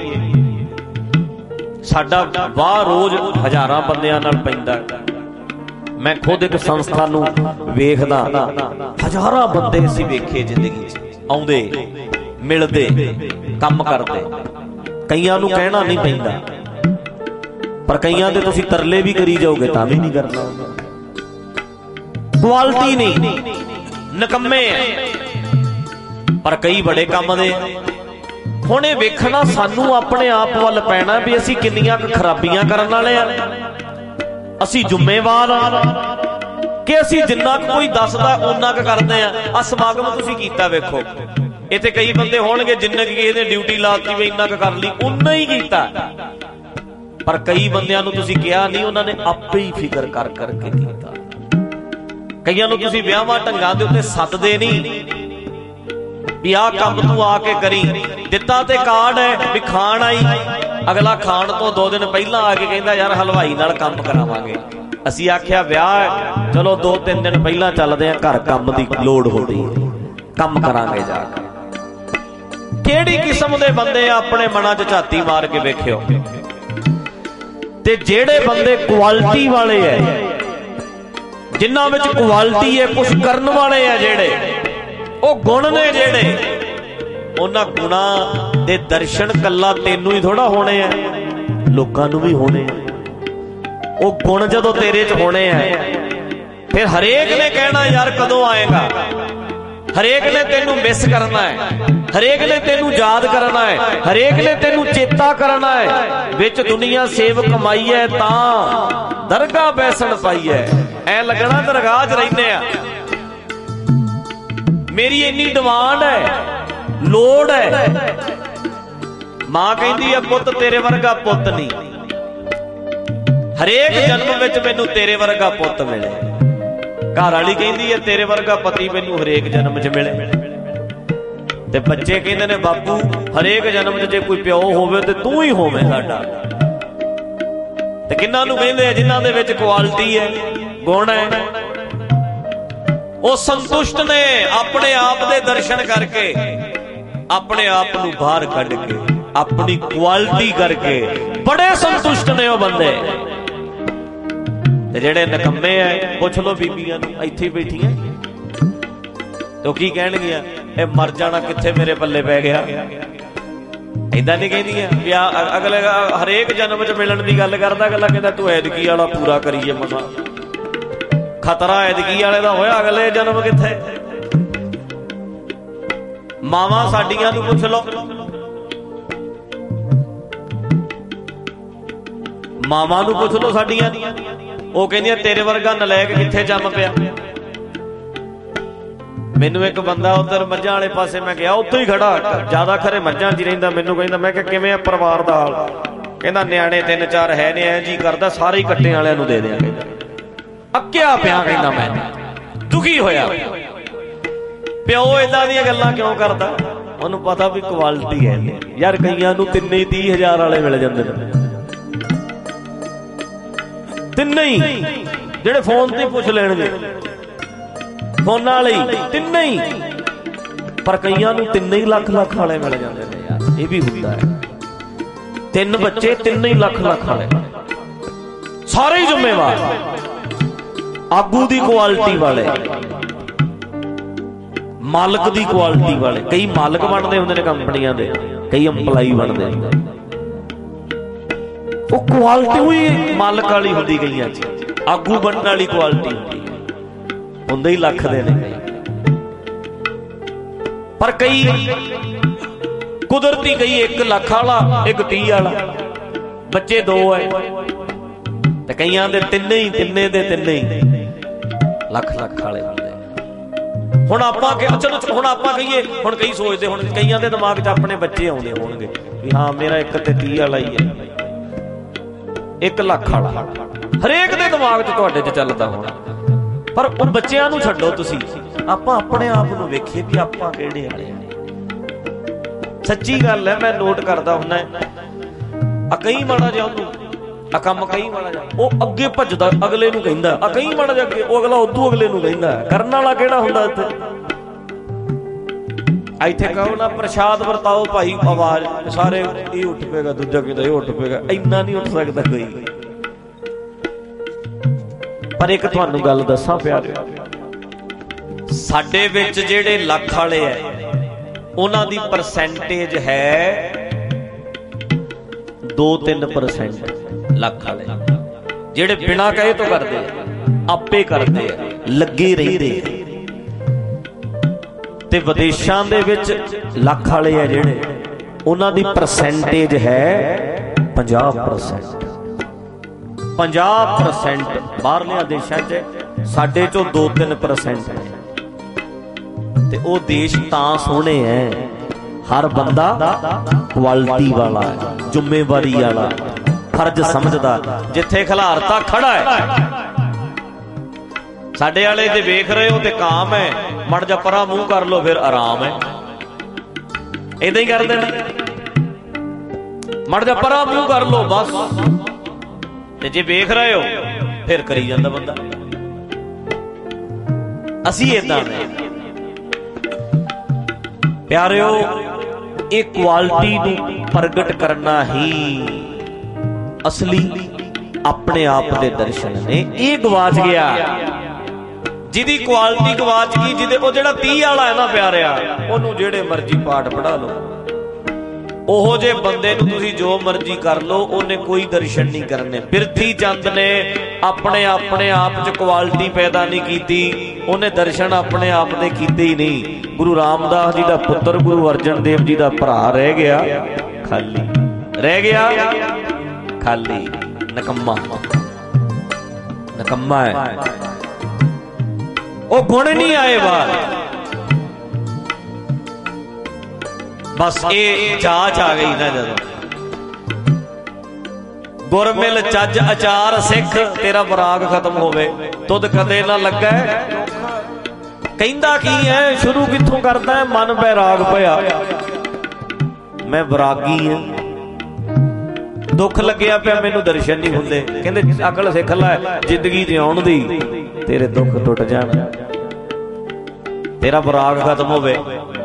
ਸਾਡਾ ਵਾਹ ਰੋਜ਼ ਹਜ਼ਾਰਾਂ ਬੰਦਿਆਂ ਨਾਲ ਪੈਂਦਾ। ਮੈਂ ਖੁਦ ਇੱਕ ਸੰਸਥਾ ਨੂੰ ਵੇਖਦਾ, ਹਜ਼ਾਰਾਂ ਬੰਦੇ ਅਸੀਂ ਵੇਖੇ ਜ਼ਿੰਦਗੀ 'ਚ, ਆਉਂਦੇ ਮਿਲਦੇ ਕੰਮ ਕਰਦੇ। ਕਈਆਂ ਨੂੰ ਕਹਿਣਾ ਨਹੀਂ ਪੈਂਦਾ, ਪਰ ਕਈਆਂ ਦੇ ਤੁਸੀਂ ਤਰਲੇ ਵੀ ਕਰੀ ਜਾਓਗੇ ਤਾਂ ਵੀ ਨਹੀਂ ਕਰਨਾ। ਕੁਆਲਿਟੀ ਨਹੀਂ, ਨਕੰਮੇ ਹੈ, ਪਰ ਕਈ ਬੜੇ ਕੰਮ ਦੇ। ਹੁਣ ਇਹ ਵੇਖਣਾ ਸਾਨੂੰ ਆਪਣੇ ਆਪ ਵੱਲ ਪੈਣਾ ਵੀ ਅਸੀਂ ਕਿੰਨੀਆਂ ਕੁ ਖਰਾਬੀਆਂ ਕਰਨ ਵਾਲੇ ਆ, ਅਸੀਂ ਜ਼ਿੰਮੇਵਾਰ ਆ ਕਿ ਅਸੀਂ ਜਿੰਨਾ ਕੁ ਕੋਈ ਦੱਸਦਾ ਓਨਾ ਕੁ ਕਰਦੇ ਆ। ਆ ਸਮਾਗਮ ਤੁਸੀਂ ਕੀਤਾ ਵੇਖੋ, ਇੱਥੇ ਕਈ ਬੰਦੇ ਹੋਣਗੇ ਜਿੰਨੇ ਕਿ ਕਿਸੇ ਨੇ ਡਿਊਟੀ ਲਾਤੀ ਵੀ ਇੰਨਾ ਕੁ ਕਰ ਲਈ, ਓਨਾ ਹੀ ਕੀਤਾ। ਪਰ ਕਈ ਬੰਦਿਆਂ ਨੂੰ ਤੁਸੀਂ ਕਿਹਾ ਨਹੀਂ, ਉਹਨਾਂ ਨੇ ਆਪੇ ਹੀ ਫਿਕਰ ਕਰ ਕਰਕੇ ਕੀਤਾ। ਕਈਆਂ ਨੂੰ ਤੁਸੀਂ ਵਿਆਹਾਂ ਢੰਗਾਂ ਦੇ ਉੱਤੇ ਸੱਦਦੇ ਨਹੀਂ ਵੀ ਆਹ ਕੰਮ ਤੂੰ ਆ ਕੇ ਕਰੀ, ਦਿੱਤਾ ਤੇ ਕਾਰਡ ਹੈ ਵੀ ਖਾਣ ਆਈ, ਅਗਲਾ ਖਾਣ ਤੋਂ ਦੋ ਦਿਨ ਪਹਿਲਾਂ ਆ ਕੇ ਕਹਿੰਦਾ ਯਾਰ ਹਲਵਾਈ ਨਾਲ ਕੰਮ ਕਰਾਵਾਂਗੇ। ਅਸੀਂ ਆਖਿਆ ਵਿਆਹ ਹੈ, ਚਲੋ ਦੋ ਤਿੰਨ ਦਿਨ ਪਹਿਲਾਂ ਚੱਲਦੇ ਆ, ਘਰ ਕੰਮ ਦੀ ਲੋੜ ਹੁੰਦੀ, ਕੰਮ ਕਰਾਂਗੇ ਜਾ ਕੇ। ਕਿਹੜੀ ਕਿਸਮ ਦੇ ਬੰਦੇ ਆ, ਆਪਣੇ ਮਨਾਂ 'ਚ ਝਾਤੀ ਮਾਰ ਕੇ ਵੇਖਿਓ। ਤੇ ਜਿਹੜੇ ਬੰਦੇ ਕੁਆਲਿਟੀ ਵਾਲੇ ਐ, ਜਿਨ੍ਹਾਂ ਵਿੱਚ ਕੁਆਲਿਟੀ ਹੈ, ਕੁਛ ਕਰਨ ਵਾਲੇ ਆ, ਜਿਹੜੇ ਉਹ ਗੁਣ ਨੇ, ਜਿਹੜੇ ਉਹਨਾਂ ਗੁਣਾਂ ਦੇ ਦਰਸ਼ਨ ਕੱਲਾ ਤੈਨੂੰ ਹੀ ਥੋੜਾ ਹੋਣੇ ਆ, ਲੋਕਾਂ ਨੂੰ ਵੀ ਹੋਣੇ ਆ। ਉਹ ਗੁਣ ਜਦੋਂ ਤੇਰੇ 'ਚ ਹੋਣੇ ਆ, ਫਿਰ ਹਰੇਕ ਨੇ ਕਹਿਣਾ ਯਾਰ ਕਦੋਂ ਆਏਗਾ, ਹਰੇਕ ਨੇ ਤੈਨੂੰ ਮਿਸ ਕਰਨਾ ਹੈ, ਹਰੇਕ ਨੇ ਤੈਨੂੰ ਯਾਦ ਕਰਨਾ ਹੈ, ਹਰੇਕ ਨੇ ਤੈਨੂੰ ਚੇਤਾ ਕਰਨਾ ਹੈ। ਵਿੱਚ ਦੁਨੀਆ ਸੇਵ ਕਮਾਈ ਹੈ ਤਾਂ ਦਰਗਾਹ ਬੈਸਣ ਪਾਈ ਹੈ, ਐ ਲੱਗਣਾ ਦਰਗਾਹ 'ਚ ਰਹਿੰਦੇ ਆ। ਮੇਰੀ ਇੰਨੀ ਡਿਮਾਂਡ ਹੈ, ਲੋੜ ਹੈ। ਮਾਂ ਕਹਿੰਦੀ ਆ ਪੁੱਤ ਤੇਰੇ ਵਰਗਾ ਪੁੱਤ ਨਹੀਂ, ਹਰੇਕ ਜਨਮ ਵਿੱਚ ਮੈਨੂੰ ਤੇਰੇ ਵਰਗਾ ਪੁੱਤ ਮਿਲੇ। ਘਰ ਵਾਲੀ ਕਹਿੰਦੀ ਹੈ ਤੇਰੇ ਵਰਗਾ ਪਤੀ ਮੈਨੂੰ ਹਰੇਕ ਜਨਮ 'ਚ ਮਿਲੇ। ਤੇ ਬੱਚੇ ਕਹਿੰਦੇ ਨੇ ਬਾਪੂ ਹਰੇਕ ਜਨਮ 'ਚ ਜੇ ਕੋਈ ਪਿਓ ਹੋਵੇ ਤੇ ਤੂੰ ਹੀ ਹੋਵੇਂ ਸਾਡਾ। ਤੇ ਕਿੰਨਾਂ ਨੂੰ ਕਹਿੰਦੇ ਆ ਜਿਨ੍ਹਾਂ ਦੇ ਵਿੱਚ ਕੁਆਲਿਟੀ ਹੈ, ਗੁਣ ਹੈ, ਉਹ ਸੰਤੁਸ਼ਟ ਨੇ ਆਪਣੇ ਆਪ ਦੇ ਦਰਸ਼ਨ ਕਰਕੇ, ਆਪਣੇ ਆਪ ਨੂੰ ਬਾਹਰ ਕੱਢ ਕੇ, ਆਪਣੀ ਕੁਆਲਿਟੀ ਕਰਕੇ ਬੜੇ ਸੰਤੁਸ਼ਟ ਨੇ ਉਹ ਬੰਦੇ। ਤੇ ਜਿਹੜੇ ਨਕੰਮੇ ਐ, ਪੁੱਛ ਲੋ ਬੀਬੀਆਂ ਨੂੰ ਇੱਥੇ ਬੈਠੀਆਂ, ਤੋ ਕੀ ਕਹਿਣਗੀਆਂ, ਇਹ ਮਰ ਜਾਣਾ ਕਿੱਥੇ ਮੇਰੇ ਪੱਲੇ ਪੈ ਗਿਆ। ਏਦਾਂ ਨਹੀਂ ਕਹਿੰਦੀਆਂ ਵੀ ਅਗਲੇ ਹਰੇਕ ਜਨਮ 'ਚ ਮਿਲਣ ਦੀ ਗੱਲ ਕਰਦਾ, ਅਗਲਾ ਕਹਿੰਦਾ ਤੂੰ ਐਦਕੀ ਵਾਲਾ ਪੂਰਾ ਕਰੀਏ ਮਸਾ, ਖਤਰਾ ਐਦਕੀ ਵਾਲੇ ਦਾ ਹੋਇਆ, ਅਗਲੇ ਜਨਮ ਕਿੱਥੇ। ਮਾਵਾਂ ਸਾਡੀਆਂ ਨੂੰ ਪੁੱਛ ਲੋ, ਮਾਵਾਂ ਨੂੰ ਪੁੱਛ ਲੋ ਸਾਡੀਆਂ, ਉਹ ਕਹਿੰਦੀਆਂ ਤੇਰੇ ਵਰਗਾ ਨਲਾਇਕ ਕਿੱਥੇ ਜੰਮ ਪਿਆ। ਮੈਨੂੰ ਇੱਕ ਬੰਦਾ ਉਧਰ ਮੱਝਾਂ ਵਾਲੇ ਪਾਸੇ ਮੈਂ ਗਿਆ, ਉੱਥੇ ਹੀ ਖੜਾ, ਜਿਆਦਾ ਖਰੇ ਮੱਝਾਂ 'ਚ ਹੀ ਰਹਿੰਦਾ। ਮੈਨੂੰ ਕਹਿੰਦਾ, ਮੈਂ ਕਿਹਾ ਕਿਵੇਂ ਆ ਪਰਿਵਾਰ ਦਾ ਹਾਲ? ਕਹਿੰਦਾ ਨਿਆਣੇ ਤਿੰਨ ਚਾਰ ਹੈ ਨੇ, ਐ ਜੀ ਕਰਦਾ ਸਾਰੇ ਹੀ ਕੱਟੇ ਵਾਲਿਆਂ ਨੂੰ ਦੇ ਦਿਆਂ। ਕਹਿੰਦਾ ਅੱਕਿਆ ਪਿਆ, ਕਹਿੰਦਾ ਮੈਂ ਦੁਖੀ ਹੋਇਆ। ਪਿਓ ਏਦਾਂ ਦੀਆਂ ਗੱਲਾਂ ਕਿਉਂ ਕਰਦਾ? ਉਹਨੂੰ ਪਤਾ ਵੀ ਕੁਆਲਿਟੀ ਹੈ ਯਾਰ। ਕਈਆਂ ਨੂੰ ਤਿੰਨੇ ਹੀ ਤੀਹ ਹਜ਼ਾਰ ਵਾਲੇ ਮਿਲ ਜਾਂਦੇ ਨੇ, ਤਿੰਨੇ ਹੀ, ਜਿਹੜੇ ਫੋਨ ਤੇ ਪੁੱਛ ਲੈਣਗੇ, ਫੋਨਾਂ ਵਾਲੇ ਤਿੰਨੇ ਹੀ। पर कईयां नूं तिन्ने ही लख लख वाले मिल जाते हैं यार, ये भी होता है। तीन बच्चे तिन्ने ही लख लख वाले, सारे ही जिम्मेवार, आगू दी क्वालिटी वाले, मालक दी क्वालिटी वाले। कई मालक बनते होंगे ने कंपनियां दे, कई अंपलाई बनते हैं। वो क्वालिटी ही मालक वाली होंदी, कईयां च आगू बनने वाली क्वालिटी होंदी, होंदे ही लख दे ने। पर कई कुदरती, कई एक लख वाला, एक तीह वाला, बच्चे दो है, ते कईयां दे तिन्ने ही तिन्ने दे तिन्ने ही लख लख वाले होंदे। हुण आपां चलो हुण आपां कहीए, हुण कई सोचदे, हुण कईयां दे दिमाग 'च अपने बच्चे आउंदे होणगे भी हाँ मेरा एक ते तीह वाला ही है, एक लख वाला, हरेक दे दिमाग 'च तुहाडे 'च चलदा होना। पर उह बच्चिआं नूं छड्डो, तुसीं आपां अपने आप नूं वेखीए भी आपां किहड़े वाले आ। सच्ची गल है, मैं नोट करदा हुंदा आ कई माड़ा जिहा ओनूं आ काम, कई माड़ा जिहा ओह अगे भजदा अगले नूं कहिंदा, आ कई माड़ा जिहा अगे ओह अगला उदों अगले नूं कहिंदा। करन वाला किहड़ा हुंदा इत्थे? ਇੱਥੇ ਕਹੋ ਨਾ ਪ੍ਰਸ਼ਾਦ ਵਰਤਾਓ ਭਾਈ, ਆਵਾਜ਼ ਸਾਰੇ ਇਹ ਉੱਠ ਪਏਗਾ, ਦੂਜਾ ਕਹਿੰਦਾ ਇਹ ਉੱਠ ਪਏਗਾ, ਇੰਨਾ ਨਹੀਂ ਉੱਠ ਸਕਦਾ ਕੋਈ। ਪਰ ਇੱਕ ਤੁਹਾਨੂੰ ਗੱਲ ਦੱਸਾਂ ਪਿਆਰਿਓ, ਸਾਡੇ ਵਿੱਚ ਜਿਹੜੇ ਲੱਖ ਵਾਲੇ ਐ ਉਹਨਾਂ ਦੀ ਪਰਸੈਂਟੇਜ ਹੈ ਦੋ ਤਿੰਨ ਪਰਸੈਂਟ। ਲੱਖ ਵਾਲੇ ਜਿਹੜੇ ਬਿਨਾਂ ਕਹੇ ਤੋਂ ਕਰਦੇ ਆ, ਆਪੇ ਕਰਦੇ ਆ, ਲੱਗੇ ਰਹਿੰਦੇ ਆ। ਤੇ ਵਿਦੇਸ਼ਾਂ ਦੇ ਵਿੱਚ ਲੱਖ ਵਾਲੇ ਆ ਜਿਹੜੇ, ਉਹਨਾਂ ਦੀ ਪਰਸੈਂਟੇਜ ਹੈ ਪੰਜਾਹ ਪਰਸੈਂਟ। ਪੰਜਾਹ ਪਰਸੈਂਟ ਬਾਹਰਲਿਆਂ ਦੇਸ਼ਾਂ 'ਚ, ਸਾਡੇ ਚੋਂ ਦੋ ਤਿੰਨ ਪਰਸੈਂਟ ਹੈ। ਤੇ ਉਹ ਦੇਸ਼ ਤਾਂ ਸੋਹਣੇ ਐ, ਹਰ ਬੰਦਾ ਕੁਆਲਿਟੀ ਵਾਲਾ ਹੈ, ਜ਼ਿੰਮੇਵਾਰੀ ਵਾਲਾ, ਫਰਜ਼ ਸਮਝਦਾ। ਜਿੱਥੇ ਖਿਲਾਰਤਾ ਖੜਾ ਹੈ, ਸਾਡੇ ਵਾਲੇ ਤੇ ਵੇਖ ਰਹੇ ਹੋ ਤੇ ਕਾਮ ਹੈ, ਮੜ ਜਾ ਪਰਾਂ ਮੂੰਹ ਕਰ ਲੋ ਫਿਰ ਆਰਾਮ ਹੈ। ਏਦਾਂ ਹੀ ਕਰਦੇ ਨੇ, ਮੜ ਜਾ ਪਰਾਂ ਮੂੰਹ ਕਰ ਲੋ ਬਸ, ਤੇ ਜੇ ਵੇਖ ਰਹੇ ਹੋ ਫਿਰ ਕਰੀ ਜਾਂਦਾ ਬੰਦਾ। ਅਸੀਂ ਏਦਾਂ ਨੇ ਪਿਆਰਿਓ। ਇਹ ਕੁਆਲਿਟੀ ਨੂੰ ਪ੍ਰਗਟ ਕਰਨਾ ਹੀ ਅਸਲੀ ਆਪਣੇ ਆਪ ਦੇ ਦਰਸ਼ਨ ਨੇ। ਇਹ ਗਵਾਚ ਗਿਆ, ਜਿਹਦੀ ਕੁਆਲਿਟੀ ਗਵਾਚ ਗਈ, ਜਿਹਦੇ ਉਹ ਜਿਹੜਾ ਤੀਹ ਵਾਲਾ ਹੈ ਨਾ ਪਿਆਰਿਆ, ਉਹਨੂੰ ਜਿਹੜੇ ਮਰਜ਼ੀ ਪਾਠ ਪੜ੍ਹਾ ਲਓ, ਉਹੋ ਜਿਹੇ ਬੰਦੇ ਨੂੰ ਤੁਸੀਂ ਜੋ ਮਰਜ਼ੀ ਕਰ ਲਓ, ਉਹਨੇ ਕੋਈ ਦਰਸ਼ਨ ਨਹੀਂ ਕਰਨੇ। ਬਿਰਥੀ ਚੰਦ ਨੇ ਆਪਣੇ ਆਪਣੇ ਆਪ 'ਚ ਕੁਆਲਿਟੀ ਪੈਦਾ ਨਹੀਂ ਕੀਤੀ, ਉਹਨੇ ਦਰਸ਼ਨ ਆਪਣੇ ਆਪ ਦੇ ਕੀਤੇ ਹੀ ਨਹੀਂ। ਗੁਰੂ ਰਾਮਦਾਸ ਜੀ ਦਾ ਪੁੱਤਰ, ਗੁਰੂ ਅਰਜਨ ਦੇਵ ਜੀ ਦਾ ਭਰਾ ਰਹਿ ਗਿਆ ਖਾਲੀ, ਰਹਿ ਗਿਆ ਖਾਲੀ, ਨਕੰਮਾ ਨਕੰਮਾ ਹੈ। ਉਹ ਗੁਣ ਨਹੀਂ ਆਏ ਬਾਹਰ, ਬਸ ਇਹ ਜਾਚ ਆ ਗਈ ਨਾ ਜਦੋਂ। ਗੁਰ ਮਿਲ ਚੱਜ ਅਚਾਰ ਸਿੱਖ, ਤੇਰਾ ਬਰਾਗ ਖਤਮ ਹੋਵੇ ਤੁਧ ਕਦੇ ਨਾ ਲੱਗਾ। ਕਹਿੰਦਾ ਕੀ ਹੈ, ਸ਼ੁਰੂ ਕਿੱਥੋਂ ਕਰਦਾ ਹੈ? ਮਨ ਬੈਰਾਗ ਭਇਆ, ਮੈਂ ਬਰਾਗੀ ਹਾਂ, ਦੁੱਖ ਲੱਗਿਆ ਪਿਆ, ਮੈਨੂੰ ਦਰਸ਼ਨ ਨਹੀਂ ਹੁੰਦੇ। ਕਹਿੰਦੇ ਅਕਲ ਸਿੱਖ ਲੈ ਜ਼ਿੰਦਗੀ ਜਿਉਣ ਦੀ, ਤੇਰੇ ਦੁੱਖ ਟੁੱਟ ਜਾਣ, ਤੇਰਾ ਬਰਾਗ ਖਤਮ ਹੋਵੇ,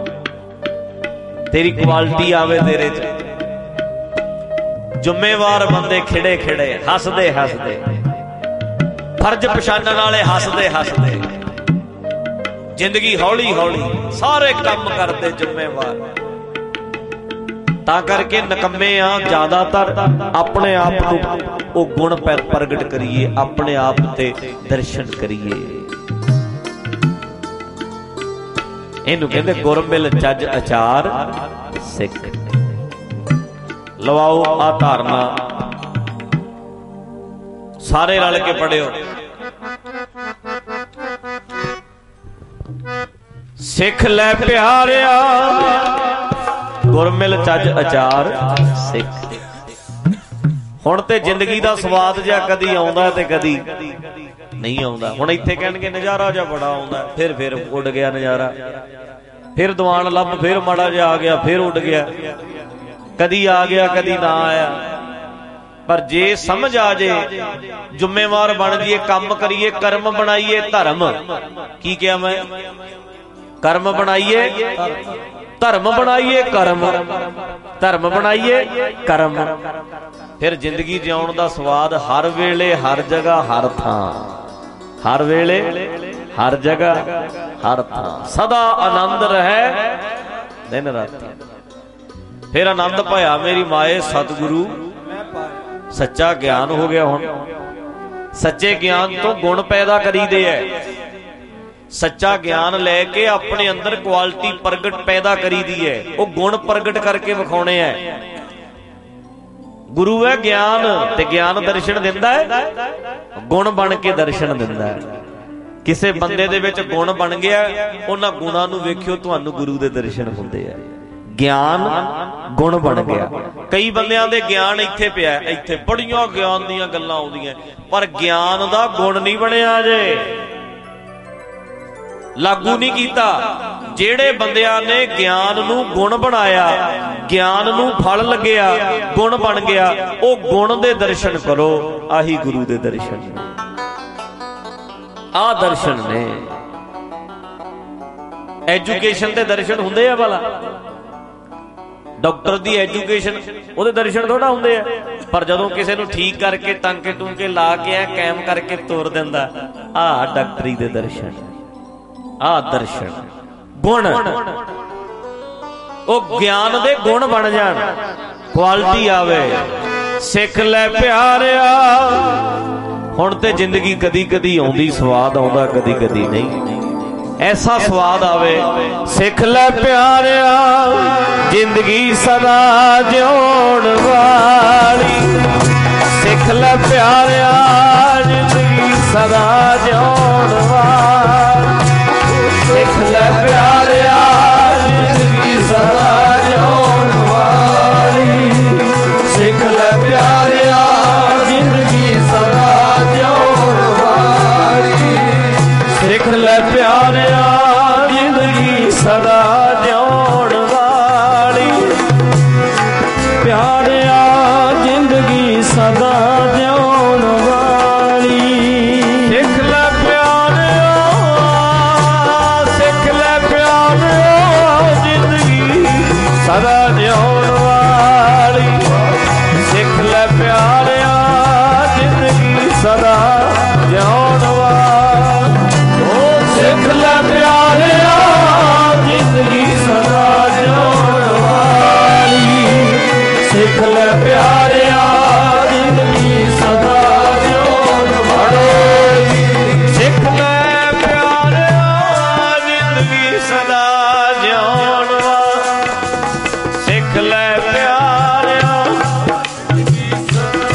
ਤੇਰੀ ਕੁਆਲਿਟੀ ਆਵੇ ਤੇਰੇ 'ਚ। ਜ਼ਿੰਮੇਵਾਰ ਬੰਦੇ ਖਿੜੇ ਖਿੜੇ, ਹੱਸਦੇ ਹੱਸਦੇ, ਫਰਜ਼ ਪਛਾਣਨ ਵਾਲੇ ਹੱਸਦੇ ਹੱਸਦੇ, ਜ਼ਿੰਦਗੀ ਹੌਲੀ ਹੌਲੀ, ਸਾਰੇ ਕੰਮ ਕਰਦੇ ਜ਼ਿੰਮੇਵਾਰ। ਤਾਂ ਕਰਕੇ ਨਕੰਮੇ ਆ ਜ਼ਿਆਦਾਤਰ। ਆਪਣੇ ਆਪ ਨੂੰ ਉਹ ਗੁਣ ਪ੍ਰਗਟ ਕਰੀਏ, ਆਪਣੇ ਆਪ ਤੇ ਦਰਸ਼ਨ ਕਰੀਏ। ਇਹਨੂੰ ਕਹਿੰਦੇ ਗੁਰ ਮਿਲ ਚੱਜ ਅਚਾਰ ਸਿੱਖ। ਲਵਾਓ ਆ ਧਾਰਨਾ, ਸਾਰੇ ਰਲ ਕੇ ਪੜਿਓ। ਸਿੱਖ ਲੈ ਪਿਆਰਿਆ, ਗੁਰ ਮਿਲ ਚੱਜ ਅਚਾਰ ਸਿੱਖ। ਹੁਣ ਤੇ ਜ਼ਿੰਦਗੀ ਦਾ ਸਵਾਦ ਜਿਹਾ ਕਦੀ ਆਉਂਦਾ ਤੇ ਕਦੀ ਨਹੀਂ ਆਉਂਦਾ। ਹੁਣ ਇੱਥੇ ਕਹਿਣਗੇ ਨਜ਼ਾਰਾ ਜਿਹਾ ਬੜਾ ਆਉਂਦਾ, ਫਿਰ ਫਿਰ ਉੱਡ ਗਿਆ ਨਜ਼ਾਰਾ, ਫਿਰ ਦੀਵਾਨ ਲੱਭ, ਫਿਰ ਮਾੜਾ ਜਿਹਾ ਆ ਗਿਆ, ਫਿਰ ਉੱਡ ਗਿਆ, ਕਦੀ ਆ ਗਿਆ ਕਦੀ ਨਾ ਆਇਆ। ਪਰ ਜੇ ਸਮਝ ਆ ਜੇ, ਜ਼ਿੰਮੇਵਾਰ ਬਣ ਜਾਈਏ, ਕੰਮ ਕਰੀਏ, ਕਰਮ ਬਣਾਈਏ, ਧਰਮ ਕੀ ਕਿਹਾ ਮੈਂ? कर्म बनाइए धर्म बनाइए कर्म धर्म बनाइए कर्म। फिर जिंदगी जिउण दा स्वाद हर वेले हर जगह हर थां, हर वेले हर जगह हर थां सदा आनंद रहे दिन राती। फिर आनंद पाया मेरी माए सतगुरु सच्चा ज्ञान हो गया। हुण सच्चे ज्ञान तो गुण पैदा करीदे है। सच्चा ज्ञान लैके अपने अंदर क्वालिटी प्रगट पैदा करी दी है, वो गुण प्रगट करके विखाने है। गुरु है ज्ञान ते ज्ञान दर्शन दिंदा है, गुण बन के दर्शन दिंदा है। किसे बंदे दे विच गुण बन गया, उन्हां गुणां नूं वेखियो तुहानूं गुरु दे दर्शन हुंदे आ। ज्ञान गुण बन गया। कई बंदियां दे ज्ञान इत्थे पिया, इत्थे बड़ियां ज्ञान दीयां गल्लां आउंदियां, पर ज्ञान दा गुण नहीं बनिया जे, लागू नहीं कीता। जेड़े बंदियां ने ज्ञान नूं गुण बनाया, ज्ञान नूं फल लग्या, गुण बन गया, ओ गुण दे दर्शन करो। आही गुरु दे दर्शन ने, आ दर्शन ने। एजुकेशन दे दर्शन हुंदे आ भला? डॉक्टर दी एजुकेशन ਉਹਦੇ दर्शन थोड़ा ਹੁੰਦੇ ਆ, पर ਜਦੋਂ ਕਿਸੇ ਨੂੰ ठीक करके टांके टूंके ला के ਐ ਕਾਇਮ ਕਰਕੇ ਤੋਰ ਦਿੰਦਾ, ਆ ਡਾਕਟਰੀ ਦੇ ਦਰਸ਼ਨ, ਆ ਦਰਸ਼ਨ ਗੁਣ। ਉਹ ਗਿਆਨ ਦੇ ਗੁਣ ਬਣ ਜਾਣ, ਕੁਆਲਿਟੀ ਆਵੇ। ਸਿੱਖ ਲੈ ਪਿਆਰਿਆ, ਹੁਣ ਤੇ ਜ਼ਿੰਦਗੀ ਕਦੀ ਕਦੀ ਆਉਂਦੀ, ਸਵਾਦ ਆਉਂਦਾ ਕਦੀ ਕਦੀ ਨਹੀਂ। ऐसा स्वाद आवे सिख ले प्यारिया, जिंदगी सदा जिउण वाली। सिख ले प्यारिया, जिंदगी सदा जिउण वाली। सिख ले प्यारिया, जिंदगी सदा जिउण वाली। सिख ले प्यारिया, जिंदगी सदा जिउण वाली। सिख ले प्यारिया, जिंदगी सदा जिउण वाली। प्यारिया, जिंदगी सदा जिउण वाली। सिख ले प्यारिया, सिख ले प्यारिया, जिंदगी सदा जिउण वाली। सिख ले प्यारिया, जिंदगी सदा जिउण वाली। सिख ले प्यारिया, जिंदगी सदा जिउण वाली। सिख ले प्यारिया, जिंदगी सदा जिउण वाली। सिख ले प्यारिया, जिंदगी सदा जिउण वाली। सिख ले प्यारिया, जिंदगी सदा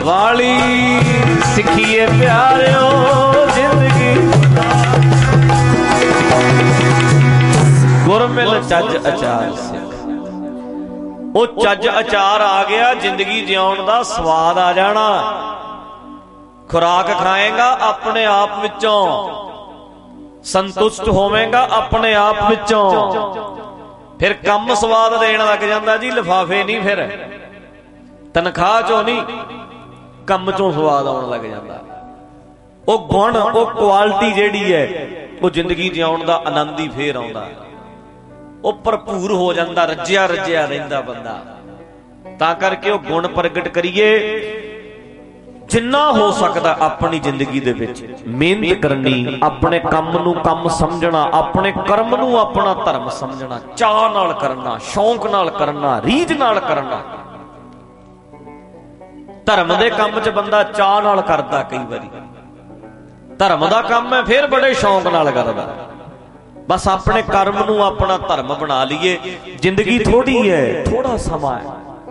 वाली सिखिए प्यारियो जिंदगी गुरमिल चज अचार सिख। वो चज अचार आ गया, जिंदगी जिउण दा स्वाद आ जाना। खुराक खाएगा अपने आप विचों, संतुष्ट होवेगा अपने आप विचों, फिर कम स्वाद देण लग जांदा जी। लिफाफे नहीं, फिर तनख्वाह चों नहीं, कम चों स्वाद आउण लग जांदा। वो गुण, वो क्वालिटी जिहड़ी है, वो जिंदगी जिउण दा आनंद ही फेर आउंदा, वो भरपूर हो जाता, रज्जिया रज्जिया रहिंदा बंदा। तां करके वो गुण प्रगट करिए, जिन्ना हो सकदा अपनी जिंदगी दे विच मेहनत करनी, अपने काम नूं काम समझना, अपने कर्म नूं अपना धर्म समझना, चाह नाल करना, शौक नाल करना, रीझ नाल करना। धर्म दे काम च बंदा चाह नाल करदा, कई बारी धर्म दा काम है फिर बड़े शौक नाल करदा। बस अपने कर्म नूं अपना धर्म बना लीए। जिंदगी थोड़ी है, थोड़ा समा है।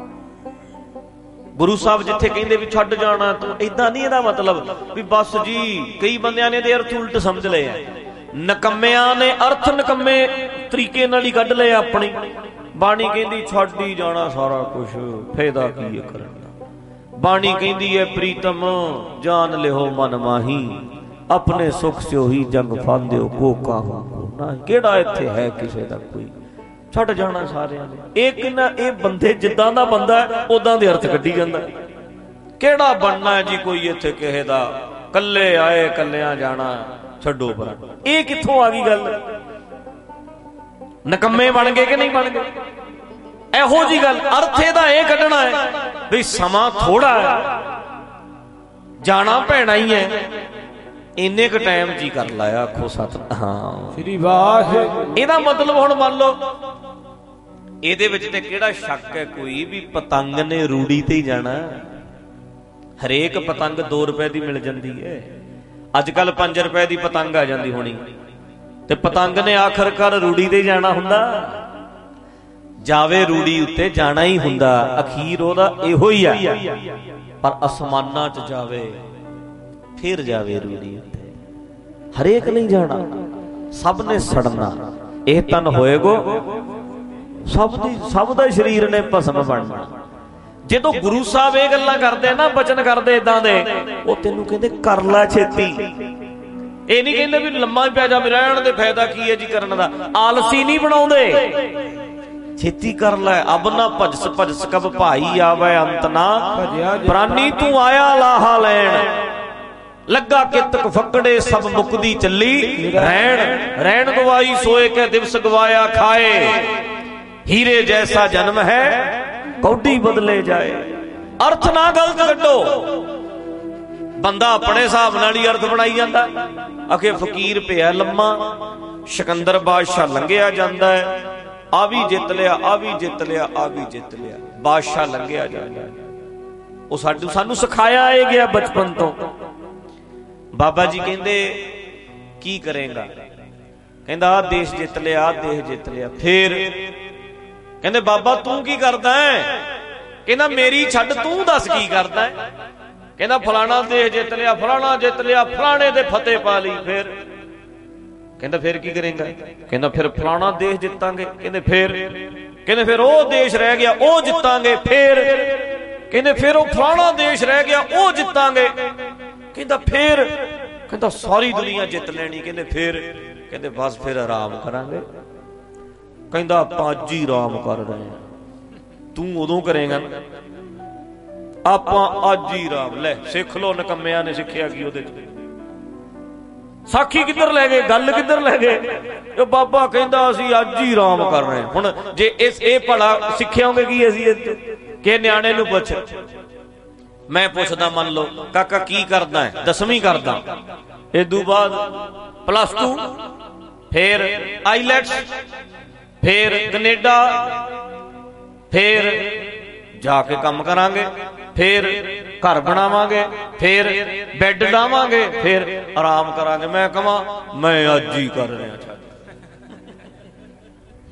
गुरु साहब जिथे कहंदे भी छड्ड जाना तू, इदां नहीं इहदा मतलब भी बस जी। कई बंदियां ने अर्थ उल्ट समझ लए है। नकम्मियां ने अर्थ नकम्मे तरीके नाल ही कढ लए अपनी। बाणी कहंदी छड्ड ही जाना सारा कुछ, फायदा की है करन दा। बाणी कहंदी है प्रीतम जान लिहो मन माही, अपने सुख से ही जंग फांदिओ को काहू ना। केड़ा इत्थे है किसे दा कोई, छड्ड जाना सारिਆਂ ने। एक ना ये बंदे जिद्दां दा बंदा उदां दे अर्थ कड्ढी जांदा। केड़ा बनना है जी कोई इत्थे किसे दा, कल्ले आए कल्लियां जाना, छड्डो पर। ये कित्थों आ गई गल? नकम्मे बन गए कि नहीं बन गए? एहो जी गल। अर्थ इहदा ये कड्ढना है भी समा थोड़ा है, जाना पैना ही है। इन्ने क टाइम जी कर लाया, आखो सत हाँ श्री वाह। इहदा मतलब हुण मान लो इहदे विच ते किहड़ा शक है कोई भी पतंग ने रूड़ी ते ही जाना। हरेक पतंग दो रुपए दी मिल जाती है। अजकल पांच रुपए दी पतंग आ जाती होनी, ते पतंग ने आखिरकार रूड़ी ते जाना हुंदा। जावे रूड़ी उत्ते जाना ही हुंदा, अखीर ओहदा इहो ही है। पर आसमानां च जावे फिर जावे रूड़ी उत्ते, हरेक नहीं जाना, सब ने सड़ना। यह तन होएगो सब दी सब दा शरीर ने भस्म बनना। जो गुरु साहब ये गल्लां करदे ना, बचन करदे इदां दे, वो तेनू कहंदे कर लै छेती। ये नहीं कहंदे भी लम्मा पै जा, रहण दे फायदा की है जी करन दा। आलसी नहीं बनाउंदे, छेती कर लै। अब ना भजस भजस कब भाई आवे अंत ना, प्राणी तू आया लाहा लैण। लगा कितक फकड़े सब मुकदी चली, रैन रैन गवाई सोए के दिवस गवाया खाए। हीरे जैसा जन्म है कौडी बदले जाए। अर्थ ना गलत कड्डो। बंदा अपने हिसाब नाल ही अर्थ बनाई जांदा। अखे फकीर पिया लम्मा, सिकंदर बादशाह लंघिया जांदा है, आ भी जित लिया, आ भी जित लिया, आ भी जित लिया, बादशाह लंघिया जांदा। वो साडू सानू सिखाया है गया बचपन तो। बाबा जी कहंदे की करेगा? कहंदा आ देश जित लिया, आ देश जित लिया। फिर कहंदे बाबा तू की करदा है? कहंदा मेरी छड्ड तू दस की करदा है? कहंदा फलाना देश जित लिया, फलाना जित लिया, फलाने दे फतेह पा ली। फिर कहंदा फिर की करेगा? कहंदा फिर फलाना देश जितांगे। कहंदे फिर कहंदे फिर वो देश रह गया, वो जितांगे। फिर कहंदे फिर वो फलाना देश रह गया, वो जितांगे। कहंदा फिर कहंदा सारी दुनिया जित लेनी। कहंदे फिर कहंदे बस फिर आराम करांगे। कहंदा आपां अज ही आराम कर रहे हैं। तू उदों करेगा ना, आपां अज ही आराम। ले सिख लो, नकम्मियां ने सिक्ख्या की ओहदे च? साखी किधर लै गए, गल किधर लै गए? जो बाबा कहंदा असीं अज ही आराम कर रहे हैं। हुण जे इस ए भला सिक्ख्याओगे की असीं कि न्याणे नूं पुछ। मैं पुछदा मान लो काका की करदा है? दसवीं करदा। इदू बाद प्लस टू, फिर आईलैट्स, फिर कनेडा, फिर जाके काम करांगे, फिर घर बनावांगे, फिर बैड डावांगे, फिर आराम करांगे। मैं कहां मैं अज ही कर रहा।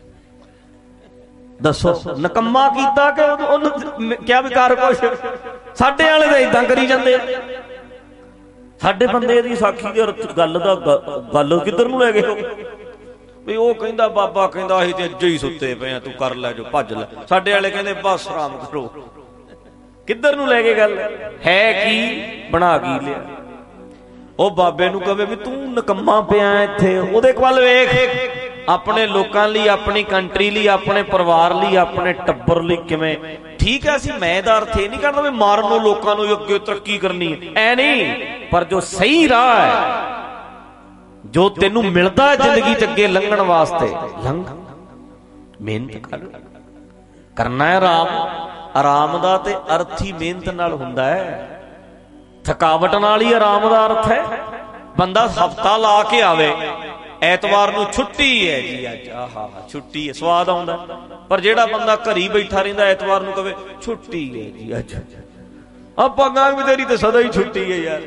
दसो नकम्मा कीता कि क्या विकार कुछ? ਸਾਡੇ वाले तो इदां करी जाते। साडे बंदे दी साखी दी गल दा गल किधर नूं लै गए हो भी वो कहंदा बाबा कहंदा असीं ते अज्जे ही सुत्ते पे आ, तू कर लै जो भज लै। साडे वाले कहंदे बस आराम करो। किधर नूं लै गए गल है की बना की लिया। ओ बाबे नूं कहे भी तू नकम्मा पिया इत्थे, ओदे कोल वेख अपने लोकां लई, अपनी कंट्री लई, अपने परिवार लई, अपने टब्बर लई किवें ठीक है। असीं मैं दा अर्थ ये नहीं करदा भी मारनो लोकां नूं अगे तरक्की करनी ऐ नहीं, पर जो सही राह है, जो तेनू मिलता है जिंदगी च अगे लंघण वास्ते लंघ, मेहनत कर, करना है आराम। आराम दा ते अर्थ ही मेहनत नाल हुंदा है, थकावट नाल ही आराम दा अर्थ है। बंदा हफ्ता ला के आवे, ऐतवार नूं छुट्टी है जी अज आहा छुट्टी है, स्वाद आउंदा। पर जेड़ा बंदा घरी बैठा रहिंदा ऐतवार नूं कहे छुट्टी है जी अज, आपां कहांगे भी तेरी ते सदा ही छुट्टी है यार,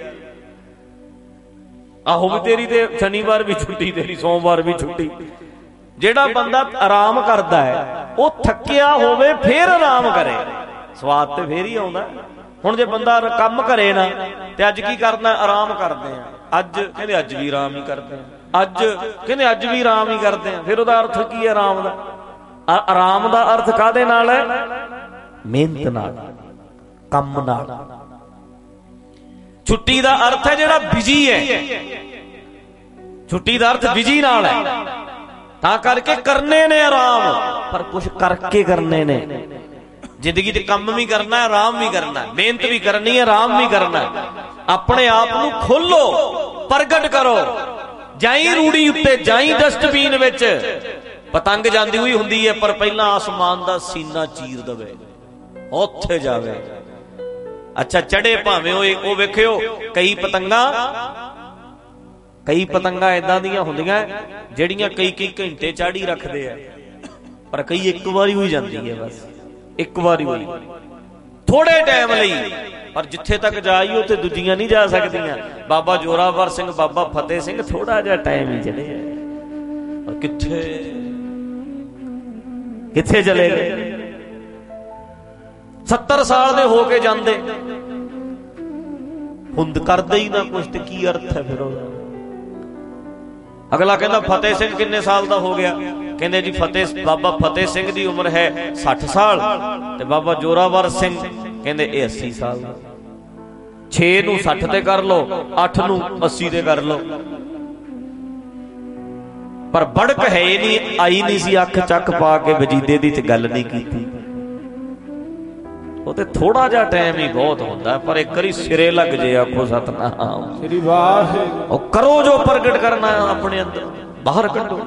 आहो भी तेरी ते शनिवार भी छुट्टी, तेरी सोमवार भी छुट्टी। जेड़ा बंदा आराम करदा है वो थकिया होवे फिर आराम करे, स्वाद ते फिर ही आउंदा। हुण जे बंदा काम करे ना ते अज की करना, आराम करदे आ, अज कहंदे अज भी आराम ही करदे आ, अज कहंदे अज भी आराम ही करदे आ। फिर ओदा अर्थ की है आराम दा? आराम दा अर्थ काहदे नाल है? मेहनत नाल, काम नाल। छुट्टी दा अर्थ है जेड़ा बिजी है, छुट्टी दा अर्थ बिजी नाल है, तां करके करने ने आराम, पर कुछ करके करने ने। जिंदगी च काम भी करना है, आराम भी करना है, मेहनत भी करनी है, आराम भी करना है। अपने आप नूं खोलो, प्रगट करो। जाई रूड़ी उत्ते, जाई डस्टबीन विच, पतंग जांदी हुई हुंदी है, पर पहला आसमान दा सीना चीर दवे, उत्थे जावे। अच्छा चढ़े भावें ओ वेखियो, कई पतंगा कई पतंगा इदां दियां हुंदियां जिहड़ियां कई कई घंटे चाड़ी रखदे आ, पर कई एक बारी हुई जांदी है, बस एक बारी हुई थोड़े टाइम लई। पर जिथे तक जाइए उत्थे दूजियां नहीं जा सकदियां। बाबा जोरावर सिंह, बाबा फतेह सिंह थोड़ा जिहा टाइम ही चले, और किथे किथे चले गए। सत्तर साल दे हो के जांदे, हुंद करदे ही ना कुछ, ते की अर्थ है फिर ओदा? अगला कहंदा फतेह सिंह किन्ने साल दा हो गया? कहंदे जी फतेह बाबा फतेह सिंह दी उम्र है सठ साल, ते बाबा जोरावर सिंह कहंदे ए अस्सी साल दा। छे नूं सठ ते कर लो, अठ नूं अस्सी ते कर लो, पर बड़क है ही नहीं, आई नहीं सी अख चक पा के वजीदे दी ते गल नहीं कीती। वो ते थोड़ा जा टाइम ही बहुत होंदा, पर एक करी सिरे लग जे आखो सतनाम श्री वाहिगुरू, और करो जो प्रगट करना अपने अंदर, बाहर कढो।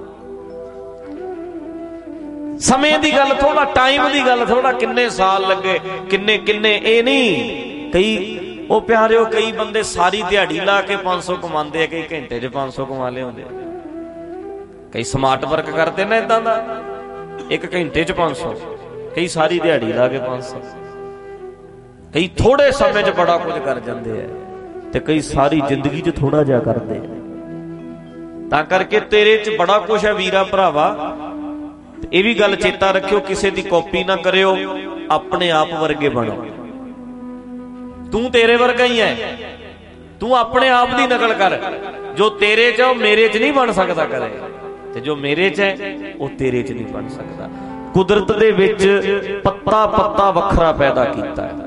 समय दी गल थोड़ा, टाइम दी गल थोड़ा, किन्ने साल लगे किन्ने किन्ने ए नहीं। कई ओ प्यारिओ, कई बंदे सारी दिहाड़ी ला के पांच सौ कमांदे, कई घंटे च पांच सौ कमा ले होंदे। कई स्मार्ट वर्क करते ना इदां दा, एक घंटे च पांच सौ, कई सारी दिहाड़ी ला के पांच सौ, कई थोड़े समय च बड़ा कुछ कर जाते हैं, ते कई सारी जिंदगी च थोड़ा जा करते हैं। तां करके तेरे च बड़ा कुछ है वीरा भरावा। ये भी गल चेता रखियो, किसी दी कॉपी ना करियो, अपने आप वर्गे बनो। तू तेरे वर्गा ही है, तू अपने आप दी नकल कर। जो तेरे च मेरे च नहीं बन सकता करे, ते जो मेरे च है वो तेरे च नहीं बन सकता। कुदरत दे विच पत्ता पत्ता वखरा पैदा कीता है,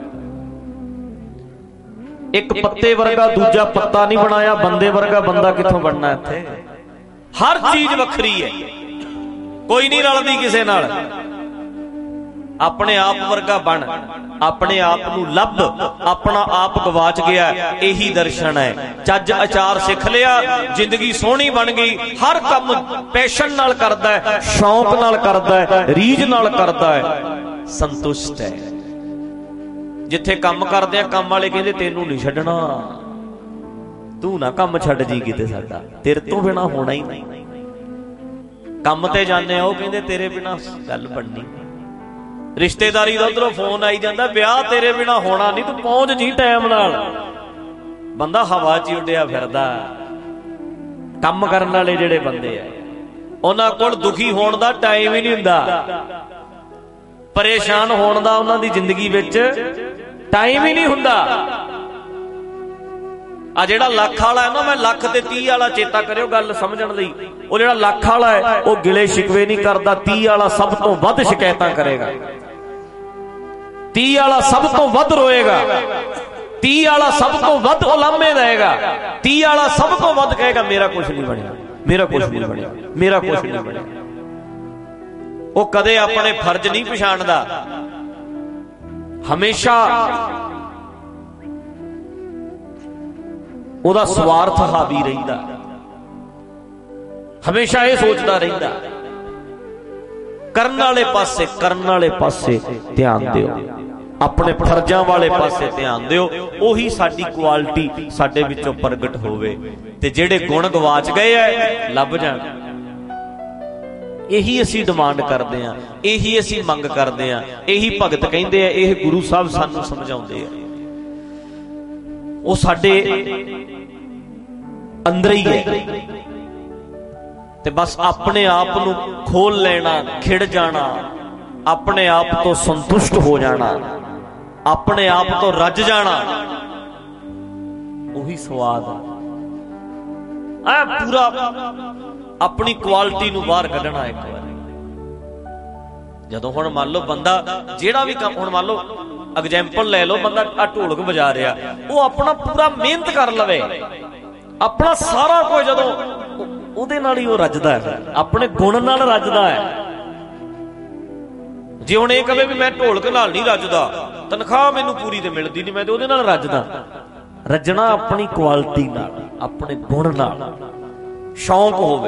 एक पत्ते वर्गा दूजा पत्ता नहीं बनाया, बंदे वर्गा बंदा किथों बनना इत्थे? हर चीज वखरी है, कोई नहीं रलदी किसे नाल। अपने आप वर्गा बन, अपने आप नूं लभ, अपना आप गवाच गया, यही दर्शन है। चज अचार सिख लिया, जिंदगी सोहनी बन गई, हर काम पैशन नाल करदा है, शौक नाल करदा है, रीझ नाल करदा है, संतुष्ट है। जिथे काम करदे आ, काम वाले कहंदे तेनू नहीं छड्डना, तू ना काम छड्ड जी किते साडा, तेरे तो बिना होना ही नहीं। काम ते जाने ओ कहंदे तेरे बिना गल बननी। रिश्तेदारी दा उधरों फोन आई जांदा, ब्याह तेरे बिना होना नहीं, तू पहुंच जी टाइम नाल। बंदा हवा च उड्डिया फिरदा। काम करन वाले जिहड़े बंदे आ, उन्हां कोल दुखी होण दा टाइम ही नहीं हुंदा, परेशान होण दा उन्हां दी जिंदगी विच टाइम ही नहीं हुंदा। आ जिहड़ा लख वाला है ना, मैं लख ते तीह वाला चेता करियो गल समझण लई। वो जिहड़ा लख वाला है वो गिले शिकवे नहीं करदा, तीह वाला सब तो वध शिकायतां करेगा, तीह वाला सब तो वध रोएगा, तीह वाला सब तो वध उलामे देगा, तीह वाला सब तो वध कहेगा मेरा कुछ नहीं बनिया, मेरा कुछ नहीं बनिया, मेरा कुछ नहीं बनिया। वो कदे अपने फर्ज नहीं पछाणदा, हमेशा ਉਹਦਾ ਸਵਾਰਥ ਹਾਵੀ ਰਹਿੰਦਾ, ਹਮੇਸ਼ਾ ਇਹ ਸੋਚਦਾ ਰਹਿੰਦਾ। ਕਰਨ ਵਾਲੇ ਪਾਸੇ ਕਰਨ ਵਾਲੇ ਪਾਸੇ ਧਿਆਨ ਦਿਓ, ਆਪਣੇ ਫਰਜ਼ਾਂ ਵਾਲੇ ਪਾਸੇ ਧਿਆਨ ਦਿਓ, ਉਹੀ ਸਾਡੀ ਕੁਆਲਿਟੀ ਸਾਡੇ ਵਿੱਚੋਂ ਪ੍ਰਗਟ ਹੋਵੇ ਤੇ ਜਿਹੜੇ ਗੁਣ ਗਵਾਚ ਗਏ ਐ ਲੱਭ ਜਾਣ। ਇਹੀ ਅਸੀਂ ਡਿਮਾਂਡ ਕਰਦੇ ਆਂ, ਇਹੀ ਅਸੀਂ ਮੰਗ ਕਰਦੇ ਆਂ, ਇਹੀ ਭਗਤ ਕਹਿੰਦੇ ਆ, ਇਹ ਗੁਰੂ ਸਾਹਿਬ ਸਾਨੂੰ ਸਮਝਾਉਂਦੇ ਆ। ਉਹ ਸਾਡੇ ਅੰਦਰ ਹੀ ਹੈ ਤੇ ਬਸ ਆਪਣੇ ਆਪ ਨੂੰ ਖੋਲ ਲੈਣਾ, ਖਿੜ ਜਾਣਾ, ਆਪਣੇ ਆਪ ਤੋਂ ਸੰਤੁਸ਼ਟ ਹੋ ਜਾਣਾ, ਆਪਣੇ ਆਪ ਤੋਂ ਰੱਜ ਜਾਣਾ, ਉਹੀ ਸਵਾਦ ਆ। ਪੂਰਾ ਆਪਣੀ ਕੁਆਲਿਟੀ ਨੂੰ ਬਾਹਰ ਕੱਢਣਾ। ਇੱਕ ਵਾਰ ਜਦੋਂ ਹੁਣ ਮੰਨ ਲਓ ਬੰਦਾ ਜਿਹੜਾ ਵੀ ਕੰਮ, ਹੁਣ ਮੰਨ ਲਓ ਐਗਜ਼ਾਮਪਲ ਲੈ ਲਓ, ਬੰਦਾ ਆ ਢੋਲਕ ਵਜਾ ਰਿਹਾ, ਉਹ ਆਪਣਾ ਪੂਰਾ ਮਿਹਨਤ ਕਰ ਲਵੇ, ਆਪਣਾ ਸਾਰਾ ਕੁਝ, ਜਦੋਂ ਉਹਦੇ ਨਾਲ ਹੀ ਉਹ ਰੱਜਦਾ ਹੈ, ਆਪਣੇ ਗੁਣ ਨਾਲ ਰੱਜਦਾ ਹੈ। ਜੇ ਹੁਣ ਇਹ ਕਹੇ ਵੀ ਮੈਂ ਢੋਲਕ ਨਾਲ ਨਹੀਂ ਰੱਜਦਾ, ਤਨਖਾਹ ਮੈਨੂੰ ਪੂਰੀ ਤੇ ਮਿਲਦੀ ਨਹੀਂ, ਮੈਂ ਤੇ ਉਹਦੇ ਨਾਲ ਰੱਜਦਾ। ਰੱਜਣਾ ਆਪਣੀ ਕੁਆਲਿਟੀ ਨਾਲ, ਆਪਣੇ ਗੁਣ ਨਾਲ, ਸ਼ੌਂਕ ਹੋਵੇ,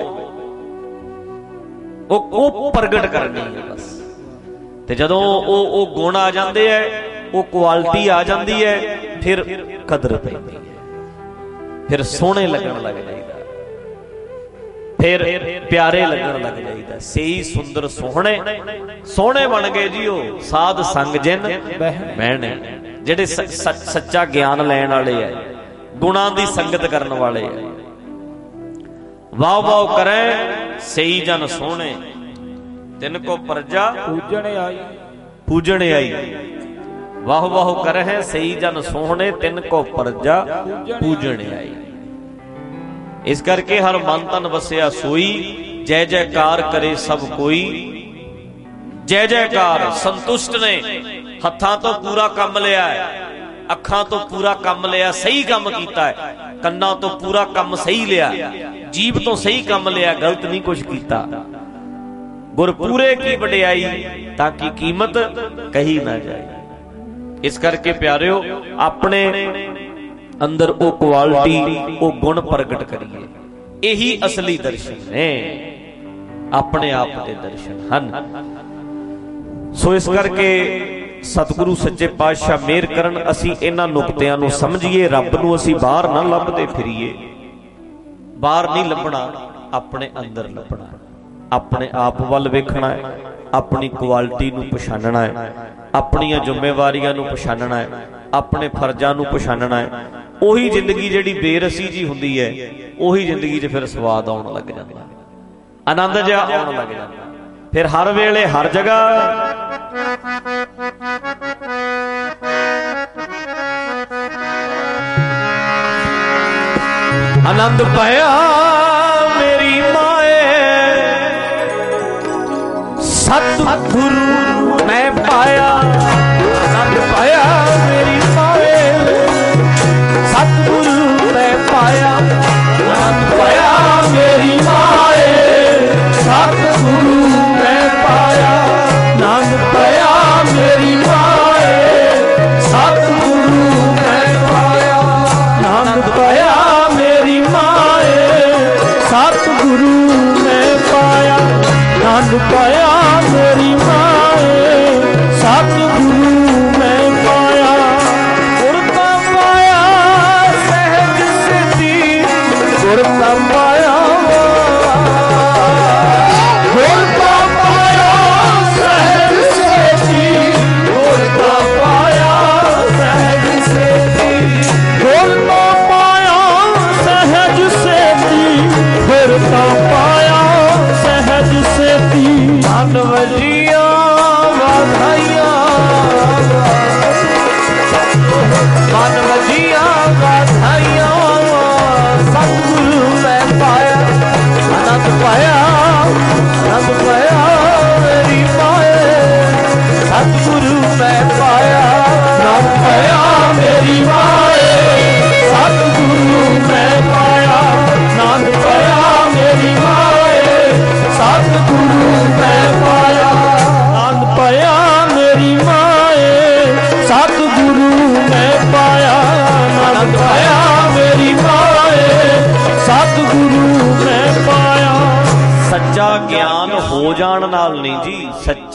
ਉਹ ਉਹ ਪ੍ਰਗਟ ਕਰਨੀ ਹੈ ਬਸ। ਤੇ ਜਦੋਂ ਉਹ ਉਹ ਗੁਣ ਆ ਜਾਂਦੇ ਐ, ਉਹ ਕੁਆਲਿਟੀ ਆ ਜਾਂਦੀ ਹੈ, ਫਿਰ ਕਦਰ ਪੈਂਦੀ ਹੈ, ਫਿਰ ਸੋਹਣੇ ਲੱਗਣ ਲੱਗ ਜਾਈਦਾ, ਫਿਰ ਪਿਆਰੇ ਲੱਗਣ ਲੱਗ ਜਾਈਦਾ। ਸਹੀ ਸੁੰਦਰ ਸੋਹਣੇ ਸੋਹਣੇ ਬਣ ਗਏ ਜੀ ਉਹ ਸਾਧ ਸੰਗ ਜਿਨ ਬਹਿਣੇ, ਜਿਹੜੇ ਸੱਚਾ ਗਿਆਨ ਲੈਣ ਵਾਲੇ ਐ, ਗੁਣਾਂ ਦੀ ਸੰਗਤ ਕਰਨ ਵਾਲੇ ਐ। ਵਾਹ ਵਾਹ ਕਰੇ ਸਹੀ ਜਨ ਸੋਹਣੇ, ਤਿੰਨ ਕੋ ਪਰਜਾ ਪੂਜਣ ਆਈ, ਪੂਜਣ ਆਈ। ਵਾਹ ਵਾਹ ਕਰਹਿ ਸਹੀ ਜਨ ਸੋਹਣੇ, ਤਿੰਨ ਕੋ ਪਰਜਾ ਪੂਜਣ ਆਈ। ਇਸ ਕਰਕੇ ਹਰ ਮਨ ਤਨ ਵਸਿਆ ਸੋਈ, ਜੈ ਜੈਕਾਰ ਕਰੇ ਸਭ ਕੋਈ। ਜੈ ਜੈਕਾਰ, ਸੰਤੁਸ਼ਟ ਨੇ, ਹੱਥਾਂ ਤੋਂ ਪੂਰਾ ਕੰਮ ਲਿਆ ਹੈ, ਅੱਖਾਂ ਤੋਂ ਪੂਰਾ ਕੰਮ ਲਿਆ, ਸਹੀ ਕੰਮ ਕੀਤਾ ਹੈ, ਕੰਨਾਂ ਤੋਂ ਪੂਰਾ ਕੰਮ ਸਹੀ ਲਿਆ, ਜੀਭ ਤੋਂ ਸਹੀ ਕੰਮ ਲਿਆ, ਗਲਤ ਨਹੀਂ ਕੁਝ ਕੀਤਾ। ਗੁਰ ਪੂਰੇ ਕੀ ਵਡਿਆਈ, ਤਾਂ ਕਿ ਕੀਮਤ ਕਹੀ ਨਾ ਜਾਏ। ਇਸ ਕਰਕੇ ਪਿਆਰਿਓ, ਆਪਣੇ ਅੰਦਰ ਉਹ ਕੁਆਲਿਟੀ, ਉਹ ਗੁਣ ਪ੍ਰਗਟ ਕਰੀਏ। ਇਹੀ ਅਸਲੀ ਦਰਸ਼ਨ ਨੇ, ਆਪਣੇ ਆਪ ਦੇ ਦਰਸ਼ਨ ਹਨ। ਸੋ ਇਸ ਕਰਕੇ ਸਤਿਗੁਰੂ ਸੱਚੇ ਪਾਤਸ਼ਾਹ ਮਿਹਰ ਕਰਨ, ਅਸੀਂ ਇਹਨਾਂ ਨੁਕਤਿਆਂ ਨੂੰ ਸਮਝੀਏ। ਰੱਬ ਨੂੰ ਅਸੀਂ ਬਾਹਰ ਨਾ ਲੱਭਦੇ ਫਿਰੀਏ, ਬਾਹਰ ਨਹੀਂ ਲੱਭਣਾ, ਆਪਣੇ ਅੰਦਰ ਲੱਭਣਾ, ਆਪਣੇ ਆਪ ਵੱਲ ਵੇਖਣਾ ਹੈ, ਆਪਣੀ ਕੁਆਲਿਟੀ ਨੂੰ ਪਛਾਣਨਾ ਹੈ, ਆਪਣੀਆਂ ਜ਼ਿੰਮੇਵਾਰੀਆਂ ਨੂੰ ਪਛਾਣਨਾ ਹੈ, ਆਪਣੇ ਫਰਜ਼ਾਂ ਨੂੰ ਪਛਾਣਨਾ ਹੈ। ਉਹੀ ਜ਼ਿੰਦਗੀ ਜਿਹੜੀ ਬੇਰਸੀ ਜੀ ਹੁੰਦੀ ਹੈ, ਉਹੀ ਜ਼ਿੰਦਗੀ 'ਚ ਫਿਰ ਸਵਾਦ ਆਉਣ ਲੱਗ ਜਾਂਦਾ, ਆਨੰਦ ਜਿਹਾ ਆਉਣ ਲੱਗ ਜਾਂਦਾ। ਫਿਰ ਹਰ ਵੇਲੇ ਹਰ ਜਗ੍ਹਾ ਆਨੰਦ ਪਾਇਆ ਮੇਰੀ ਮਾਏ, ਸਤਿਗੁਰੂ ਮੈਂ ਪਾਇਆ। ਆਨੰਦ ਪਾਇਆ ਮੇਰੀ ਮਾਏ, ਸਤਿਗੁਰੂ ਮੈਂ ਪਾਇਆ। ਆਨੰਦ ਪਾਇਆ ਮੇਰੀ ਮਾਏ, ਸਤਿਗੁਰੂ ਮੈਂ ਪਾਇਆ। ਆਨੰਦ ਪਾਇਆ ਮੇਰੀ ਮਾਏ, ਸਤਿਗੁਰੂ ਮੈਂ ਪਾਇਆ। ਆਨੰਦ ਪਾਇਆ ਮੇਰੀ ਮਾਏ, ਸਤਿਗੁਰੂ ਮੈਂ ਪਾਇਆ। ਆਨੰਦ ਪਾਇਆ ਮੇਰੀ ਮਾਏ,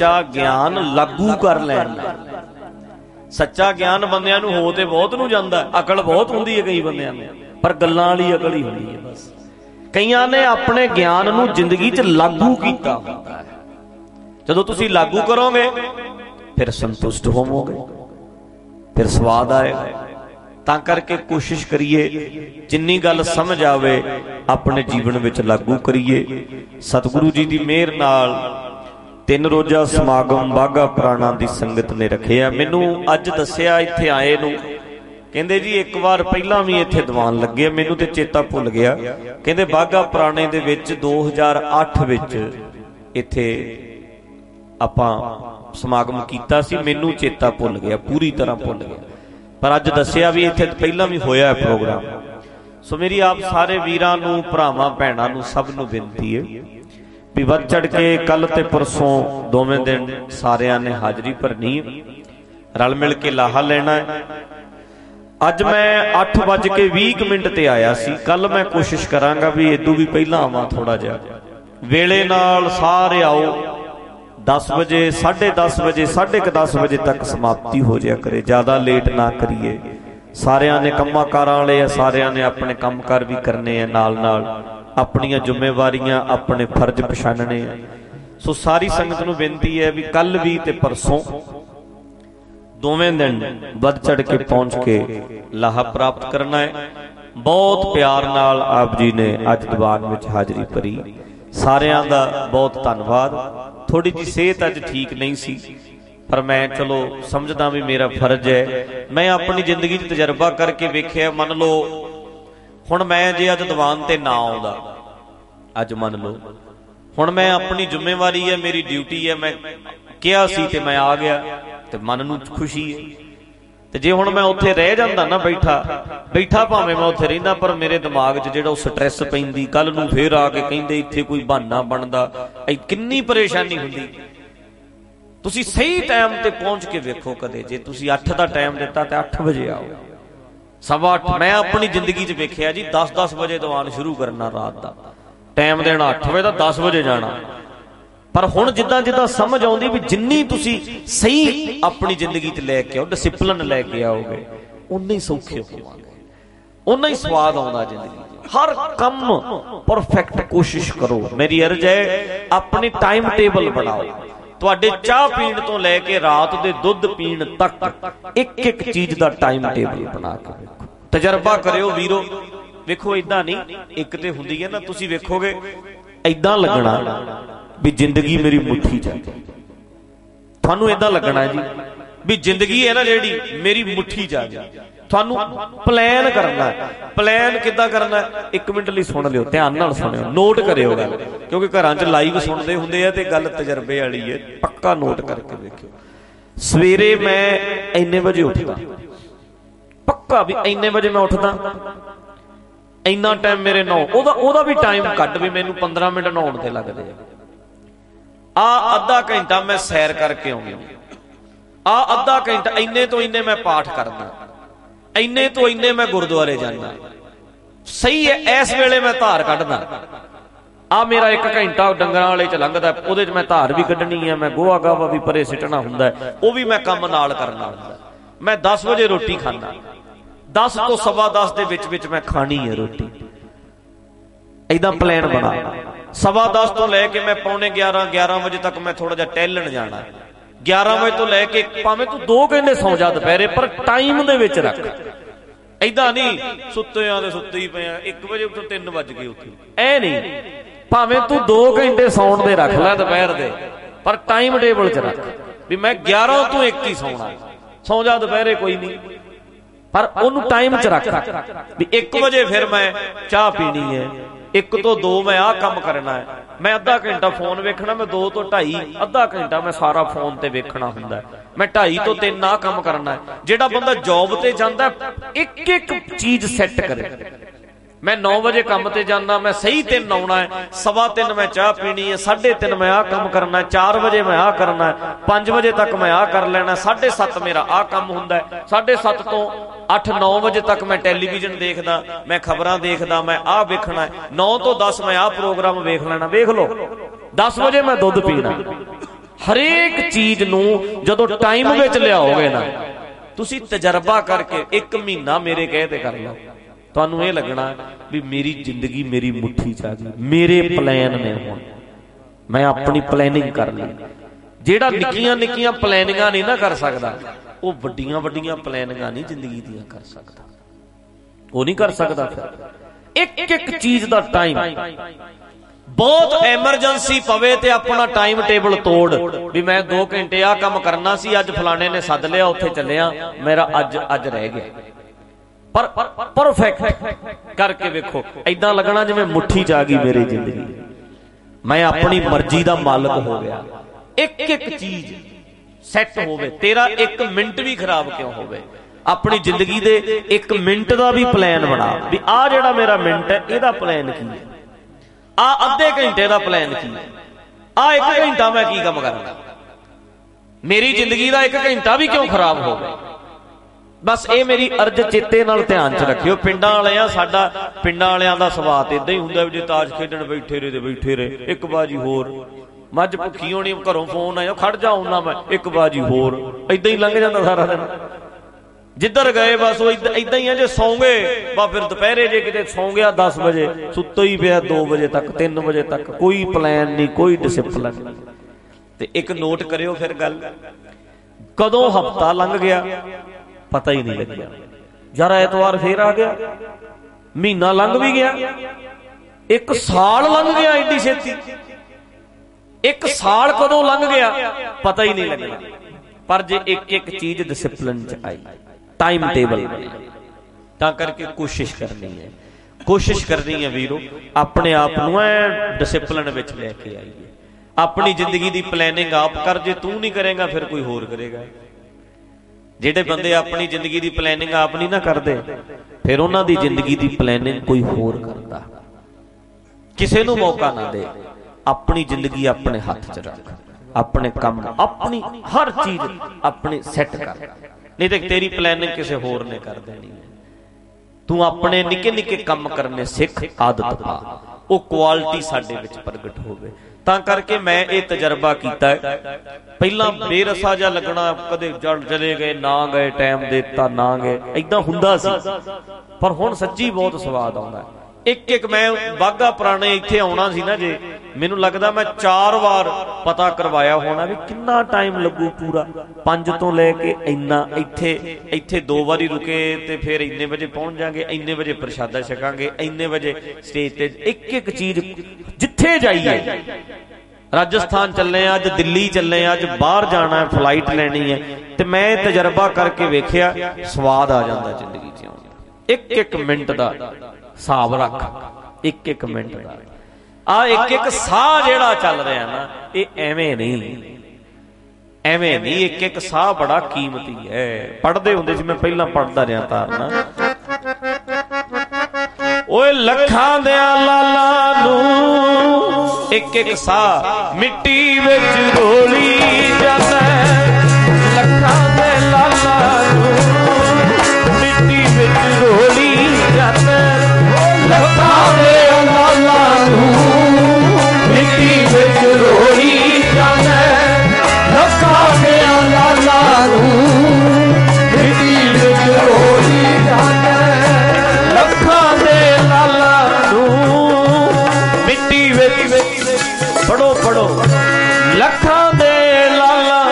सच्चा ज्ञान लागू कर लैना। सच्चा ज्ञान बंदियां नूं हो ते बहुत नूं जांदा, अकल बहुत हुंदी है कई बंदियां नूं, पर गल्लां वाली अकल ही हुंदी है बस। कईयां ने अपने ज्ञान नूं जिंदगी च लागू कीता हुंदा है। जदों तुसीं लागू करोगे फिर संतुष्ट होवोगे, फिर स्वाद आएगा। तां करके कोशिश करिए जिन्नी गल समझ आवे अपने जीवन विच लागू करिए। सतगुरु जी दी मेहर नाल तीन रोजा समागम बाघा पुराणा दी संगत ने रखिया। मैनू अज दसिया इत्थे आए नूं, कहंदे जी एक बार पहलां भी इत्थे दीवान लगे, मैनू ते चेता भुल गया। कहंदे बाघा पुराणे दे विच दो हज़ार अठ विच इत्थे आपां समागम कीता सी, मैनू चेता भुल गया, पूरी तरह भुल गया। पर अज दसिया भी इत्थे पहलां भी होया है प्रोग्राम। सो मेरी आप सारे वीरां नूं, भरावां, भैणां नूं, सब नूं बेनती है भी वध चढ़ के कल ते परसों दोवें दिन सारियां ने हाजरी भरनी है, रल मिल के लाहा लेना है। अज मैं अठ बज के बीस मिनट ते आया सी, कल मैं कोशिश करांगा भी इदों भी पहलां आवां, थोड़ा जिहा वेले नाल सारे आओ। दस बजे साढ़े दस बजे साढ़े क दस बजे तक समाप्ति हो जाया करे, ज्यादा लेट ना करिए। सारियां ने कम्मां कारां वाले आ, सारियां ने अपने काम कार भी करने हैं, नाल नाल अपनियां जिम्मेवारियां अपने फर्ज पछाणने हैं। सो सारी संगत नूं बेनती है भी कल भी ते परसों दोवें दिन वध चढ़ के पहुंच के लाहा प्राप्त करना है। बहुत प्यार नाल आप जी ने अज दीवान विच हाजरी भरी, सारियां दा बहुत धन्नवाद। थोड़ी जी सेहत अज ठीक नहीं सी, पर मैं चलो समझदा भी मेरा फर्ज है। मैं अपनी जिंदगी च तजर्बा करके वेखिया, मन लो हुण मैं जे अज दीवान ते ना आउंदा, अज मन लो हुण मैं अपनी जिम्मेवारी है, मेरी ड्यूटी है, मैं किहा सी ते मैं आ गया ते मन नूं खुशी है। ते जे हुण मैं उत्थे रह जांदा ना बैठा बैठा भावें मैं उत्थे रहिंदा, पर मेरे दिमाग च जिहड़ा स्ट्रैस पैंदी, कल नूं फेर आके कहिंदे इत्थे कोई बहाना बनदा, किन्नी परेशानी हुंदी। तुसीं सही टाइम ते पहुंच के वेखो, कदे जे तुसीं अठ दा टाइम दिता ते अठ बजे आओ, सवा अठ। मैं अपनी जिंदगी च वेखिया जी, दस दस बजे दीवान शुरू करना, रात दा टाइम देना अठ बजे दा, दस बजे जाना। पर हुण जिद्दां जिद्दां समझ आउंदी भी जिन्नी तुसीं सही अपनी जिंदगी च लैके आओ, डिसिपलिन लैके आओगे, उन्ने ही सौखे होवांगे, उन्ना ही स्वाद आउंदा जिंदगी। हर कम परफेक्ट कोशिश करो। मेरी अर्ज है अपनी टाइम टेबल बनाओ। तुहाडे चाह पीण तो लैके रात दे दुध पीण तक एक एक चीज दा टाइम टेबल बना के वेखो, तजर्बा करियो वीरो। वेखो इदां नहीं, एक ते हुंदी है ना, तुसीं वेखोगे इदां लगना भी जिंदगी मेरी मुट्ठी च है। थानू इदां लगना है जी भी जिंदगी है ना जेड़ी मेरी मुट्ठी च आ गई। थानू प्लान करना है। प्लान किद्दां करना है? एक मिनट लई सुन लियो, ध्यान नाल सुनियो, नोट करियो गल, क्योंकि घरां च लाइव सुनदे हुंदे आ ते गल तजर्बे वाली है, पक्का नोट करके देखियो। सवेरे मैं इन्ने बजे उठदा, पक्का भी इन्ने बजे मैं उठदा, इन्ना टाइम मेरे नौ ओदा ओदा भी टाइम कट भी मैनू पंद्रह मिनट नहाउण ते लगदे आ। अद्धा घंटा मैं सैर करके आउंदी, आ अद्धा घंटा इन्ने तो इन्ने मैं पाठ करदा, इन्ने तो इन्ने मैं गुरुद्वारे जाना। सही है, इस वेले मैं धार कढदा, आ मेरा एक घंटा डंगरां वाले च लंघदा, ओहदे च मैं धार भी कढनी है, मैं गोहा गावा भी परे सिटना हुंदा है, वो भी मैं काम नाल करना हुंदा। मैं दस बजे रोटी खाना, दस तो सवा दस दे विच विच मैं खानी है रोटी। इदां प्लान बना, सवा दस तो लैके मैं पौने ग्यारह ग्यारह बजे तक मैं थोड़ा जिहा टहलन जाना। ग्यारह बजे तो लैके भावें तू दो घंटे सौ जा दोपहरे, पर टाइम दे विच रख। इदां नहीं सुत्ते आ ते सुत्ते ही पे आ, एक बजे उठ तीन बज गए उठ, ऐ नहीं। भावें तू दो घंटे सौण दे रख लै दोपहर दे, पर टाइम टेबल च रख भी मैं ग्यारह तो एक ही सौना, सौ जा दोपहरे कोई नहीं, पर ओनू टाइम च रख भी एक बजे फिर मैं चाह पीनी है, एक तो दो मैं आ काम करना है, मैं अद्धा घंटा फोन वेखना, मैं दो तो ढाई अद्धा घंटा मैं सारा फोन ते वेखना हुंदा है, मैं ढाई तो तीन आ काम करना है। जेड़ा बंदा जॉब ते जांदा एक एक चीज सैट करे। मैं नौ बजे काम ते जाना, मैं सही तीन आउणा है, सवा तीन मैं चाह पीनी है, साढ़े तीन मैं आ काम करना है, चार बजे मैं आ करना है, पांच बजे तक मैं आ कर लेना, साढ़े सत्त मेरा आ काम हुंदा है, साढ़े सत्त तो अठ नौ बजे तक मैं टेलीविजन देखदा, मैं खबरां देखदा, मैं आ वेखना है, नौ तो दस मैं आ प्रोग्राम वेख लेना। वेख लो, दस बजे मैं दुध पीना, हरेक चीज नूं जदों टाइम विच लियाओगे ना, तुसी तजर्बा करके एक महीना मेरे कहते कर लो, तुहानूं ये लगना भी मेरी जिंदगी मेरी मुट्ठी च आ गई, मेरे प्लान ने हुण मैं अपनी प्लैनिंग कर ली। जेड़ा निक्कियां निक्कियां प्लैनिंगां नहीं ना कर सकदा, वो वड्डियां वड्डियां प्लैनिंगां नहीं जिंदगी दियां कर सकदा, वो नहीं कर सकदा। फिर एक एक चीज दा टाइम, बहुत एमरजेंसी पवे ते अपना टाइम टेबल तोड़ भी मैं दो घंटे आ काम करना सी, अज फलाने ने सद लिया उत्थे चलिया, मेरा अज अज रह गया। पर परफेक्ट करके वेखो, ऐदां लगना जिवें मुट्ठी च आ गई मेरी जिंदगी, मैं अपनी मर्जी दा मालिक हो गया। एक एक चीज सैट होवे, तेरा एक मिनट भी खराब क्यों होवे, अपनी जिंदगी दे एक मिनट दा भी प्लान बना भी आ जेड़ा मेरा मिनट है इहदा प्लान की है, आ अद्धे घंटे का प्लान की, आ एक घंटा मैं की काम करना, मेरी जिंदगी का एक घंटा भी क्यों खराब हो गया। बस ये मेरी अर्ज चेते नाल ध्यान च रखियो। पिंडां वाले आ, साडा पिंडां वालियां दा सुभाव इदां ही हुंदा, जे ताश खेडण बैठे रहे ते बैठे रहे, एक बाजी होर मझ भुखी होनी, घरों फोन आया खड़ जा आउना मैं, एक बाजी होर, इदां ही लंघ जांदा सारा दिन। जिधर गए बस वो इदा ही है, जे सौ गए बा फिर दोपहरे जे किते सौ गया दस बजे, सुत्ता ही पिया दो बजे तक तीन बजे तक, कोई प्लान नहीं, कोई डिसिप्लिन नहीं। ते एक नोट करियो फिर गल, कदों हफ्ता लंघ गया पता ही नहीं लग्या, यार एतवार फिर आ गया, महीना लंघ भी गया, एक साल लंघ गया एडी छेती, एक साल कदों लंघ गया पता ही नहीं लगना। पर जे एक एक चीज डिसिप्लिन च आई, टाइम टेबल, तां करके कोशिश करनी है, कोशिश करनी है वीरो, अपने आप नूं डिसिप्लिन विच लेके आईए। अपनी जिंदगी दी प्लैनिंग आप कर, जे तू नहीं करेगा फिर कोई होर करेगा। जेडे बंदे अपनी जिंदगी दी प्लैनिंग आप नहीं ना करते, फिर उन्हां दी जिंदगी दी प्लैनिंग कोई होर करदा। किसे नूं मौका ना दे, अपनी जिंदगी अपने हाथ च रख, अपने काम अपनी हर चीज अपनी सैट कर, नहीं तो तेरी प्लैनिंग किसी होर ने कर देनी है। तू अपने निके निके काम करने सिख, आदत पा, वो क्वालिटी साडे विच प्रगट होवे। तां करके मैं ये तजर्बा कीता है, पहला बेरसा जा लगना, कदे जड़ चले गए ना गए, टाइम देता ना गए, इदां हुंदा सी, पर हुण सच्ची बहुत स्वाद आउंदा है। एक एक मैं बागा पुराने इत्थे आउणा सी ना, जे मैनूं लगदा मैं चार बार पता करवाया होना भी कितना टाइम लगू, पूरा पंज तो लैके इन्ना, इत्थे इत्थे दो बारी रुके ते फिर इन्ने बजे पहुंच जाएंगे, इन्ने बजे प्रशादा छकांगे, इन्ने बजे स्टेज ते, एक एक चीज जिथे जाइए, राजस्थान चलने अज, दिल्ली चलने अज, बाहर जाना है, फ्लाइट लैनी है, ते मैं तजर्बा करके वेखिया स्वाद आ जाता जिंदगी च। एक एक मिनट का हिसाब रख, एक एक मिनट का आ, एक एक साह जेड़ा चल रहा ना, ये एवें नहीं, एवें नहीं, एक एक साह बड़ा कीमती है। पढ़ते होंदे सी, मैं पहला पढ़ता रहा तारना, ओए लखां दिया लाला नूं एक एक साह मिट्टी विच रोली जांदा, लखां दे लाला नूं मिट्टी विच रोली जांदा, लखां दे लाला नूं मिट्टी विच रोली जांदा, लखां दे लाला नूं मिट्टी विच रोली जांदा, लखां दे लाला नूं मिट्टी विच, पढ़ो पढ़ो, लखां दे लाला,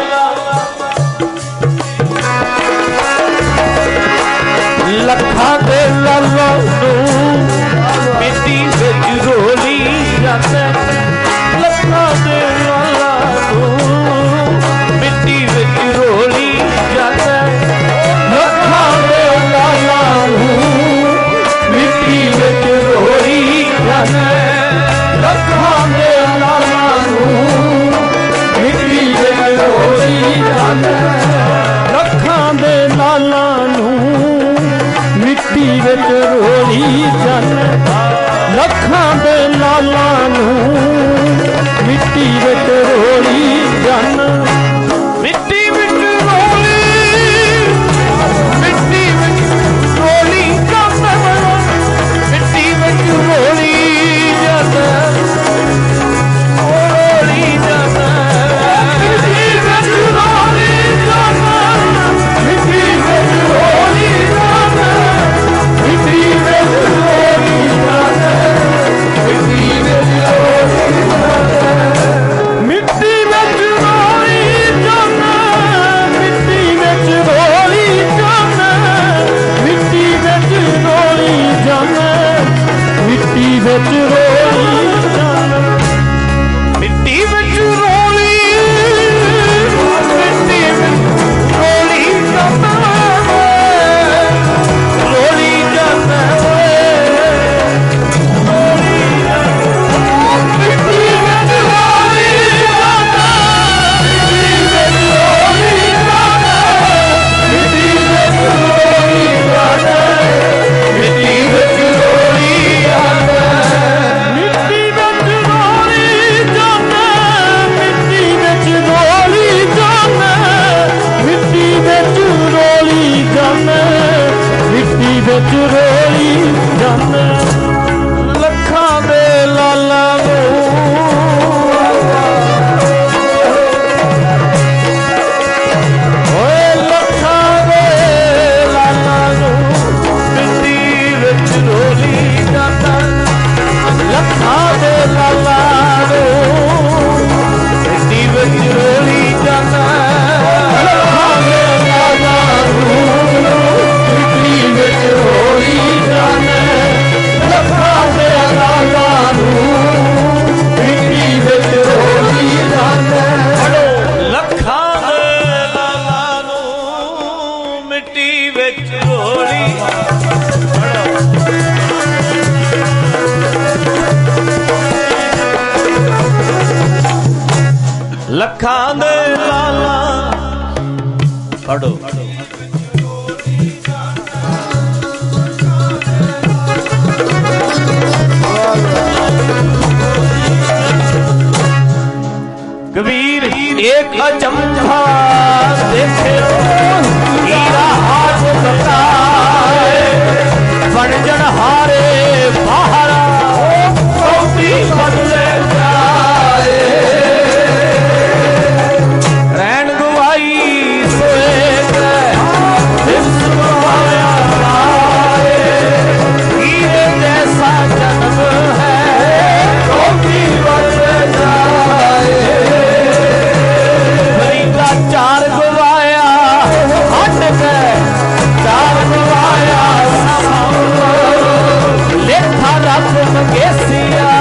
लखां दे लाला नूं मिट्टी विच रोली जांदा, लखां दे लाला नूं मिट्टी विच रोली जांदा, लखां दे लाला नूं मिट्टी विच रोली जांदा, लखां दे लाला नूं मिट्टी विच रोली जांदा, लखां दे लाला नूं मिट्टी विच रोली जांदा, लखां दे लाला नूं मिट्टी विच रोली जांदा, मिट्टी विच रोली, मिट्टी विच रोली जांदा, मिट्टी विच रोली जांदा, रोली जांदा, मिट्टी विच घोली लखां दे लाला पढ़ो कबीर एक अचंभा देखो हीरा हाथ बताए बनजन हारे बाहरा कौटी बदले जाए रैन गवाई हीरे जैसा जन्म है कौटी बदले जाए चार गवाया हट गए चार गवाया लेखा रब मंगेसिया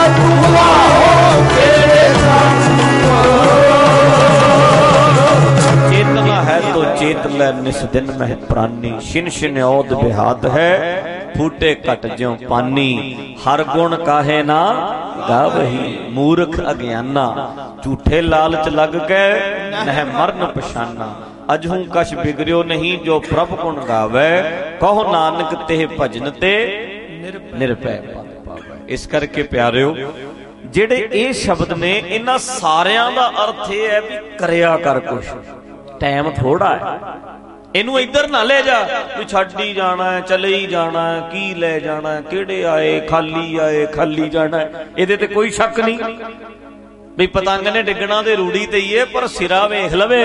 चेतना है तो चेत ले निस दिन में प्राणी शिन शिन औद बेहाद है फूटे कट ज्यों पानी हर गुण काहे ना गावही मूर्ख अज्ञाना झूठे लालच लग गए नह मਰਨ पछाना अजहू कछ बिगड़ियो नहीं जो प्रभ गुण गावे कहो नानक तेह भजन ते निरभै पद पावै। इस करके प्यारिओ ਜਿਹੜੇ ਇਹ ਸ਼ਬਦ ਨੇ ਇਹਨਾਂ ਸਾਰਿਆਂ ਦਾ ਅਰਥ ਇਹ ਹੈ ਵੀ ਕਰਿਆ ਕਰ ਕੁਛ ਟਾਈਮ ਥੋੜਾ ਹੈ ਇਹਨੂੰ ਇੱਧਰ ਨਾ ਲੈ ਜਾ ਵੀ ਛੱਡ ਹੀ ਜਾਣਾ ਹੈ ਚਲੇ ਹੀ ਜਾਣਾ ਹੈ ਕੀ ਲੈ ਜਾਣਾ ਹੈ ਕਿਹੜੇ ਆਏ ਖਾਲੀ ਆਏ ਖਾਲੀ ਜਾਣਾ ਹੈ ਇਹਦੇ ਤੇ ਕੋਈ ਸ਼ੱਕ ਨਹੀਂ ਵੀ ਪਤੰਗ ਨੇ ਡਿੱਗਣਾ ਤੇ ਰੂੜੀ ਤੇ ਹੀ ਹੈ ਪਰ ਸਿਰਾ ਵੇਖ ਲਵੇ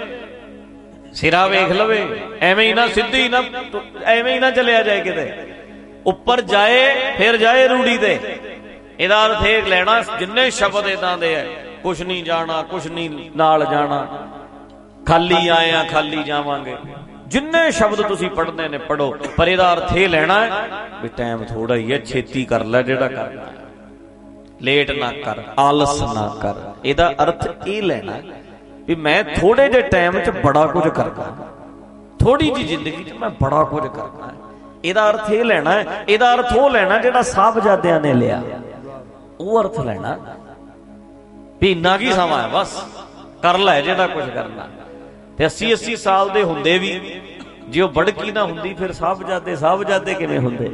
ਸਿਰਾ ਵੇਖ ਲਵੇ ਐਵੇਂ ਹੀ ਨਾ ਸਿੱਧੀ ਨਾ ਐਵੇਂ ਹੀ ਨਾ ਚਲਿਆ ਜਾਏ ਕਿਤੇ ਉੱਪਰ ਜਾਏ ਫਿਰ ਜਾਏ ਰੂੜੀ ਤੇ ਇਹਦਾ ਅਰਥ ਇਹ ਲੈਣਾ ਜਿੰਨੇ ਸ਼ਬਦ ਇਦਾਂ ਦੇ ਹੈ ਕੁਛ ਨਹੀਂ ਜਾਣਾ ਕੁਛ ਨਹੀਂ ਨਾਲ ਜਾਣਾ ਖਾਲੀ ਆਏ ਆ ਖਾਲੀ ਜਾਵਾਂਗੇ ਜਿੰਨੇ ਸ਼ਬਦ ਤੁਸੀਂ ਪੜ੍ਹਦੇ ਨੇ ਪੜੋ ਪਰ ਇਹਦਾ ਅਰਥ ਇਹ ਲੈਣਾ ਵੀ ਟਾਈਮ ਥੋੜਾ ਹੀ ਹੈ ਛੇਤੀ ਕਰ ਲੈ ਜਿਹੜਾ ਕਰਨਾ ਲੇਟ ਨਾ ਕਰ ਆਲਸ ਨਾ ਕਰ ਇਹਦਾ ਅਰਥ ਇਹ ਲੈਣਾ ਵੀ ਮੈਂ ਥੋੜੇ ਜਿਹੇ ਟਾਈਮ 'ਚ ਬੜਾ ਕੁਝ ਕਰਨਾ ਥੋੜੀ ਜਿਹੀ ਜ਼ਿੰਦਗੀ 'ਚ ਮੈਂ ਬੜਾ ਕੁਝ ਕਰਨਾ ਇਹਦਾ ਅਰਥ ਇਹ ਲੈਣਾ ਇਹਦਾ ਅਰਥ ਉਹ ਲੈਣਾ ਜਿਹੜਾ ਸਾਹਿਬਜ਼ਾਦਿਆਂ ਨੇ ਲਿਆ ਉਹ ਅਰਥ ਲੈਣਾ ਵੀ ਇੰਨਾ ਕੀ ਸਮਾਂ ਹੈ ਬਸ ਕਰ ਲੈ ਜਿਹੜਾ ਕੁਝ ਕਰਨਾ ਤੇ अस्सी अस्सी ਸਾਲ ਦੇ ਹੁੰਦੇ ਵੀ ਜੇ ਉਹ ਬੜਕੀ ਨਾ ਹੁੰਦੀ ਫਿਰ ਸਾਹਿਬਜ਼ਾਦੇ ਸਾਹਿਬਜ਼ਾਦੇ ਕਿਵੇਂ ਹੁੰਦੇ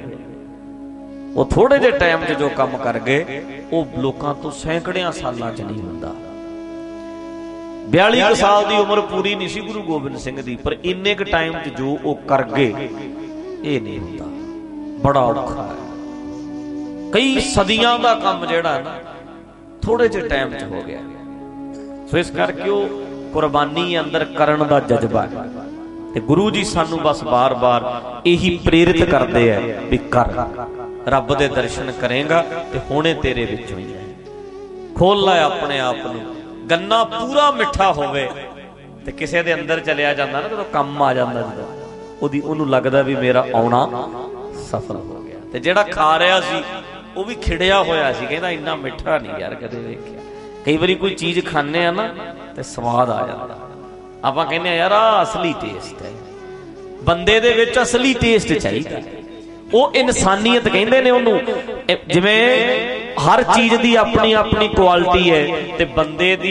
ਉਹ ਥੋੜੇ ਜਿਹੇ ਟਾਈਮ 'ਚ ਜੋ ਕੰਮ ਕਰ ਗਏ ਉਹ ਲੋਕਾਂ ਤੋਂ ਸੈਂਕੜਿਆਂ ਸਾਲਾਂ 'ਚ ਨਹੀਂ ਹੁੰਦਾ ਬਿਆਲੀ ਸਾਲ ਦੀ ਉਮਰ ਪੂਰੀ ਨਹੀਂ ਸੀ ਗੁਰੂ ਗੋਬਿੰਦ ਸਿੰਘ ਦੀ ਪਰ ਇੰਨੇ ਕੁ ਟਾਈਮ 'ਚ ਜੋ ਉਹ ਕਰ ਗਏ ਇਹ ਨਹੀਂ ਹੁੰਦਾ ਬੜਾ ਔਖਾ ਹੈ ਕਈ ਸਦੀਆਂ ਦਾ ਕੰਮ ਜਿਹੜਾ ਨਾ ਥੋੜੇ ਜਿਹੇ ਟਾਈਮ 'ਚ ਹੋ ਗਿਆ ਸੋ ਇਸ ਕਰਕੇ ਉਹ ਕੁਰਬਾਨੀ ਅੰਦਰ ਕਰਨ ਦਾ ਜਜ਼ਬਾ ਹੈ ਤੇ ਗੁਰੂ ਜੀ ਸਾਨੂੰ ਬਸ ਬਾਰ-ਬਾਰ ਇਹੀ ਪ੍ਰੇਰਿਤ ਕਰਦੇ ਆ ਵੀ ਕਰ ਰੱਬ ਦੇ ਦਰਸ਼ਨ ਕਰੇਗਾ ਤੇ ਹੁਣੇ ਤੇਰੇ ਵਿੱਚੋਂ ਹੀ ਹੈ ਖੋਲ ਲੈ ਆਪਣੇ ਆਪ ਨੂੰ ਗੰਨਾ ਪੂਰਾ ਮਿੱਠਾ ਹੋਵੇ ਤੇ ਕਿਸੇ ਦੇ ਅੰਦਰ ਚਲਿਆ ਜਾਂਦਾ ਨਾ ਜਦੋਂ ਕੰਮ ਆ ਜਾਂਦਾ ਜਦੋਂ ਉਹਦੀ ਉਹਨੂੰ ਲੱਗਦਾ ਵੀ ਮੇਰਾ ਆਉਣਾ ਸਫਲ ਹੋ ਗਿਆ ਤੇ ਜਿਹੜਾ ਖਾ ਰਿਹਾ ਸੀ ਉਹ ਵੀ ਖਿੜਿਆ ਹੋਇਆ ਸੀ ਕਹਿੰਦਾ ਇੰਨਾ ਮਿੱਠਾ ਨਹੀਂ ਯਾਰ ਕਦੇ ਵੇਖਿਆ ਕਈ ਵਾਰੀ ਕੋਈ ਚੀਜ਼ ਖਾਂਦੇ ਆ ਨਾ ਤੇ ਸਵਾਦ ਆ ਜਾਂਦਾ ਆਪਾਂ ਕਹਿੰਦੇ ਆ ਯਾਰ ਆ ਅਸਲੀ ਟੇਸਟ ਹੈ ਬੰਦੇ ਦੇ ਵਿੱਚ ਅਸਲੀ ਟੇਸਟ ਚਾਹੀਦਾ ਉਹ ਇਨਸਾਨੀਅਤ ਕਹਿੰਦੇ ਨੇ ਉਹਨੂੰ ਜਿਵੇਂ ਹਰ ਚੀਜ਼ ਦੀ ਆਪਣੀ ਆਪਣੀ ਕੁਆਲਿਟੀ ਹੈ ਤੇ ਬੰਦੇ ਦੀ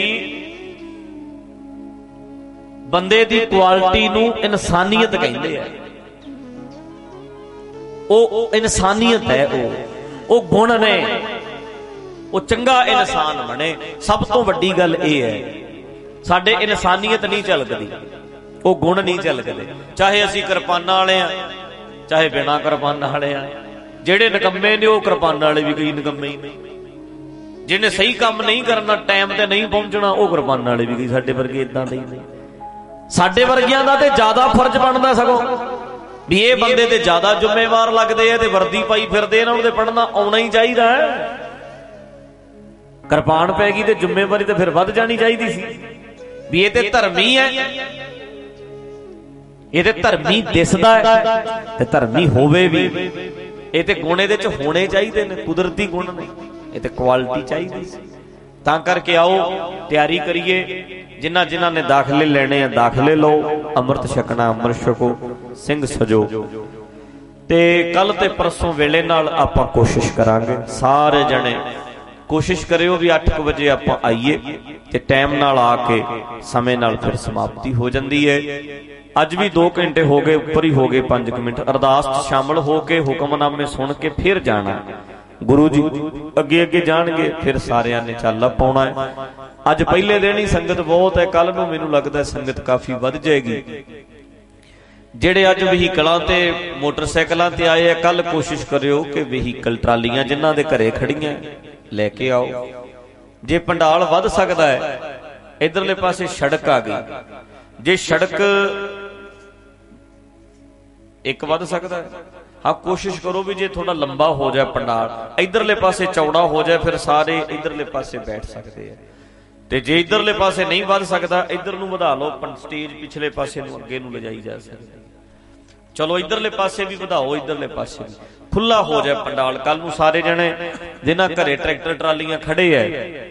ਬੰਦੇ ਦੀ ਕੁਆਲਿਟੀ ਨੂੰ ਇਨਸਾਨੀਅਤ ਕਹਿੰਦੇ ਆ ਉਹ ਇਨਸਾਨੀਅਤ ਹੈ ਉਹ ਉਹ ਗੁਣ ਨੇ ਉਹ ਚੰਗਾ ਇਨਸਾਨ ਬਣੇ ਸਭ ਤੋਂ ਵੱਡੀ ਗੱਲ ਇਹ ਹੈ ਸਾਡੇ ਇਨਸਾਨੀਅਤ ਨਹੀਂ ਝਲਕਦੀ ਉਹ ਗੁਣ ਨਹੀਂ ਝਲਕਦੇ ਚਾਹੇ ਅਸੀਂ ਕਿਰਪਾਨਾਂ ਵਾਲੇ ਆ ਚਾਹੇ ਬਿਨਾਂ ਕਿਰਪਾਨਾਂ ਵਾਲੇ ਆ ਜਿਹੜੇ ਨਿਕੰਮੇ ਨੇ ਉਹ ਕਿਰਪਾਨਾਂ ਵਾਲੇ ਵੀ ਕਈ ਨਿਕੰਮੇ ਹੀ ਨੇ ਜਿਹਨੇ ਸਹੀ ਕੰਮ ਨਹੀਂ ਕਰਨਾ ਟਾਈਮ ਤੇ ਨਹੀਂ ਪਹੁੰਚਣਾ ਉਹ ਕਿਰਪਾਨਾਂ ਵਾਲੇ ਵੀ ਕਈ ਸਾਡੇ ਵਰਗੇ ਇਦਾਂ ਦੇ ਹੀ ਨੇ ਸਾਡੇ ਵਰਗਿਆਂ ਦਾ ਤੇ ਜ਼ਿਆਦਾ ਫਰਜ਼ ਬਣਦਾ ਸਗੋਂ ਵੀ ਇਹ ਬੰਦੇ ਤੇ ਜ਼ਿਆਦਾ ਜ਼ਿੰਮੇਵਾਰ ਲੱਗਦੇ ਆ ਤੇ ਵਰਦੀ ਪਾਈ ਫਿਰਦੇ ਇਹਨਾਂ ਨੂੰ ਤੇ ਪੜ੍ਹਨਾ ਆਉਣਾ ਹੀ ਚਾਹੀਦਾ ਹੈ ਕਿਰਪਾਨ ਪੈ ਗਈ ਤੇ ਜ਼ਿੰਮੇਵਾਰੀ ਤੇ ਫਿਰ ਵੱਧ ਜਾਣੀ ਚਾਹੀਦੀ ਸੀ ਵੀ ਇਹ ਤੇ ਧਰਮੀ ਹੈ ਇਹ ਤੇ ਧਰਮੀ ਦਿਸਦਾ ਹੈ ਤੇ ਧਰਮੀ ਹੋਵੇ ਵੀ ਇਹ ਤੇ ਗੁਣ ਇਹਦੇ ਚ ਹੋਣੇ ਚਾਹੀਦੇ ਨੇ ਕੁਦਰਤੀ ਗੁਣ ਨੇ ਇਹ ਤੇ ਕੁਆਲਿਟੀ ਚਾਹੀਦੀ ਸੀ तां करके आओ तैयारी करिए। जिन्हां जिन्हां ने दाखले लेने हैं दाखले लो, अमृत छकना अमृत छको, सिंह सजो। ते कल ते परसों वेले नाल आपां कोशिश करांगे, सारे जने कोशिश करियो भी अठ बजे आपां आईए ते टाइम नाल आके समय नाल फिर समाप्ति हो जाती है। अज भी दो घंटे हो गए, उपर ही हो गए, पांच मिनट अरदास शामिल होके हुक्मनामे सुन के फिर जाना। गुरु जी अगे अगे जाणगे, फिर सारियां ने चाला पाउणा है। अज पहले दिन ही संगत बहुत है, कल नूं मैनूं लगदा संगत काफी वध जाएगी। ਜਿਹੜੇ ਅੱਜ ਵਹੀਕਲਾਂ ਤੇ ਮੋਟਰਸਾਈਕਲਾਂ ਤੇ ਆਏ ਆ, ਕੱਲ ਕੋਸ਼ਿਸ਼ ਕਰਿਓ ਕਿ ਵਹੀਕਲ ਟਰਾਲੀਆਂ ਜਿਨ੍ਹਾਂ ਦੇ ਘਰੇ ਖੜੀਆਂ ਲੈ ਕੇ ਆਓ। ਜੇ ਪੰਡਾਲ ਵੱਧ ਸਕਦਾ ਹੈ, ਇਧਰਲੇ ਪਾਸੇ ਸੜਕ ਆ ਗਈ, ਜੇ ਸੜਕ ਇੱਕ ਵੱਧ ਸਕਦਾ ਹੈ, ਹਾਂ ਕੋਸ਼ਿਸ਼ ਕਰੋ ਵੀ ਜੇ ਥੋੜਾ ਲੰਬਾ ਹੋ ਜਾਏ ਪੰਡਾਲ, ਇਧਰਲੇ ਪਾਸੇ ਚੌੜਾ ਹੋ ਜਾਏ, ਫਿਰ ਸਾਰੇ ਇਧਰਲੇ ਪਾਸੇ ਬੈਠ ਸਕਦੇ ਆ। ਤੇ ਜੇ ਇਧਰਲੇ ਪਾਸੇ ਨਹੀਂ ਵੱਧ ਸਕਦਾ, ਇਧਰ ਨੂੰ ਵਧਾ ਲਓ, ਸਟੇਜ ਪਿਛਲੇ ਪਾਸੇ ਨੂੰ ਅੱਗੇ ਨੂੰ ਲਿਜਾਈ ਜਾ ਸਕਦੀ। ਚਲੋ ਇਧਰਲੇ ਪਾਸੇ ਵੀ ਵਧਾਓ, ਇਧਰਲੇ ਪਾਸੇ ਵੀ ਖੁੱਲਾ ਹੋ ਜਾਏ ਪੰਡਾਲ। ਕੱਲ ਨੂੰ ਸਾਰੇ ਜਣੇ ਜਿਨ੍ਹਾਂ ਘਰੇ ਟਰੈਕਟਰ ਟਰਾਲੀਆਂ ਖੜੇ ਐ,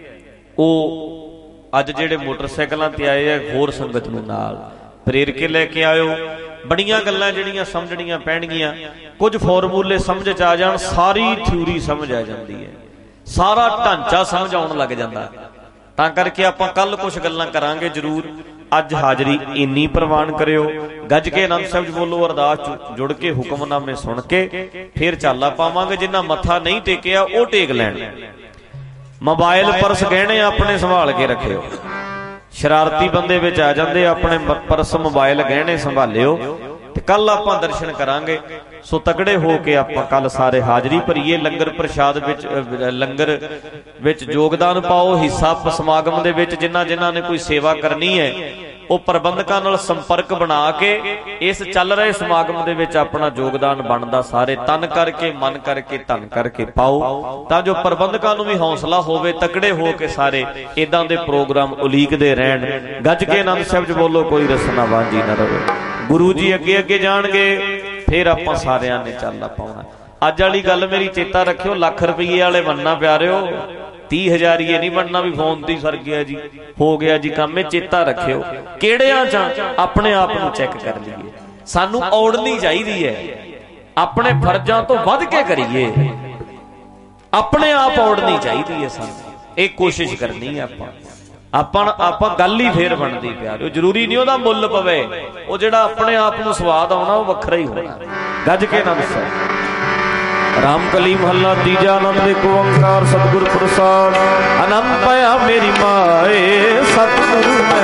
ਉਹ ਅੱਜ ਜਿਹੜੇ ਮੋਟਰਸਾਈਕਲਾਂ ਤੇ ਆਏ ਆ, ਹੋਰ ਸੰਗਤ ਨੂੰ ਨਾਲ ਪ੍ਰੇਰ ਕੇ ਲੈ ਕੇ ਆਇਓ। ਬੜੀਆਂ ਗੱਲਾਂ ਜਿਹੜੀਆਂ ਸਮਝਣੀਆਂ ਪੈਣਗੀਆਂ, ਕੁਝ ਫਾਰਮੂਲੇ ਸਮਝ ਚ ਆ ਜਾਣ, ਸਾਰੀ ਥਿਊਰੀ ਸਮਝ ਆ ਜਾਂਦੀ ਹੈ, ਸਾਰਾ ਢਾਂਚਾ ਸਮਝ ਆਉਣ ਲੱਗ ਜਾਂਦਾ। ਤਾਂ ਕਰਕੇ ਆਪਾਂ ਕੱਲ ਕੁਝ ਗੱਲਾਂ ਕਰਾਂਗੇ ਜ਼ਰੂਰ। ਅੱਜ ਹਾਜ਼ਰੀ ਇੰਨੀ ਪ੍ਰਵਾਨ ਕਰਿਓ, ਗੱਜ ਕੇ ਆਨੰਦ ਸਾਹਿਬ ਬੋਲੋ, ਅਰਦਾਸ ਜੁੜ ਕੇ ਹੁਕਮਨਾਮੇ ਸੁਣ ਕੇ ਫਿਰ ਚਾਲਾ ਪਾਵਾਂਗੇ। ਜਿਨ੍ਹਾਂ ਮੱਥਾ ਨਹੀਂ ਟੇਕਿਆ ਉਹ ਟੇਕ ਲੈਣ। ਮੋਬਾਈਲ ਪਰਸ ਗਹਿਣੇ ਆਪਣੇ ਸੰਭਾਲ ਕੇ ਰੱਖਿਓ, ਸ਼ਰਾਰਤੀ ਬੰਦੇ ਵਿੱਚ ਆ ਜਾਂਦੇ, ਆਪਣੇ ਪਰਸ ਮੋਬਾਈਲ ਗਹਿਣੇ ਸੰਭਾਲਿਓ। ਤੇ ਕੱਲ ਆਪਾਂ ਦਰਸ਼ਨ ਕਰਾਂਗੇ, ਸੋ ਤਕੜੇ ਹੋ ਕੇ ਆਪਾਂ ਕੱਲ ਸਾਰੇ ਹਾਜ਼ਰੀ ਭਰੀਏ। ਲੰਗਰ ਪ੍ਰਸ਼ਾਦ ਵਿੱਚ ਲੰਗਰ ਵਿੱਚ ਯੋਗਦਾਨ ਪਾਓ, ਹਿੱਸਾ ਸਮਾਗਮ ਦੇ ਵਿੱਚ ਜਿਨ੍ਹਾਂ ਜਿਨ੍ਹਾਂ ਨੇ ਕੋਈ ਸੇਵਾ ਕਰਨੀ ਹੈ, ਉਹ ਪ੍ਰਬੰਧਕਾਂ ਨਾਲ ਸੰਪਰਕ ਬਣਾ ਕੇ ਇਸ ਚੱਲ ਰਹੇ ਸਮਾਗਮ ਦੇ ਵਿੱਚ ਆਪਣਾ ਯੋਗਦਾਨ ਬਣਦਾ ਸਾਰੇ ਤਨ ਕਰਕੇ ਮਨ ਕਰਕੇ ਧਨ ਕਰਕੇ ਪਾਓ, ਤਾਂ ਜੋ ਪ੍ਰਬੰਧਕਾਂ ਨੂੰ ਵੀ ਹੌਸਲਾ ਹੋਵੇ, ਤਕੜੇ ਹੋ ਕੇ ਸਾਰੇ ਇਦਾਂ ਦੇ ਪ੍ਰੋਗਰਾਮ ਉਲੀਕਦੇ ਰਹਿਣ। ਗੱਜ ਕੇ ਆਨੰਦ ਸਾਹਿਬ ਚ ਬੋਲੋ, ਕੋਈ ਰਸਨਾ ਵਾਂਝੀ ਨਾ ਰਵੇ। ਗੁਰੂ ਜੀ ਅੱਗੇ ਅੱਗੇ ਜਾਣਗੇ, ਫਿਰ ਆਪਾਂ ਸਾਰਿਆਂ ਨੇ ਚਾਲਾ ਪਾਉਣਾ। ਅੱਜ ਵਾਲੀ ਗੱਲ ਮੇਰੀ ਚੇਤਾ ਰੱਖਿਓ, ਲੱਖ ਰੁਪਈਏ ਵਾਲੇ ਬਣਨਾ ਪਿਆਰਿਓ, तीह हजारीए नहीं बनना भी फोन ते सर गया जी, हो गया जी काम। चेता रखियो किहड़ियां च अपने आप नूं चैक कर लीए, सानू औड़नी चाहिदी है, अपने फर्जां तो वध के करिए, अपने आप औड़नी चाहिदी है। सानू एक कोशिश करनी है, आपां ਆਪਾਂ ਆਪਾਂ ਗੱਲ ਹੀ ਫੇਰ ਬਣਦੀ ਪਿਆਰਿਓ। ਜ਼ਰੂਰੀ ਨਹੀਂ ਉਹਦਾ ਮੁੱਲ ਪਵੇ, ਉਹ ਜਿਹੜਾ ਆਪਣੇ ਆਪ ਨੂੰ ਸਵਾਦ ਆਉਣਾ ਉਹ ਵੱਖਰਾ ਹੀ ਹੋਣਾ। ਗੱਜ ਕੇ ਨਾਮ ਸਾਹਿਬ राम कली महला तीजा आनंद एक ओंकार सतगुर प्रसाद। आनंद पाया मेरी माए सतगुरु मैं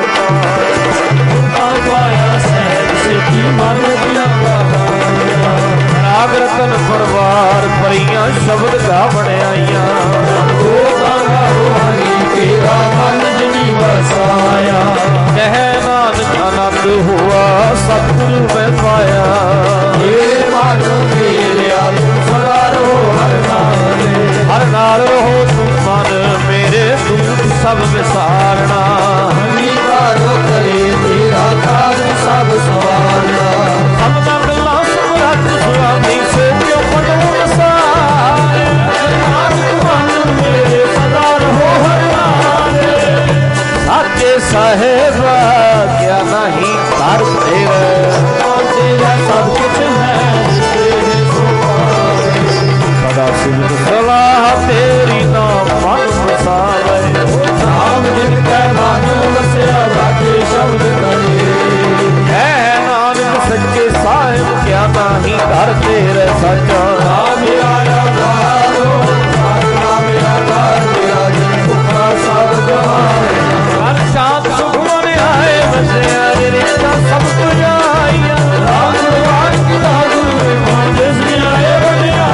पाया सहज सिद्धि मन दिया राग रतन परवार परियां शब्द गा बनाइया तेरा मन जिनी वसाया कह नानक आनंद हुआ सतगुरु मैं पाया। ये मानो मेरे हर नाल रहो तुम मन मेरे दूत सब विसारना करे तेरा कार्य सब सवारना। हम मंगला समरथ स्वामी से क्यों पटो सारे मन मेरे सदा रहो हर नारे साचे साहेबा क्या नहीं कर तेरा सब कुछ है सलाह तेरी नाम मन बसावे नाम जिनका मानो बसया बाकी शब्द करे है नानक सच्चे साहिब क्या नहीं कर तेरे सच्चा नाम आया गारो नाम आया गार तेरा जिन भुखा सब गवाए हर शांत सुख मन आए बसया रिश्ता सब कुछ आइया राम भगवान की दादू में जिसने आए बनिया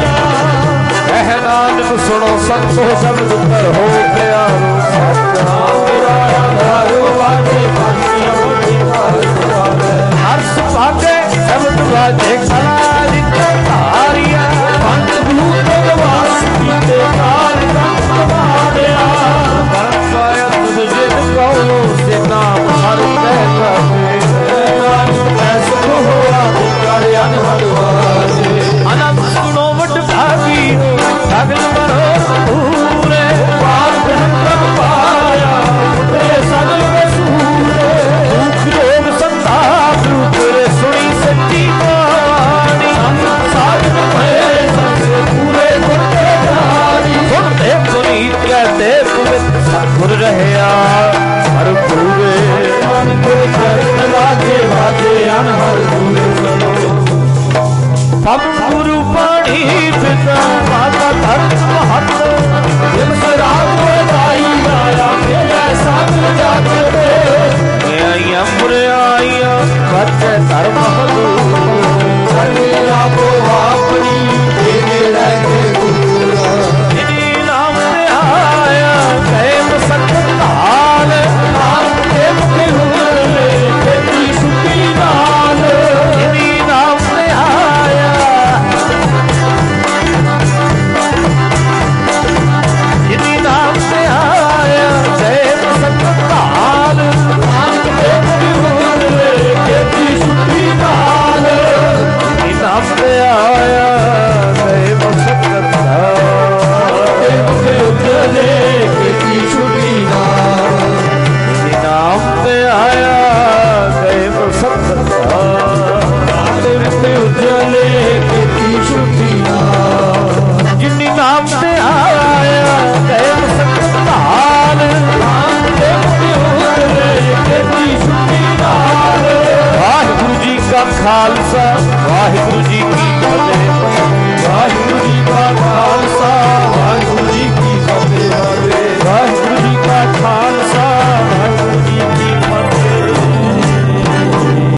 नानक सुनो संतो शब्द पर हो गया हर्ष भागे शब्द बाजे कला धारिया मन ਸਭ ਗੁਰੂ ਪਾਣੀ ਪਿਤਾ ਮਾਤਾ ਧਰਤ ਮਹੱਤ ਜਿਸ ਰਾਤ ਵਧਾਈ ਆਇਆ ਮੇਰਾ ਸਭ ਜਗ ਤੇ ਆਈਆਂ ਮੁਰਿਆਈਆਂ ਬੱਚੇ ਧਰਮ ਹਦੂਰ ਸਰੇ ਆਪੋ ਆਪਣੀ ਤੇਰੇ ਰਹਿ ਗੁਰੂ ਜਿਨੀ ਨਾਮ ਤੇ ਆਇਆ ਗਏ ਮਸਕਤ ਹਾਲ ਨਾਮ ਤੇ ਮੁਖੀ ਹੋਵੇ ਤੇਰੀ ਸੁਖੀ ਨਾਲ ਜਿਨੀ ਨਾਮ ਤੇ ਆਇਆ ਜਿਨੀ ਨਾਮ ਤੇ ਆਇਆ ਗਏ ਮਸਕਤ ਹਾਲ ਨਾਮ ਤੇ ਮੁਖੀ ਹੋਵੇ ਤੇਰੀ ਸੁਖੀ ਨਾਲ ਜਿਨੀ ਨਾਮ ਤੇ ਆਇਆ ਗਏ ਮਸਕਤ ਹਾਲ ਤੇ ਮੁਖੀ ਉਜਲੇ ਤੇਰੀ ਸੁਖੀ ਨਾਲ ਨਾਮ ਤੇ ਆਇਆ ਗਏ ਮਸਕਤ ਤੇ ਮੁਖੇ ਉਜਲੇ ਕੀਤੀ ਛੁੱਟੀ ਨਾਲ ਜਿਨੀ ਨਾਮ ਤੇ ਆਇਆ ਗਏ ਮਸਕਤ ਹਾਲ ਨਾਮ ਤੇ ਮੁਖੇ ਉਜਲੇ ਕੀਤੀ ਛੁੱਟੀ ਨਾਲ ਵਾਹਿਗੁਰੂ ਜੀ ਕਾ ਖਾਲਸਾ ਵਾਹਿਗੁਰੂ ਜੀ ਕੀ ਫਤਿਹ ਵਾਹਿਗੁਰੂ ਜੀ ਕਾ ਖਾਲਸਾ